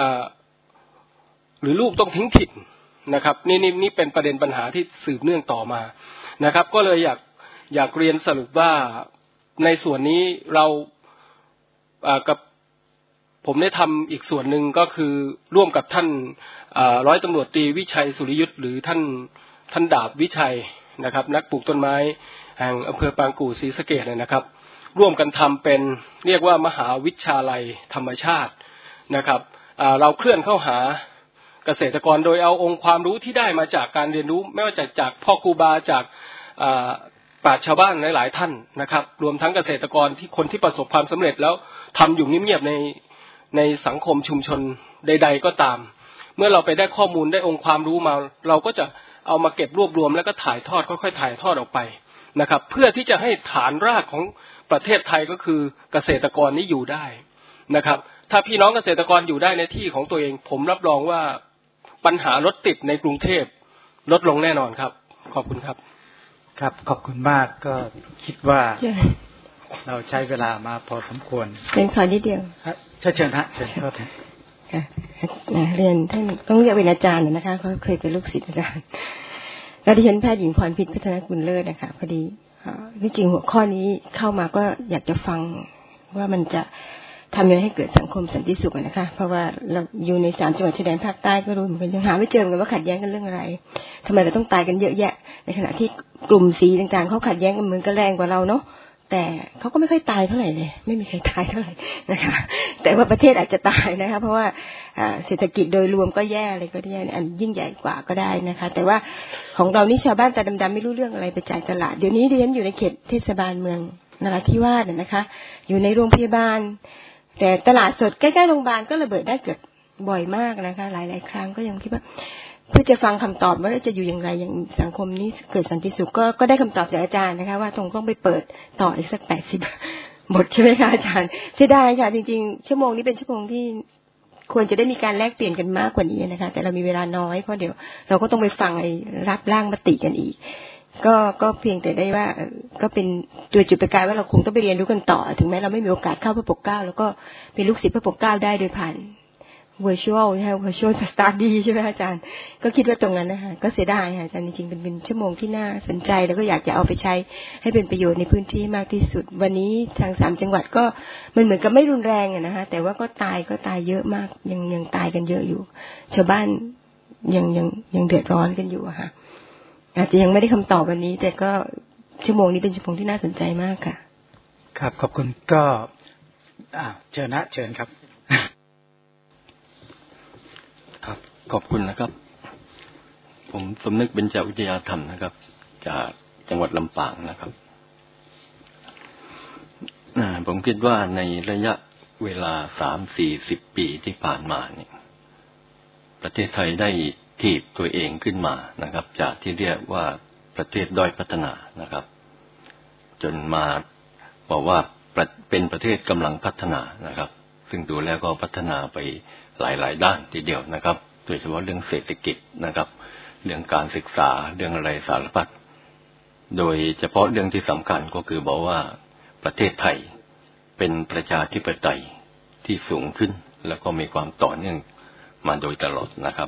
หรือลูกต้องทิ้งถิ่นนะครับนี่เป็นประเด็นปัญหาที่สืบเนื่องต่อมานะครับก็เลยอยากเรียนสรุปว่าในส่วนนี้เรากับผมได้ทำอีกส่วนหนึ่งก็คือร่วมกับท่านร้อยตำรวจตรีวิชัยสุริยุทธหรือท่านดาบวิชัยนะครับนักปลูกต้นไม้แห่งอำเภอปางกู่ศรีสะเกษนะครับร่วมกันทำเป็นเรียกว่ามหาวิชาลัยธรรมชาตินะครับเราเคลื่อนเข้าหาเกษตรกรโดยเอาองค์ความรู้ที่ได้มาจากการเรียนรู้ไม่ว่าจากพ่อครูบาจากปราชญ์ชาวบ้านหลายๆท่านนะครับรวมทั้งเกษตรกรที่คนที่ประสบความสำเร็จแล้วทำอยู่เงียบๆในสังคมชุมชนใดๆก็ตามเมื่อเราไปได้ข้อมูลได้องค์ความรู้มาเราก็จะเอามาเก็บรวบรวมแล้วก็ถ่ายทอดค่อยๆถ่ายทอดออกไปนะครับเพื่อที่จะให้ฐานรากของประเทศไทยก็คือเกษตรกรนี้อยู่ได้นะครับถ้าพี่น้องเกษตรกรอยู่ได้ในที่ของตัวเองผมรับรองว่าปัญหารถติดในกรุงเทพลดลงแน่นอนครับขอบคุณครับครับขอบคุณมากก็คิดว่าเราใช้เวลามาพอสมควรเป็นขอนิดเดียวเชิญฮะเชิญครับเรียนท่านต้องเรียกเป็นอาจารย์นะคะเขาเคยเป็นลูกศิษย์อาจารย์แล้วดิฉันแพทย์หญิงพรพิษพัฒนกุลเลิศนะคะพอดีที่จริงหัวข้อนี้เข้ามาก็อยากจะฟังว่ามันจะทำยังไงให้เกิดสังคมสันติสุขนะคะเพราะว่าเราอยู่ใน3 จังหวัดชายแดนภาคใต้ก็รู้เหมือนกันยังหาไม่เจอกันว่าขัดแย้งกันเรื่องอะไรทำไมเราต้องตายกันเยอะแยะในขณะที่กลุ่มสีต่างๆเขาขัดแย้งกันเหมือนกันแรงกว่าเราเนาะแต่เขาก็ไม่ค่อยตายเท่าไหร่เลยไม่มีใครตายเท่าไหร่นะคะแต่ว่าประเทศอาจจะตายนะคะเพราะว่าเศรษฐกิจโดยรวมก็แย่เลยก็แย่อันยิ่งใหญ่กว่าก็ได้นะคะแต่ว่าของเรานี่ชาวบ้านตาดำๆไม่รู้เรื่องอะไรไปจ่ายตลาดเดี๋ยวนี้ดิฉันอยู่ในเขตเทศบาลเมืองนราธิวาสนะคะอยู่ในโรงพยาบาลแต่ตลาดสดใกล้ๆโรงพยาบาลก็ระเบิดได้เกิดบ่อยมากนะคะหลายๆครั้งก็ยังคิดว่าเพื่อจะฟังคำตอบว่าจะอยู่อย่างไรอย่างสังคมนี้เกิดสันติสุขก็ได้คำตอบจากอาจารย์นะคะว่าต้องไปเปิดต่ออีกสัก80 บทใช่ไหมคะอาจารย์เสียดายค่ะจริงๆชั่วโมงนี้เป็นชั่วโมงที่ควรจะได้มีการแลกเปลี่ยนกันมากกว่านี้นะคะแต่เรามีเวลาน้อยเพราะเดี๋ยวเราก็ต้องไปฟังรับร่างมติกันอีกก็เพียงแต่ได้ว่าก็เป็นตัวจุดประกายว่าเราคงต้องไปเรียนรู้กันต่อถึงแม้เราไม่มีโอกาสเข้าพระปกเกล้าแล้วก็เป็นลูกศิษย์พระปกเกล้าได้โดยผ่านvirtual นะคะ virtual study ใช่ไหมอาจารย์ก็คิดว่าตรงนั้นนะคะก็เสียดายค่ะอาจารย์จริงๆเป็นชั่วโมงที่น่าสนใจแล้วก็อยากจะเอาไปใช้ให้เป็นประโยชน์ในพื้นที่มากที่สุดวันนี้ทาง3 จังหวัดก็มันเหมือนกับไม่รุนแรงอะนะคะแต่ว่าก็ตายเยอะมากยังตายกันเยอะอยู่ชาวบ้านยังเดือดร้อนกันอยู่ค่ะอาจจะยังไม่ได้คำตอบวันนี้แต่ก็ชั่วโมงนี้เป็นชั่วโมงที่น่าสนใจมากค่ะครับขอบคุณก็เชิญนะเชิญครับครับขอบคุณนะครับผมสมนึกเบญจวิทยาธรรมนะครับจากจังหวัดลำปางนะครับผมคิดว่าในระยะเวลา30-40 ปีที่ผ่านมาเนี่ยประเทศไทยได้ถีบตัวเองขึ้นมานะครับจากที่เรียกว่าประเทศด้อยพัฒนานะครับจนมาบอกว่าเป็นประเทศกำลังพัฒนานะครับซึ่งดูแล้วก็พัฒนาไปหลายๆด้านทีเดียวนะครับโดยเฉพาะเรื่องเศรษฐกิจนะครับเรื่องการศึกษาเรื่องอะไรสารพัดโดยเฉพาะเรื่องที่สำคัญก็คือบอกว่าประเทศไทยเป็นประชาธิปไตยที่สูงขึ้นแล้วก็มีความต่อเนื่องมาโดยตลอดนะครับ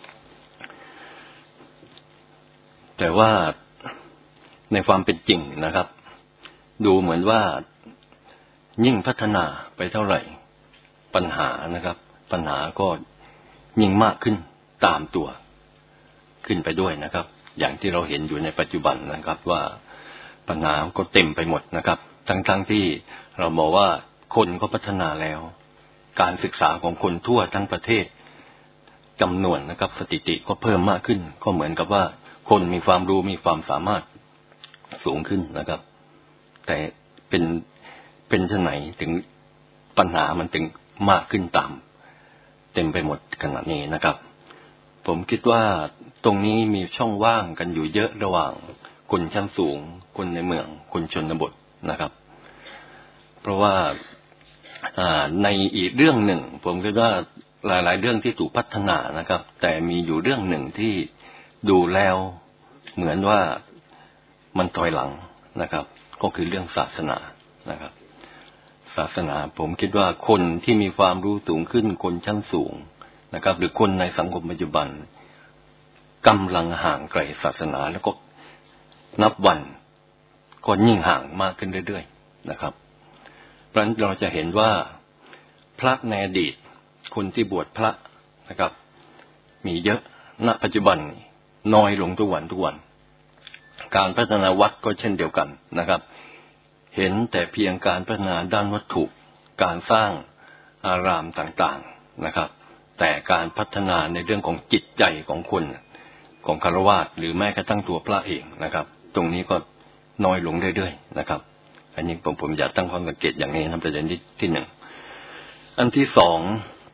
แต่ว่าในความเป็นจริงนะครับดูเหมือนว่ายิ่งพัฒนาไปเท่าไหร่ปัญหานะครับปัญหาก็ยิ่งมากขึ้นตามตัวขึ้นไปด้วยนะครับอย่างที่เราเห็นอยู่ในปัจจุบันนะครับว่าปัญหาก็เต็มไปหมดนะครับทั้งที่เราบอกว่าคนก็พัฒนาแล้วการศึกษาของคนทั่วทั้งประเทศจำนวนนะครับสถิติก็เพิ่มมากขึ้นก็เหมือนกับว่าคนมีความรู้มีความสามารถสูงขึ้นนะครับแต่เป็นเช่นไหนถึงปัญหามันถึงมากขึ้นตามเต็มไปหมดขนาดนี้นะครับผมคิดว่าตรงนี้มีช่องว่างกันอยู่เยอะระหว่างคนชั้นสูงคนในเมืองคนชนบทนะครับเพราะว่าในอีกเรื่องหนึ่งผมคิดว่าหลายๆเรื่องที่ถูกพัฒนานะครับแต่มีอยู่เรื่องหนึ่งที่ดูแล้วเหมือนว่ามันถอยหลังนะครับก็คือเรื่องศาสนานะครับศาสนาผมคิดว่าคนที่มีความรู้สูงขึ้นคนชั้นสูงนะครับหรือคนในสังคมปัจจุบันกำลังห่างไกลศาสนาแล้วก็นับวันก็ยิ่งห่างมากขึ้นเรื่อยๆนะครับเพราะฉะนั้นเราจะเห็นว่าพระในอดีตคนที่บวชพระนะครับมีเยอะณปัจจุบันน้อยลงทุกวันการพัฒนาวัดก็เช่นเดียวกันนะครับเห็นแต่เพียงการพัฒนาด้านวัตถุการสร้างอารามต่างๆนะครับแต่การพัฒนาในเรื่องของจิตใจของคนของฆราวาสหรือแม้กระทั่งตัวพระเองนะครับตรงนี้ก็น้อยลงเรื่อยๆนะครับอันนี้ผมอยากตั้งความสังเกตอย่างนี้นะประเด็นที่หนึ่งอันที่สอง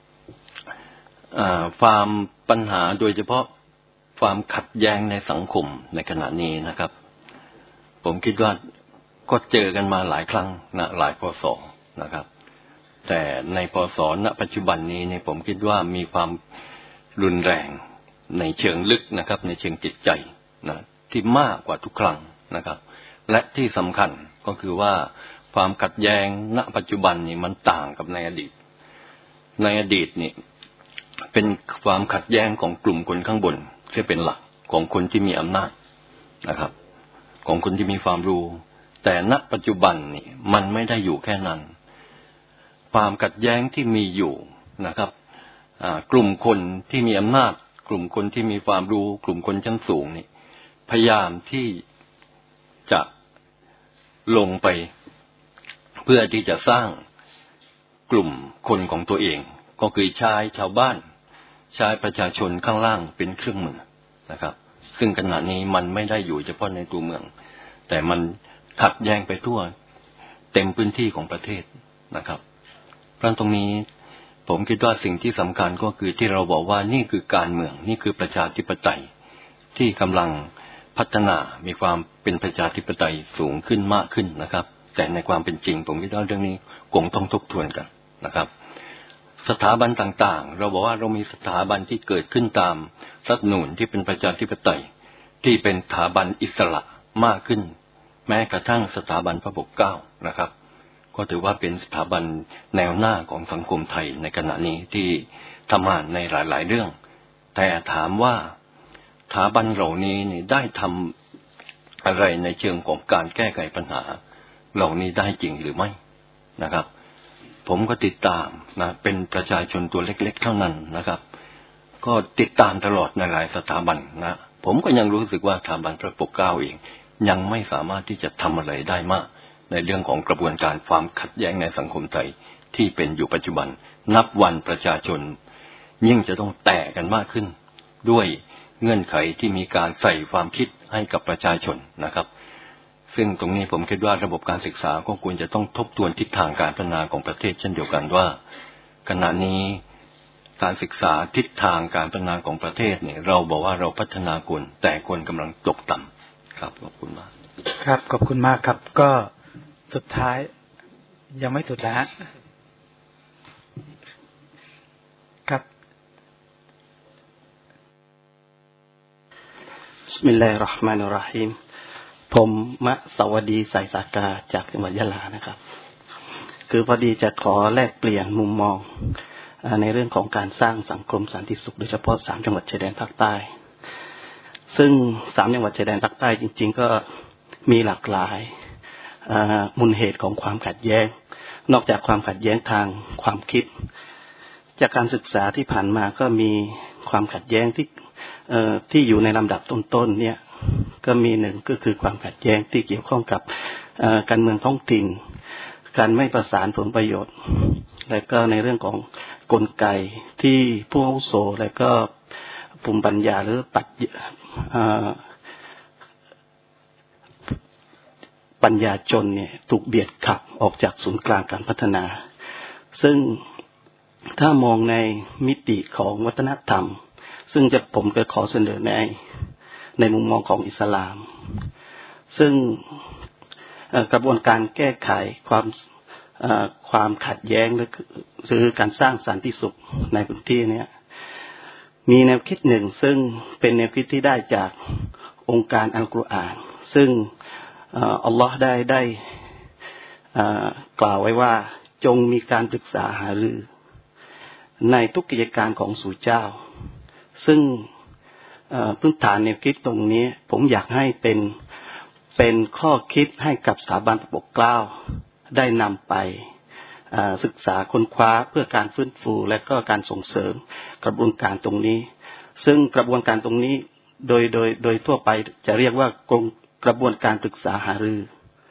ความปัญหาโดยเฉพาะความขัดแย้งในสังคมในขณะนี้นะครับผมคิดว่าก็เจอกันมาหลายครั้งนะหลายพศนะครับแต่ในพศณปัจจุบันนี้เนี่ยผมคิดว่ามีความรุนแรงในเชิงลึกนะครับในเชิงจิตใจนะที่มากกว่าทุกครั้งนะครับและที่สำคัญก็คือว่าความขัดแย้งณปัจจุบันนี่มันต่างกับในอดีตในอดีตนี่เป็นความขัดแย้งของกลุ่มคนข้างบนที่เป็นหลักของคนที่มีอำนาจนะครับของคนที่มีความรู้แต่ณปัจจุบันนี่มันไม่ได้อยู่แค่นั้นความขัดแย้งที่มีอยู่นะครับกลุ่มคนที่มีอำนาจกลุ่มคนที่มีความรู้กลุ่มคนชั้นสูงนี่พยายามที่จะลงไปเพื่อที่จะสร้างกลุ่มคนของตัวเองก็คือใช้ชาวบ้านใช้ประชาชนข้างล่างเป็นเครื่องมือนะครับซึ่งขณะนี้มันไม่ได้อยู่เฉพาะในตัวเมืองแต่มันขัดแย้งไปทั่วเต็มพื้นที่ของประเทศนะครับเพราะตรงนี้ผมคิดว่าสิ่งที่สำคัญก็คือที่เราบอกว่านี่คือการเมืองนี่คือประชาธิปไตยที่กำลังพัฒนามีความเป็นประชาธิปไตยสูงขึ้นมากขึ้นนะครับแต่ในความเป็นจริงผมคิดว่าเรื่องนี้คงต้องทบทวนกันนะครับสถาบันต่างๆเราบอกว่าเรามีสถาบันที่เกิดขึ้นตามรัฐธรรมนูญที่เป็นประชาธิปไตยที่เป็นสถาบันอิสระมากขึ้นแม้กระทั่งสถาบันพระปกเกล้านะครับก็ถือว่าเป็นสถาบันแนวหน้าของสังคมไทยในขณะนี้ที่ทำงานในหลายๆเรื่องแต่ถามว่าสถาบันเหล่านี้นี่ได้ทำอะไรในเชิงของการแก้ไขปัญหาเหล่านี้ได้จริงหรือไม่นะครับผมก็ติดตามนะเป็นประชาชนตัวเล็กๆเท่านั้นนะครับก็ติดตามตลอดในหลายสถาบันนะผมก็ยังรู้สึกว่าสถาบันพระปกเกล้าเองยังไม่สามารถที่จะทำอะไรได้มากในเรื่องของกระบวนการความขัดแย้งในสังคมไทยที่เป็นอยู่ปัจจุบันนับวันประชาชนยิ่งจะต้องแตกกันมากขึ้นด้วยเงื่อนไขที่มีการใส่ความคิดให้กับประชาชนนะครับซึ่งตรงนี้ผมคิดว่าระบบการศึกษาก็ควรจะต้องทบทวนทิศทางการพัฒนาของประเทศเช่นเดียวกันว่าขณะนี้การศึกษาทิศทางการพัฒนาของประเทศเนี่ยเราบอกว่าเราพัฒนาคนแต่คนกำลังตกต่ำครับขอบคุณมากครับขอบคุณมากครับก็สุดท้ายยังไม่สุดแล้วครับบิสมิลลาฮิรเราะห์มานิรเราะฮีมผมมะสวดีสายสากาจากจังหวัดยะลานะครับคือพอดีจะขอแลกเปลี่ยนมุมมองในเรื่องของการสร้างสังคมสันติสุขโดยเฉพาะ3จังหวัดชายแดนภาคใต้ซึ่ง3จังหวัดชายแดนภาคใต้จริงๆก็มีหลากหลายมูลเหตุของความขัดแย้งนอกจากความขัดแย้งทางความคิดจากการศึกษาที่ผ่านมาก็มีความขัดแย้งที่อยู่ในลำดับต้นๆเนี่ยก็มีหนึ่งก็คือความขัดแย้งที่เกี่ยวข้องกับการเมืองท้องถิ่นการไม่ประสานผลประโยชน์และก็ในเรื่องของกลไกที่ผู้อาวุโสและก็ภูมิปัญญาหรือปัญญาชนเนี่ยถูกเบียดขับออกจากศูนย์กลางการพัฒนาซึ่งถ้ามองในมิติของวัฒนธรรมซึ่งผมจะขอเสนอในมุมมองของอิสลามซึ่งกระบวนการแก้ไขความความขัดแย้งหรือการสร้างสันติสุขในพื้นที่นี้มีแนวคิดหนึ่งซึ่งเป็นแนวคิดที่ได้จากองค์การอัลกุรอานซึ่งอัลลอฮ์ได้กล่าวไว้ว่าจงมีการปรึกษาหารือในทุกกิจการของสู่เจ้าซึ่งพื้นฐานแนวคิดตรงนี้ผมอยากให้เป็นข้อคิดให้กับสถาบันพระปกเกล้าได้นำไปศึกษาค้นคว้าเพื่อการฟื้นฟูและก็การส่งเสริมกระบวนการตรงนี้ซึ่งกระบวนการตรงนี้โดยทั่วไปจะเรียกว่ากระบวนการปรึกษาหารือ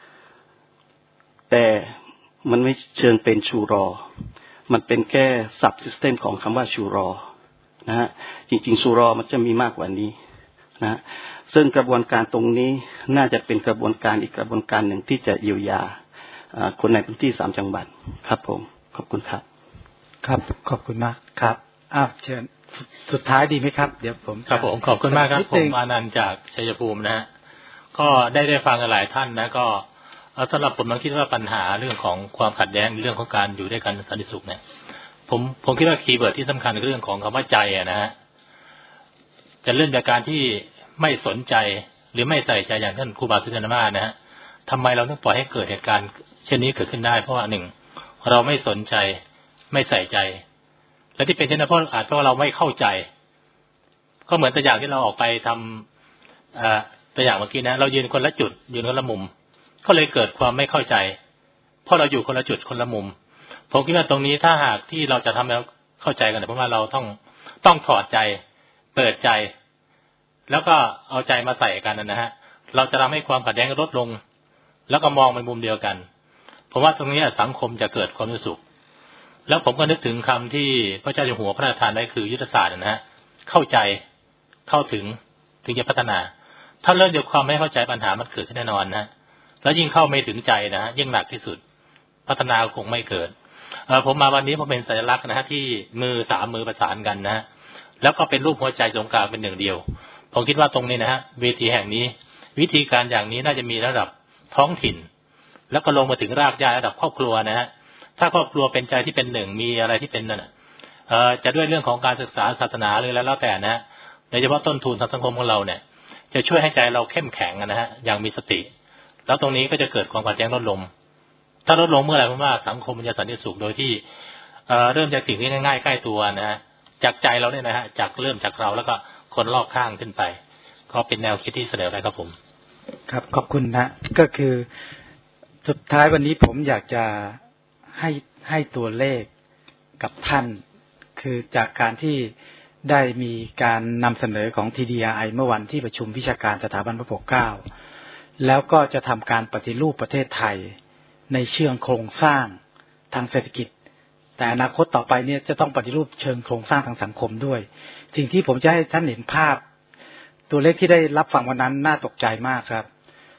แต่มันไม่เชิงเป็นชูรอมันเป็นแค่ซับซิสเต็มของคำว่าชูรอนะฮะจริงๆชูรอมันจะมีมากกว่านี้นะซึ่งกระบวนการตรงนี้น่าจะเป็นกระบวนการอีกกระบวนการหนึ่งที่จะเยียวยาคนในพื้นที่3 จังหวัดครับผมขอบคุณครับครับขอบคุณมากครับเชิญสุดท้ายดีไหมครับเดี๋ยวผมครับผมขอบคุณมากครับผมอานันต์จากชัยภูมินะฮะก็ได้ฟังกันหลายท่านนะก็สำหรับผมคิดว่าปัญหาเรื่องของความขัดแย้งเรื่องของการอยู่ด้วยกันสันติสุขเนี่ยผมคิดว่าคีย์เวิร์ดที่สำคัญคือเรื่องของคำว่าใจนะฮะจะเริ่มจากการที่ไม่สนใจหรือไม่ใส่ใจอย่างท่านครูบาสุจนมานะฮะทำไมเราต้องปล่อยให้เกิดเหตุการณ์เช่นนี้เกิดขึ้นได้เพราะว่า1เราไม่สนใจไม่ใส่ใจและที่เป็นเช่นนั้นเพราะเราไม่เข้าใจก็เหมือนตัวอย่างที่เราออกไปทำตัวอย่างเมื่อกี้นะเรายืนคนละจุดยืนคนละมุมก็เลยเกิดความไม่เข้าใจเพราะเราอยู่คนละจุดคนละมุมผมคิดว่าตรงนี้ถ้าหากที่เราจะทำให้เราเข้าใจกันเพราะว่าเราต้องถอดใจเปิดใจแล้วก็เอาใจมาใส่กันนะฮะเราจะทำให้ความขัดแย้งลดลงแล้วก็มองในมุมเดียวกันผมว่าตรงนี้สังคมจะเกิดความสุขแล้วผมก็นึกถึงคำที่พระเจ้าอยู่หัวพระราชทานไว้คือยุทธศาสตร์นะฮะเข้าใจเข้าถึงจะพัฒนาถ้าเริ่มจากความไม่เข้าใจปัญหามันเกิดขึ้นแน่นอนนะแล้วยิ่งเข้าไม่ถึงใจนะฮะยิ่งหนักที่สุดพัฒนาคงไม่เกิดผมมาวันนี้ผมเป็นสัญลักษณ์นะฮะที่มือ3 มือประสานกันนะแล้วก็เป็นรูปหัวใจตรงกลางเป็นหนึ่งเดียวผมคิดว่าตรงนี้นะฮะเวทีแห่งนี้วิธีการอย่างนี้น่าจะมีระดับท้องถิ่นแล้วก็ลงมาถึงรากหญ้าระดับครอบครัวนะฮะถ้าครอบครัวเป็นใจที่เป็นหนึ่งมีอะไรที่เป็นนั่นจะด้วยเรื่องของการศึกษาศาสนาเลยแล้วแต่นะโดยเฉพาะต้นทุนทางสังคมของเราเนี่ยจะช่วยให้ใจเราเข้มแข็งนะฮะอย่างมีสติแล้วตรงนี้ก็จะเกิดความขัดแย้งลดลงถ้าลดลงเมื่อไหร่ผมว่าสังคมมันจะสันติสุขโดยที่เริ่มจากสิ่งที่ง่ายๆใกล้ตัวนะฮะจากใจเราเนี่ยนะฮะเริ่มจากเราแล้วก็คนรอบข้างขึ้นไปก็เป็นแนวคิดที่เสนอไปครับผมครับขอบคุณนะก็คือสุดท้ายวันนี้ผมอยากจะให้ตัวเลขกับท่านคือจากการที่ได้มีการนำเสนอของ TDRI เมื่อวันที่ประชุมวิชาการสถาบันพระปกเกล้าแล้วก็จะทำการปฏิรูปประเทศไทยในเชิงโครงสร้างทางเศรษฐกิจแต่อนาคตต่อไปเนี่ยจะต้องปฏิรูปเชิงโครงสร้างทางสังคมด้วยสิ่งที่ผมจะให้ท่านเห็นภาพตัวเลขที่ได้รับฟังวันนั้นน่าตกใจมากครับ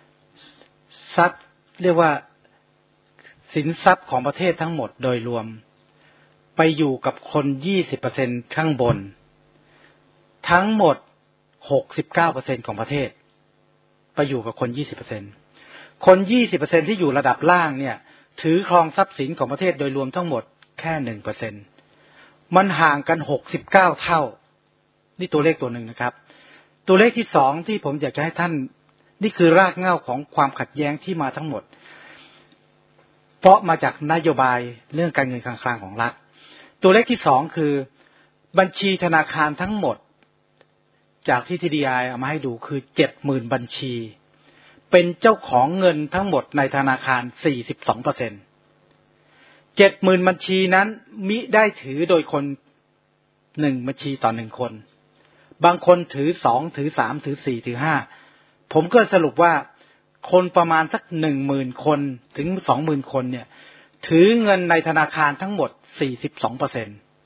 เรียกว่าสินทรัพย์ของประเทศทั้งหมดโดยรวมไปอยู่กับคน 20% ข้างบนทั้งหมด 69% ของประเทศไปอยู่กับคน 20% คน 20% ที่อยู่ระดับล่างเนี่ยถือครองทรัพย์สินของประเทศโดยรวมทั้งหมดแค่ 1% มันห่างกัน69เท่านี่ตัวเลขตัวหนึ่งนะครับตัวเลขที่2ที่ผมอยากจะให้ท่านนี่คือรากเหง้าของความขัดแย้งที่มาทั้งหมดเพราะมาจากนโยบายเรื่องการเงินการคลังของรัฐตัวเลขที่2คือบัญชีธนาคารทั้งหมดจากที่ TDI เอามาให้ดูคือ 70,000 บัญชีเป็นเจ้าของเงินทั้งหมดในธนาคาร 42% 70,000 บัญชีนั้นมิได้ถือโดยคน1บัญชีต่อ1คนบางคนถือ2ถือ3ถือ4ถือ5ผมก็สรุปว่าคนประมาณสัก 10,000 คนถึง 20,000 คนเนี่ยถือเงินในธนาคารทั้งหมด 42%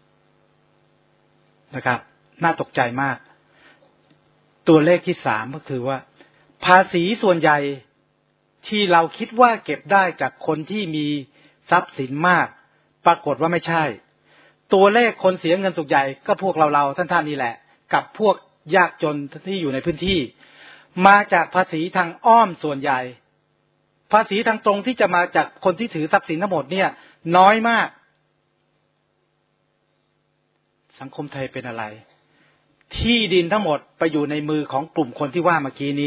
นะครับน่าตกใจมากตัวเลขที่3ก็คือว่าภาษีส่วนใหญ่ที่เราคิดว่าเก็บได้จากคนที่มีทรัพย์สินมากปรากฏว่าไม่ใช่ตัวเลขคนเสียเงินส่วนใหญ่ก็พวกเราท่านนี่แหละกับพวกยากจนที่อยู่ในพื้นที่มาจากภาษีทางอ้อมส่วนใหญ่ภาษีทางตรงที่จะมาจากคนที่ถือทรัพย์สินทั้งหมดเนี่ยน้อยมากสังคมไทยเป็นอะไรที่ดินทั้งหมดไปอยู่ในมือของกลุ่มคนที่ว่าเมื่อกี้นี้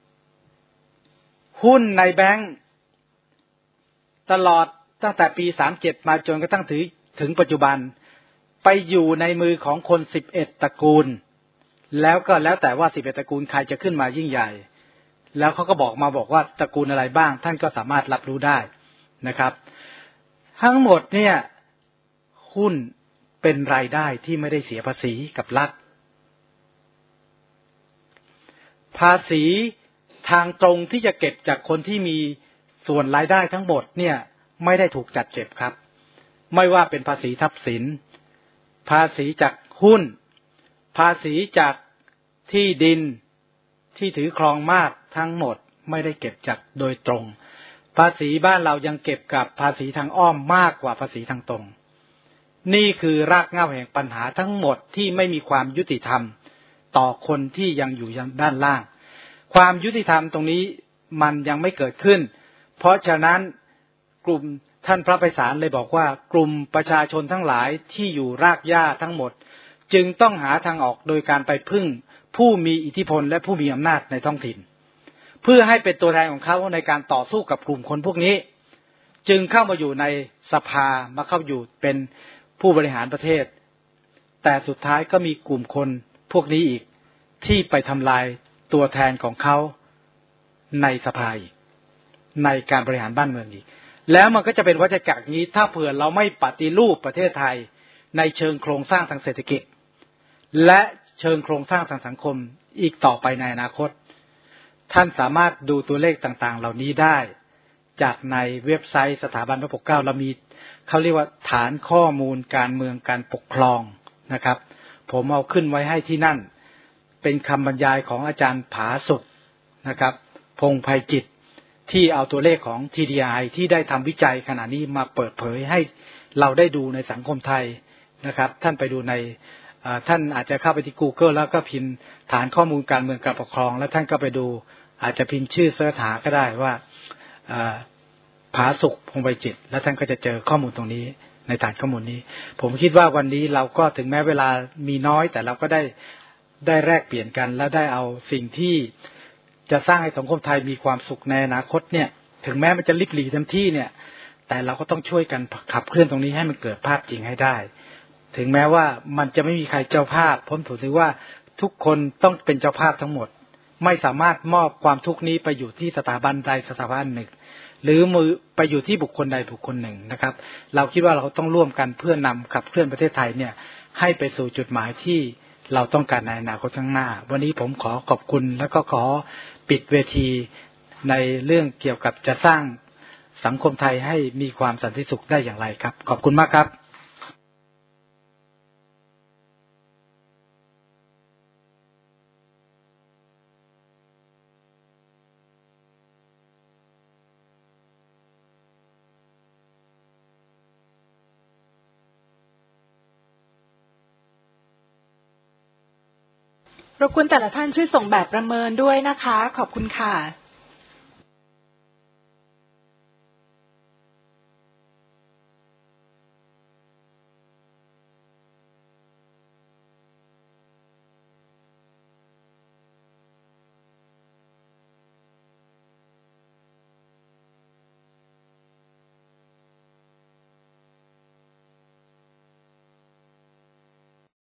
หุ้นในแบงก์ตลอดตั้งแต่ปี37มาจนกระทั่งถึงปัจจุบันไปอยู่ในมือของคน11ตระกูลแล้วก็แล้วแต่ว่า11ตระกูลใครจะขึ้นมายิ่งใหญ่แล้วเขาก็บอกว่าตระกูลอะไรบ้างท่านก็สามารถรับรู้ได้นะครับทั้งหมดเนี่ยหุ้นเป็นรายได้ที่ไม่ได้เสียภาษีกับรัฐภาษีทางตรงที่จะเก็บจากคนที่มีส่วนรายได้ทั้งหมดเนี่ยไม่ได้ถูกจัดเก็บครับไม่ว่าเป็นภาษีทรัพย์สินภาษีจากหุ้นภาษีจากที่ดินที่ถือครองมากทั้งหมดไม่ได้เก็บจากโดยตรงภาษีบ้านเรายังเก็บกับภาษีทางอ้อมมากกว่าภาษีทางตรงนี่คือรากเหง้าแห่งปัญหาทั้งหมดที่ไม่มีความยุติธรรมต่อคนที่ยังอยู่ด้านล่างความยุติธรรมตรงนี้มันยังไม่เกิดขึ้นเพราะฉะนั้นกลุ่มท่านพระไพศาลเลยบอกว่ากลุ่มประชาชนทั้งหลายที่อยู่รากหญ้าทั้งหมดจึงต้องหาทางออกโดยการไปพึ่งผู้มีอิทธิพลและผู้มีอำนาจในท้องถิ่นเพื่อให้เป็นตัวแทนของเขาในการต่อสู้กับกลุ่มคนพวกนี้จึงเข้ามาอยู่ในสภามาเข้าอยู่เป็นผู้บริหารประเทศแต่สุดท้ายก็มีกลุ่มคนพวกนี้อีกที่ไปทำลายตัวแทนของเขาในสภาอีกในการบริหารบ้านเมืองอีกแล้วมันก็จะเป็นวัฏจักรนี้ถ้าเผื่อเราไม่ปฏิรูปประเทศไทยในเชิงโครงสร้างทางเศรษฐกิจและเชิงโครงสร้างทางสังคมอีกต่อไปในอนาคตท่านสามารถดูตัวเลขต่างๆเหล่านี้ได้จากในเว็บไซต์สถาบันพระปกเกล้าเรามีเขาเรียกว่าฐานข้อมูลการเมืองการปกครองนะครับผมเอาขึ้นไว้ให้ที่นั่นเป็นคำบรรยายของอาจารย์ผาสุกนะครับพงษ์ไพจิตรที่เอาตัวเลขของ TDI ที่ได้ทำวิจัยขณะนี้มาเปิดเผยให้เราได้ดูในสังคมไทยนะครับท่านไปดูในท่านอาจจะเข้าไปที่ Google แล้วก็พิมพ์ฐานข้อมูลการเมืองการปกครองแล้วท่านก็ไปดูอาจจะพิมพ์ชื่อเสิร์ชหาก็ได้ว่าผาสุกพงษ์ไพจิตรแล้วท่านก็จะเจอข้อมูลตรงนี้ในฐานข้อมูลนี้ผมคิดว่าวันนี้เราก็ถึงแม้เวลามีน้อยแต่เราก็ได้แลกเปลี่ยนกันและได้เอาสิ่งที่จะสร้างให้สังคมไทยมีความสุขในอนาคตเนี่ยถึงแม้มันจะลิบหลี่เต็มที่เนี่ยแต่เราก็ต้องช่วยกันขับเคลื่อนตรงนี้ให้มันเกิดภาพจริงให้ได้ถึงแม้ว่ามันจะไม่มีใครเจ้าภาพผมถือว่าทุกคนต้องเป็นเจ้าภาพทั้งหมดไม่สามารถมอบความทุกข์นี้ไปอยู่ที่สถาบันใดสถาบันหนึ่งหรือมือไปอยู่ที่บุคคลใดบุคคลหนึ่งนะครับเราคิดว่าเราต้องร่วมกันเพื่อนำขับเคลื่อนประเทศไทยเนี่ยให้ไปสู่จุดหมายที่เราต้องการในอนาคตข้างหน้าวันนี้ผมขอขอบคุณแล้วก็ขอปิดเวทีในเรื่องเกี่ยวกับจะสร้างสังคมไทยให้มีความสันติสุขได้อย่างไรครับขอบคุณมากครับรบกวนแต่ละท่านช่วยส่งแบบประเมินด้วยนะคะขอบคุณค่ะ